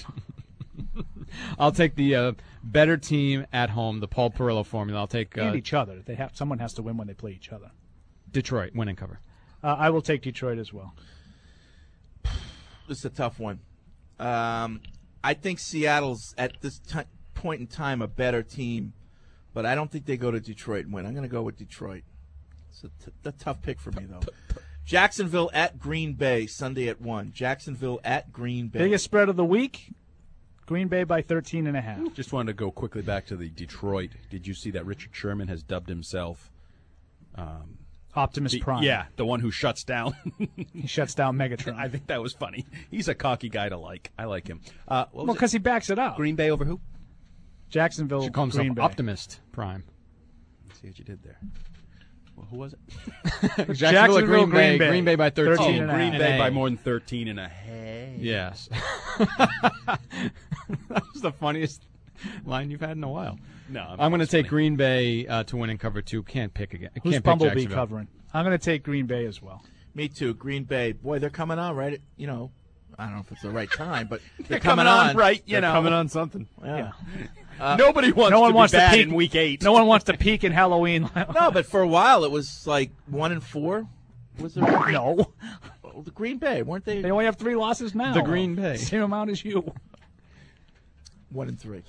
I'll take the uh, better team at home, the Paul Perillo formula. I'll take uh, and each other. They have someone has to win when they play each other. Detroit, win and cover. Uh, I will take Detroit as well. This is a tough one. Um, I think Seattle's at this ti point in time a better team, but I don't think they go to Detroit and win. I'm going to go with Detroit. It's a, t a tough pick for me though. Jacksonville at Green Bay Sunday at one. Jacksonville at Green Bay. Biggest spread of the week. Green Bay by thirteen and a half. Just wanted to go quickly back to the Detroit. Did you see that Richard Sherman has dubbed himself um, Optimus the, Prime? Yeah, the one who shuts down. He shuts down Megatron. I think that was funny. He's a cocky guy to like. I like him. Uh, what was Well, it? because he backs it up. Green Bay over who? Jacksonville, Should call himself Green Bay. Optimist Prime. Let's see what you did there. Well, who was it? Jacksonville, Jacksonville, at Green, Green Bay. Bay. Green Bay by thirteen. thirteen Oh, and a Green half. Bay And by a. more than thirteen and a half. Yes. That was the funniest line you've had in a while. No, I'm, I'm going to it's take funny. Green Bay uh, to win and cover two. Can't pick again. Who's Can't pick Bumblebee Jacksonville. covering? I'm going to take Green Bay as well. Me too. Green Bay. Boy, they're coming on right at, you know, I don't know if it's the right time, but they're, They're coming on right, you They're know. coming on something. Yeah. Uh, Nobody wants no one to wants be bad to peak in week eight. No one wants to peak in Halloween. No, but for a while it was like one and four. Was there? No. Oh, the Green Bay, weren't they? They only have three losses now. The Green Bay. Same amount as you. One and three.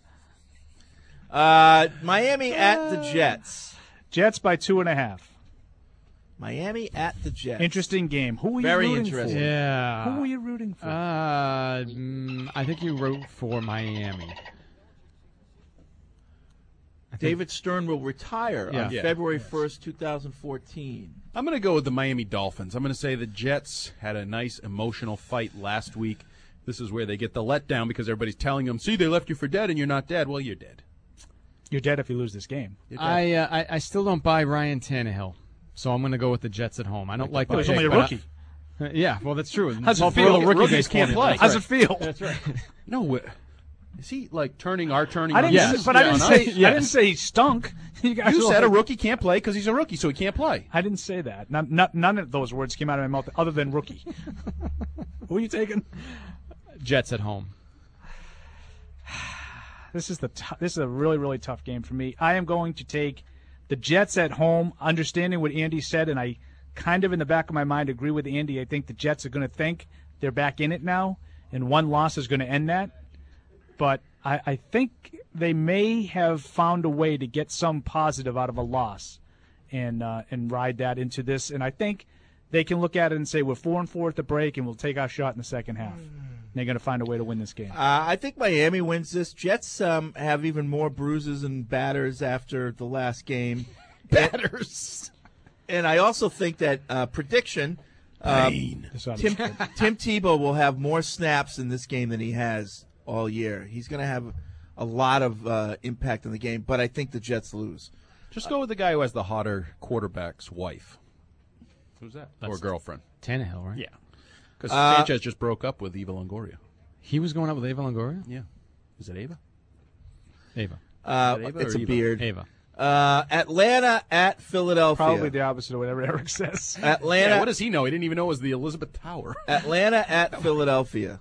Uh, Miami at the Jets. Jets by two and a half. Miami at the Jets. Interesting game. Who are you Very rooting interesting. for? Yeah. Who are you rooting for? Uh, mm, I think you wrote for Miami. David Stern will retire Yeah. on Yeah. February first, two thousand fourteen. I'm going to go with the Miami Dolphins. I'm going to say the Jets had a nice emotional fight last week. This is where they get the letdown because everybody's telling them, see, they left you for dead and you're not dead. Well, you're dead. You're dead if you lose this game. You're dead. I, uh, I I still don't buy Ryan Tannehill, so I'm going to go with the Jets at home. I don't like the Oh, he's pick, only a but I- rookie. Uh, yeah, well, that's true. How's it Well, feel? for the rookie Rookies based can't formula. play. How's That's it right. feel? That's right. No, uh, is he like turning our turning? I didn't, on Yes. us? but I Yeah, didn't on say us? I didn't say he stunk. You, guys You were said a like- rookie can't play because he's a rookie, so he can't play. I didn't say that. Not, not, none of those words came out of my mouth other than rookie. Who are you taking? Jets at home. This is the t- this is a really really tough game for me. I am going to take the Jets at home, understanding what Andy said, and I kind of in the back of my mind agree with Andy. I think the Jets are going to think they're back in it now, and one loss is going to end that. But I, I think they may have found a way to get some positive out of a loss, and uh, and ride that into this. And I think they can look at it and say we're four and four at the break, and we'll take our shot in the second half. And they're going to find a way to win this game. Uh, I think Miami wins this. Jets um, have even more bruises and batters after the last game. Batters. And I also think that uh, prediction, uh, Pain. Tim, Tim Tebow will have more snaps in this game than he has all year. He's going to have a lot of uh, impact on the game, but I think the Jets lose. Just go with the guy who has the hotter quarterback's wife. Who's that? That's or girlfriend. Tannehill, right? Yeah. Because Uh, Sanchez just broke up with Eva Longoria. He was going out with Ava Longoria? Yeah. Is it Ava? Ava. Uh, Is it Ava it's or a Eva? beard. Ava. Uh, Atlanta at Philadelphia. Probably the opposite of whatever Eric says. Atlanta. Yeah, what does he know? He didn't even know it was the Elizabeth Tower. Atlanta at Philadelphia.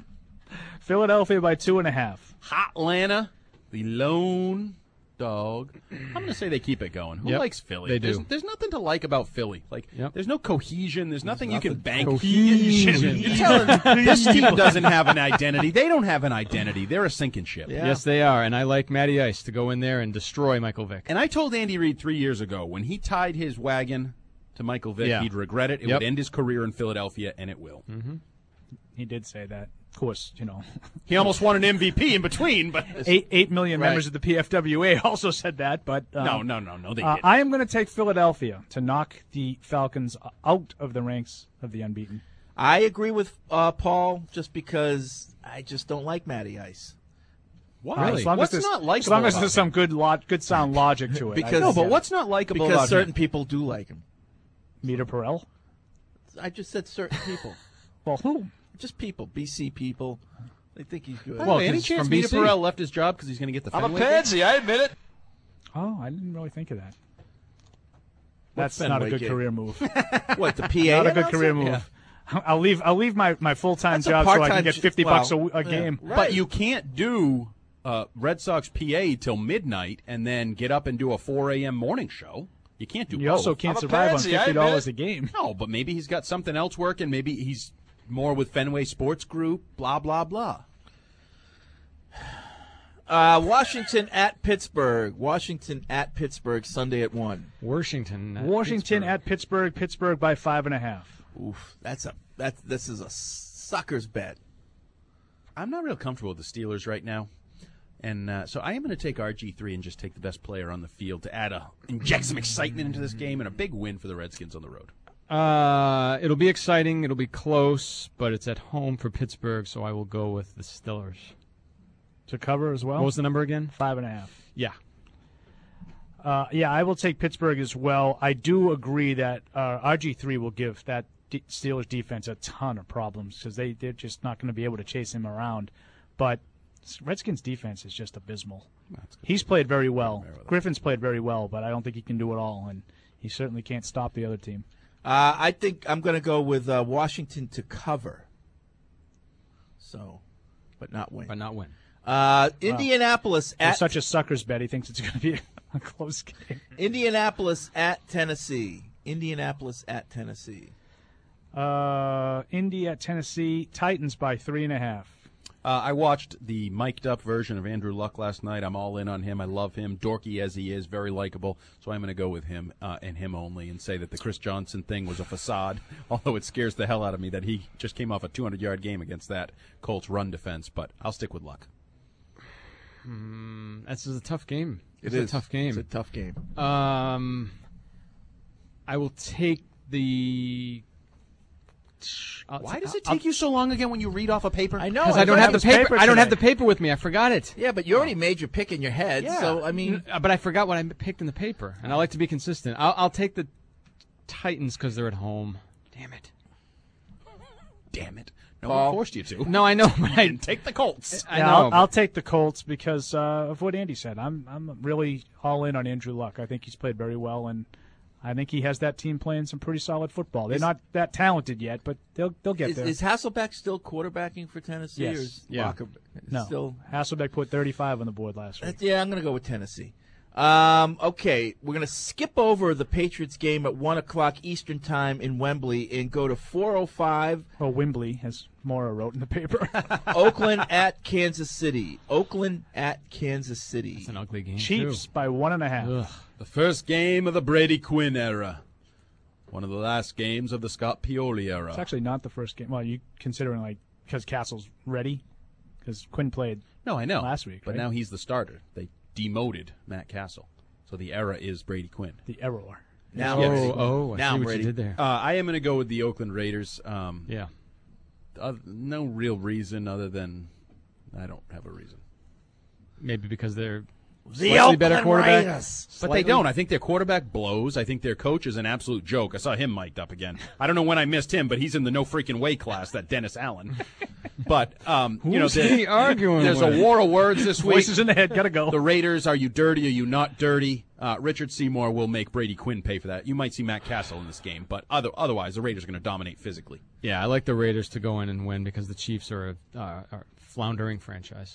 Philadelphia by two and a half. Hotlanta, the lone dog. I'm going to say they keep it going. Who Yep, likes Philly? they There's, do. there's nothing to like about Philly. Like, Yep. there's no cohesion. There's nothing you can nothing. bank. Cohesion. You're telling this team doesn't have an identity. They don't have an identity. They're a sinking ship. Yeah. Yes, they are, and I like Matty Ice to go in there and destroy Michael Vick. And I told Andy Reid three years ago when he tied his wagon to Michael Vick, Yeah. he'd regret it. It Yep. would end his career in Philadelphia, and it will. Mm-hmm. He did say that. Of course, you know. He almost won an M V P in between, but Eight eight million Right. members of the P F W A also said that, but um, no, no, no, no, they uh, didn't. I am going to take Philadelphia to knock the Falcons out of the ranks of the unbeaten. I agree with uh, Paul just because I just don't like Matty Ice. Why? As long What's as there's- not As likable long as about there's some good lo- good sound logic to it. Because- I- No, but Yeah. what's not likable Because about certain him? people do like him. Meter Perel? I just said certain people. Well, who? Just people. B C people. They think he's good. By the Well, way, any 'cause chance from Mita B C. Perel left his job because he's going to get the I'm a Fenway? pansy, I admit it. Oh, I didn't really think of that. That's What's not a Fenway good gig? career move. What, the P A? Not a good announcer? career move. I'll leave. I'll leave my, my full time That's a job so I part-time can get j- fifty well, bucks a, w- a yeah. game. Right. But you can't do uh, Red Sox P A till midnight and then get up and do a four a.m. morning show. You can't do You both. also can't I'm a survive pansy, on I fifty admit dollars it. a game. No, but maybe he's got something else working. Maybe he's more with Fenway Sports Group, blah, blah, blah. Uh, Washington at Pittsburgh. Washington at Pittsburgh Sunday at one. Washington. at Washington Pittsburgh. at Pittsburgh. Pittsburgh by five and a half. Oof, that's a that. This is a sucker's bet. I'm not real comfortable with the Steelers right now. And uh, so I am going to take R G three and just take the best player on the field to add a inject some excitement into this game and a big win for the Redskins on the road. Uh, it'll be exciting. It'll be close, but it's at home for Pittsburgh, so I will go with the Steelers. To cover as well? What was the number again? Five and a half. Yeah. Uh, yeah, I will take Pittsburgh as well. I do agree that uh, R G three will give that D- Steelers defense a ton of problems because they, they're just not going to be able to chase him around. But Redskins' defense is just abysmal. He's played very well. Griffin's played very well, but I don't think he can do it all, and he certainly can't stop the other team. Uh, I think I'm going to go with uh, Washington to cover. So, but not win. But not win. Uh, Indianapolis wow. at such a sucker's bet. He thinks it's going to be a close game. Indianapolis at Tennessee. Indianapolis at Tennessee. Uh, Indy at Tennessee. Titans by three and a half. Uh, I watched the mic'd up version of Andrew Luck last night. I'm all in on him. I love him, dorky as he is, very likable. So I'm going to go with him uh, and him only, and say that the Chris Johnson thing was a facade. Although it scares the hell out of me that he just came off a two hundred yard game against that Colts run defense. But I'll stick with Luck. Mm, this is a tough game. It it's is a tough game. It's a tough game. Um, I will take the. I'll Why t- does it I'll, take you so long again when you read off a paper? I know. Because I don't have the paper. paper I don't have today. the paper with me. I forgot it. Yeah, but you already made your pick in your head. Yeah. So I mean, N- but I forgot what I picked in the paper, and I like to be consistent. I'll, I'll take the Titans because they're at home. Damn it. Damn it. No Paul? one forced you to. No, I know, but I Take the Colts. I Yeah, know. I'll, I'll take the Colts because uh, of what Andy said. I'm I'm really all in on Andrew Luck. I think he's played very well, and I think he has that team playing some pretty solid football. They're Is- not that talented yet, but they'll they'll get is, there. is Hasselbeck still quarterbacking for Tennessee? Yes. Or is Yeah. Locker no, still? Hasselbeck put thirty-five on the board last week. That's- Yeah, I'm going to go with Tennessee. Um, okay, we're going to skip over the Patriots game at one o'clock Eastern Time in Wembley and go to four oh five. Well, Wembley, as Maura wrote in the paper. Oakland at Kansas City. Oakland at Kansas City. It's an ugly game. Chiefs by one and a half. Ugh. The first game of the Brady Quinn era. One of the last games of the Scott Pioli era. It's actually not the first game. Well, you considering like because Castle's ready, because Quinn played. No, I know. last week, But right? now he's the starter. They demoted Matt Castle. So the era is Brady Quinn. The error. Now, Oh, Brady. oh, I Now see what Brady. you did there. Uh, I am going to go with the Oakland Raiders. Um, yeah. uh, no real reason other than I don't have a reason. Maybe because they're The slightly better Oakland quarterback. Raiders. But Slightly- they don't. I think their quarterback blows. I think their coach is an absolute joke. I saw him mic'd up again. I don't know when I missed him, but he's in the no freaking way class, that Dennis Allen. But, um, you know, Who's there- he arguing there's with? a war of words this week. Voices in the head. Gotta go. The Raiders, are you dirty? Are you not dirty? Uh, Richard Seymour will make Brady Quinn pay for that. You might see Matt Castle in this game, but other, otherwise, the Raiders are going to dominate physically. Yeah, I like the Raiders to go in and win because the Chiefs are a, uh, are a floundering franchise.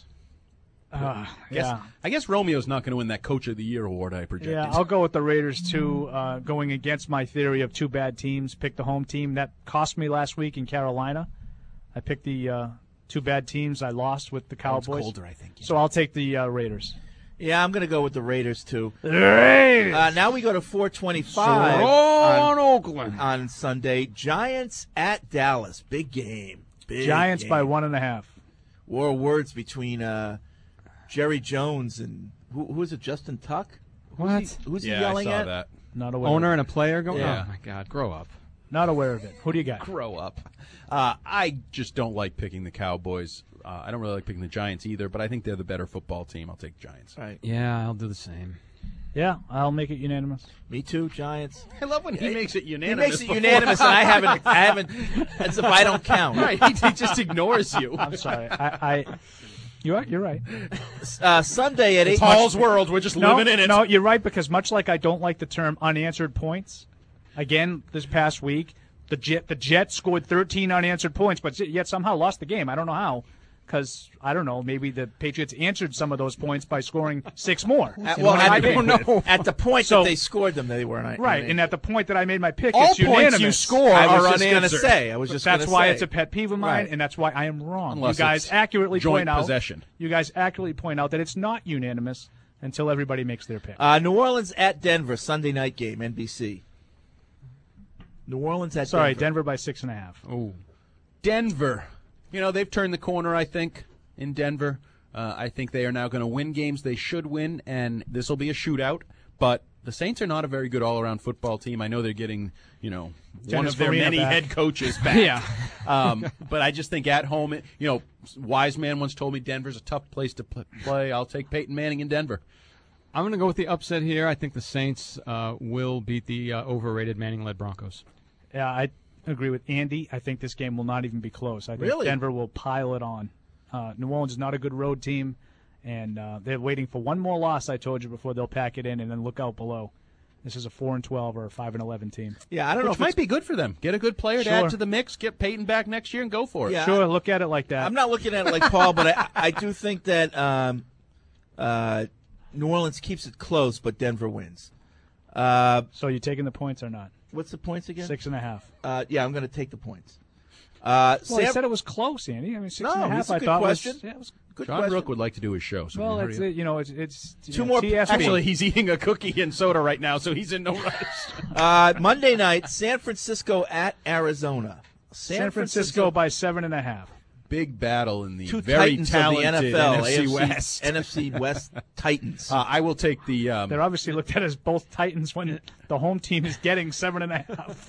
Uh, I guess, yeah. I guess Romeo's not going to win that Coach of the Year award I projected. Yeah, I'll go with the Raiders too. Uh, going against my theory of two bad teams, pick the home team. That cost me last week in Carolina. I picked the uh, two bad teams. I lost with the Oh, it's Cowboys. colder, I think. yeah. So I'll take the uh, Raiders. Yeah, I'm going to go with the Raiders, too. Raiders! Uh, now we go to four twenty-five on Oakland. on Sunday. Giants at Dallas. Big game. Big Giants game. by one and a half. War of words between uh, Jerry Jones and who, who is it? Justin Tuck. Who's What? He, who's he yeah, yelling I saw at? that. Not aware. Owner of and a player going? Yeah. Oh, my God. Grow up. it. Not aware of it. Who do you got? Grow up. Uh, I just don't like picking the Cowboys. Uh, I don't really like picking the Giants either, but I think they're the better football team. I'll take Giants. Right. Yeah, I'll do the same. Yeah, I'll make it unanimous. Me too, Giants. I love when he makes it He unanimous. makes it before- unanimous, and I haven't. I haven't. As if I don't count. Right, he, he just ignores you. I'm sorry. I, I you're you're right. Uh, Sunday at eight. Paul's world. We're just No, living in it. no, you're right because much like I don't like the term unanswered points. Again, this past week, the Jet the Jets scored thirteen unanswered points, but yet somehow lost the game. I don't know how. Because, I don't know, maybe the Patriots answered some of those points by scoring six more. At, You well, know, at, I the, don't know. at the point So- that they scored them, they weren't Right, and at the point that I made my pick, All it's points unanimous. you score I was are just going to unanswered. say. I was just That's gonna why say. it's a pet peeve of mine, Right. and that's why I am wrong. Unless you guys it's accurately joint point out. possession. You guys accurately point out that it's not unanimous until everybody makes their pick. Uh, New Orleans at Denver, Sunday night game, N B C. New Orleans at Sorry, Denver. Denver by six and a half. Oh. Denver You know, they've turned the corner, I think, in Denver. Uh, I think they are now going to win games they should win, and this will be a shootout. But the Saints are not a very good all-around football team. I know they're getting, you know, Dennis one of their Farina many back. head coaches back. Yeah. um, but I just think at home, it, you know, Wise Man once told me Denver's a tough place to pl- play. I'll take Peyton Manning in Denver. I'm going to go with the upset here. I think the Saints uh, will beat the uh, overrated Manning-led Broncos. Yeah, I agree with Andy. I think this game will not even be close. I think Really? Denver will pile it on. Uh, New Orleans is not a good road team, and uh, they're waiting for one more loss, I told you, before they'll pack it in and then look out below. This is a four and twelve or a five and eleven team. Yeah, I don't know Which if might it's- be good for them. Get a good player to Sure. add to the mix, get Peyton back next year, and go for it. Yeah, Sure, look at it like that. I'm not looking at it like Paul, but I, I do think that um, uh, New Orleans keeps it close, but Denver wins. Uh, so you taking the points or not? What's the points again? Six and a half. Uh, yeah, I'm going to take the points. Uh, Well, I Sam- said it was close, Andy. I mean, six No, and a half. it's a I good thought question. was. Yeah, it was Good John question. Rook would like to do his show. So well, hurry it's up. uh, you know it's it's you Two know, more- T S B. Actually, he's eating a cookie and soda right now, so he's in no rush. uh, Monday night, San Francisco at Arizona. San Francisco by seven and a half. Big battle in the Two very Titans of the talented N F L, N F C A F C West. N F C West Titans. Uh, I will take the. Um, They're obviously looked at as both Titans when the home team is getting seven and a half.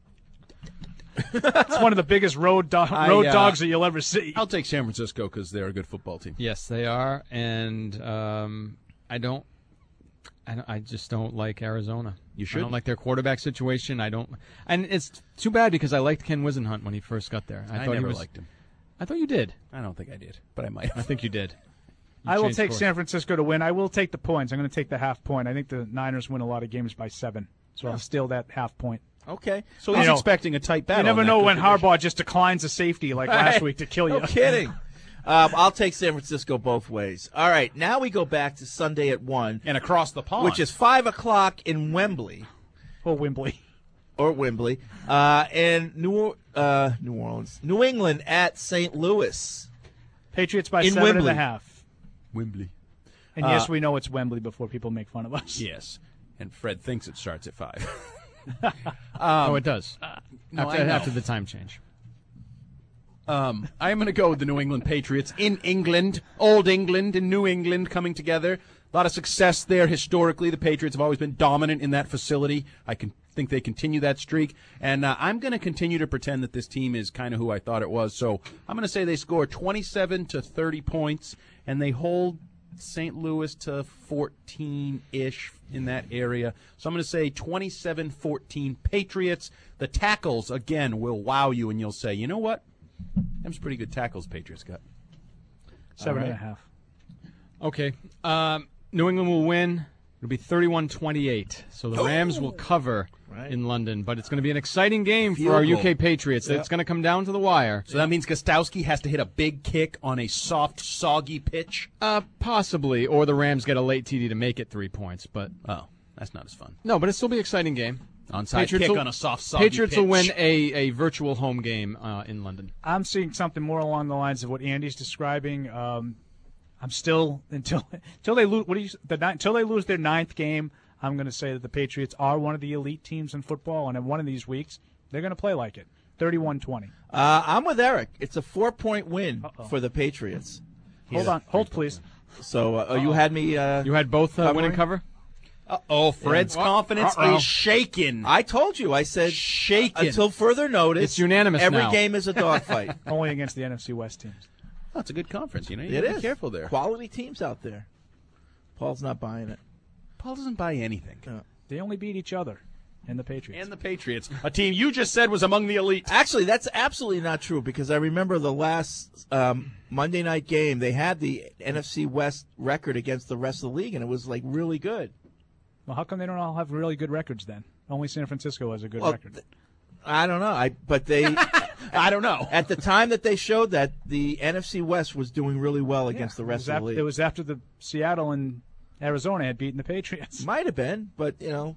It's one of the biggest road do- I, road uh, dogs that you'll ever see. I'll take San Francisco because they're a good football team. Yes, they are, and um, I don't. I, don't- I just don't like Arizona. You I should. don't like their quarterback situation. I don't, and it's too bad because I liked Ken Wisenhunt when he first got there. I, I thought never he was, liked him. I thought you did. I don't think I did, but I might. I think you did. You I will changed take course. San Francisco to win. I will take the points. I'm going to take the half point. I think the Niners win a lot of games by seven, so I'll steal that half point. Okay. So You he's know, expecting a tight battle. You never in that know when division. Harbaugh just declines a safety like last Right. week to kill you. No kidding. Um, I'll take San Francisco both ways. All right, now we go back to Sunday at one, and across the pond, which is five o'clock in Wembley. Or Wembley. Or Wembley. Uh, and New uh, New Orleans. New England at Saint Louis. Patriots by In seven Wembley. and a half. Wembley. And Uh, yes, we know it's Wembley before people make fun of us. Yes, and Fred thinks it starts at five. Um, oh, it does. no, after, I know. after the time change. Um, I'm going to go with the New England Patriots in England, Old England and New England coming together. A lot of success there historically. The Patriots have always been dominant in that facility. I can think they continue that streak. And uh, I'm going to continue to pretend that this team is kind of who I thought it was. So I'm going to say they score twenty-seven to thirty points, and they hold Saint Louis to fourteen-ish in that area. So I'm going to say twenty-seven fourteen Patriots. The tackles, again, will wow you, and you'll say, you know what? Them's pretty good tackles Patriots got. Seven All and a right. half. Okay. Um, New England will win. It'll be thirty-one twenty-eight. So the Rams will cover Right. in London. But it's going to be an exciting game Field for our goal. U K Patriots. Yeah. It's going to come down to the wire. So that means Gostowski has to hit a big kick on a soft, soggy pitch? Uh, possibly. Or the Rams get a late T D to make it three points. But Oh, that's not as fun. no, but it'll still be an exciting game. Onside kick will, on a soft, soggy Patriots will win pitch. a, a virtual home game uh, in London. I'm seeing something more along the lines of what Andy's describing. Um, I'm still until until they lose. What do you the ni- until they lose their ninth game? I'm going to say that the Patriots are one of the elite teams in football, and in one of these weeks, they're going to play like it. thirty-one twenty. Uh, I'm with Eric. It's a four-point win Uh-oh. for the Patriots. Hold on, hold please. So uh, oh, you had me. Uh, You had both uh, winning covering? cover? Oh, Fred's Yeah. confidence Uh-oh. is shaken. I told you. I said shaken. until further notice. It's unanimous Every now. game is a dogfight. Only against the N F C West teams. Oh, it's a good conference, you know. You It gotta is. be careful there. Quality teams out there. Paul's not buying it. Paul doesn't buy anything. They only beat each other and the Patriots. And the Patriots, a team you just said was among the elite. Actually, that's absolutely not true because I remember the last um, Monday night game. They had the N F C West record against the rest of the league, and it was like really good. Well, how come they don't all have really good records then? Only San Francisco has a good Well, record. th- I don't know. I but they. I don't know. At the time that they showed that, the N F C West was doing really well against the It rest was, of after, the league. it was after the Seattle and Arizona had beaten the Patriots. Might have been, but you know.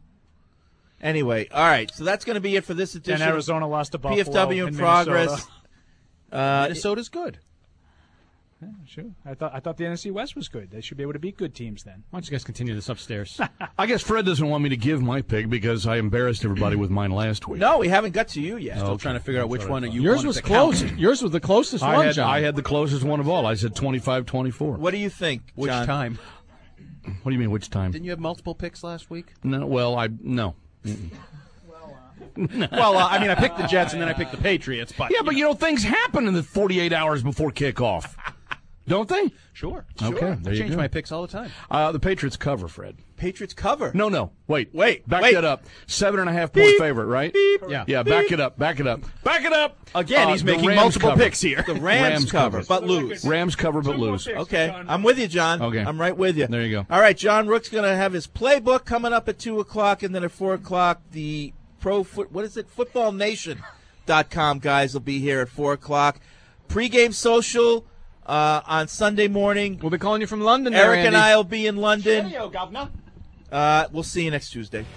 Anyway, all right. So that's going to be it for this edition. And Arizona lost to Buffalo. P F W in and progress. Minnesota. Uh, Minnesota's good. Yeah, sure. I thought I thought the N F C West was good. They should be able to beat good teams then. Why don't you guys continue this upstairs? I guess Fred doesn't want me to give my pick because I embarrassed everybody with mine last week. No, we haven't got to you yet. Still Okay. trying to figure out which one you Yours wanted was to close. count. Yours was the closest I one, had, John. I had the closest one of all. I said twenty-five twenty-four. What do you think, Which John? time? What do you mean, which time? Didn't you have multiple picks last week? No, well, I no. Mm-mm. Well, uh, I mean, I picked the Jets and then I picked the Patriots. But yeah, but you know, things happen in the forty-eight hours before kickoff, don't they? Sure. Okay, sure. there I you change go. my picks all the time. Uh, the Patriots cover, Fred. Patriots cover. No, no, wait, Wait, back wait. that up. Seven and a half point Beep, favorite, right? beep, Yeah. yeah. Back it up, back it up, back it up. Again, Uh, he's the making Rams multiple cover. picks here. The Rams, Rams cover, cover. but lose. Rams cover, but lose. Okay, I'm with you, John. Okay. I'm right with you. There you go. All right, John Rook's going to have his playbook coming up at two o'clock, and then at four o'clock, the pro foot. What is it? football nation dot com guys will be here at four o'clock. Pre-game social uh, on Sunday morning. We'll be calling you from London. there, Eric and Andy. I will be in London. Cheerio, governor. Uh, we'll see you next Tuesday.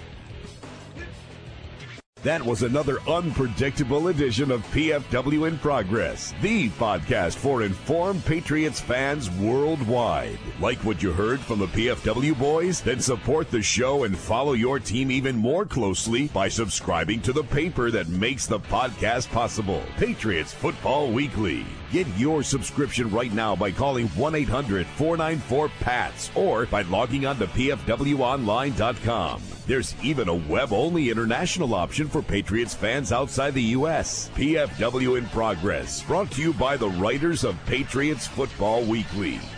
That was another unpredictable edition of P F W in Progress, the podcast for informed Patriots fans worldwide. Like what you heard from the P F W boys? Then support the show and follow your team even more closely by subscribing to the paper that makes the podcast possible, Patriots Football Weekly. Get your subscription right now by calling one eight hundred four nine four P A T S or by logging on to P F W online dot com. There's even a web-only international option for Patriots fans outside the U S. P F W in Progress, brought to you by the writers of Patriots Football Weekly.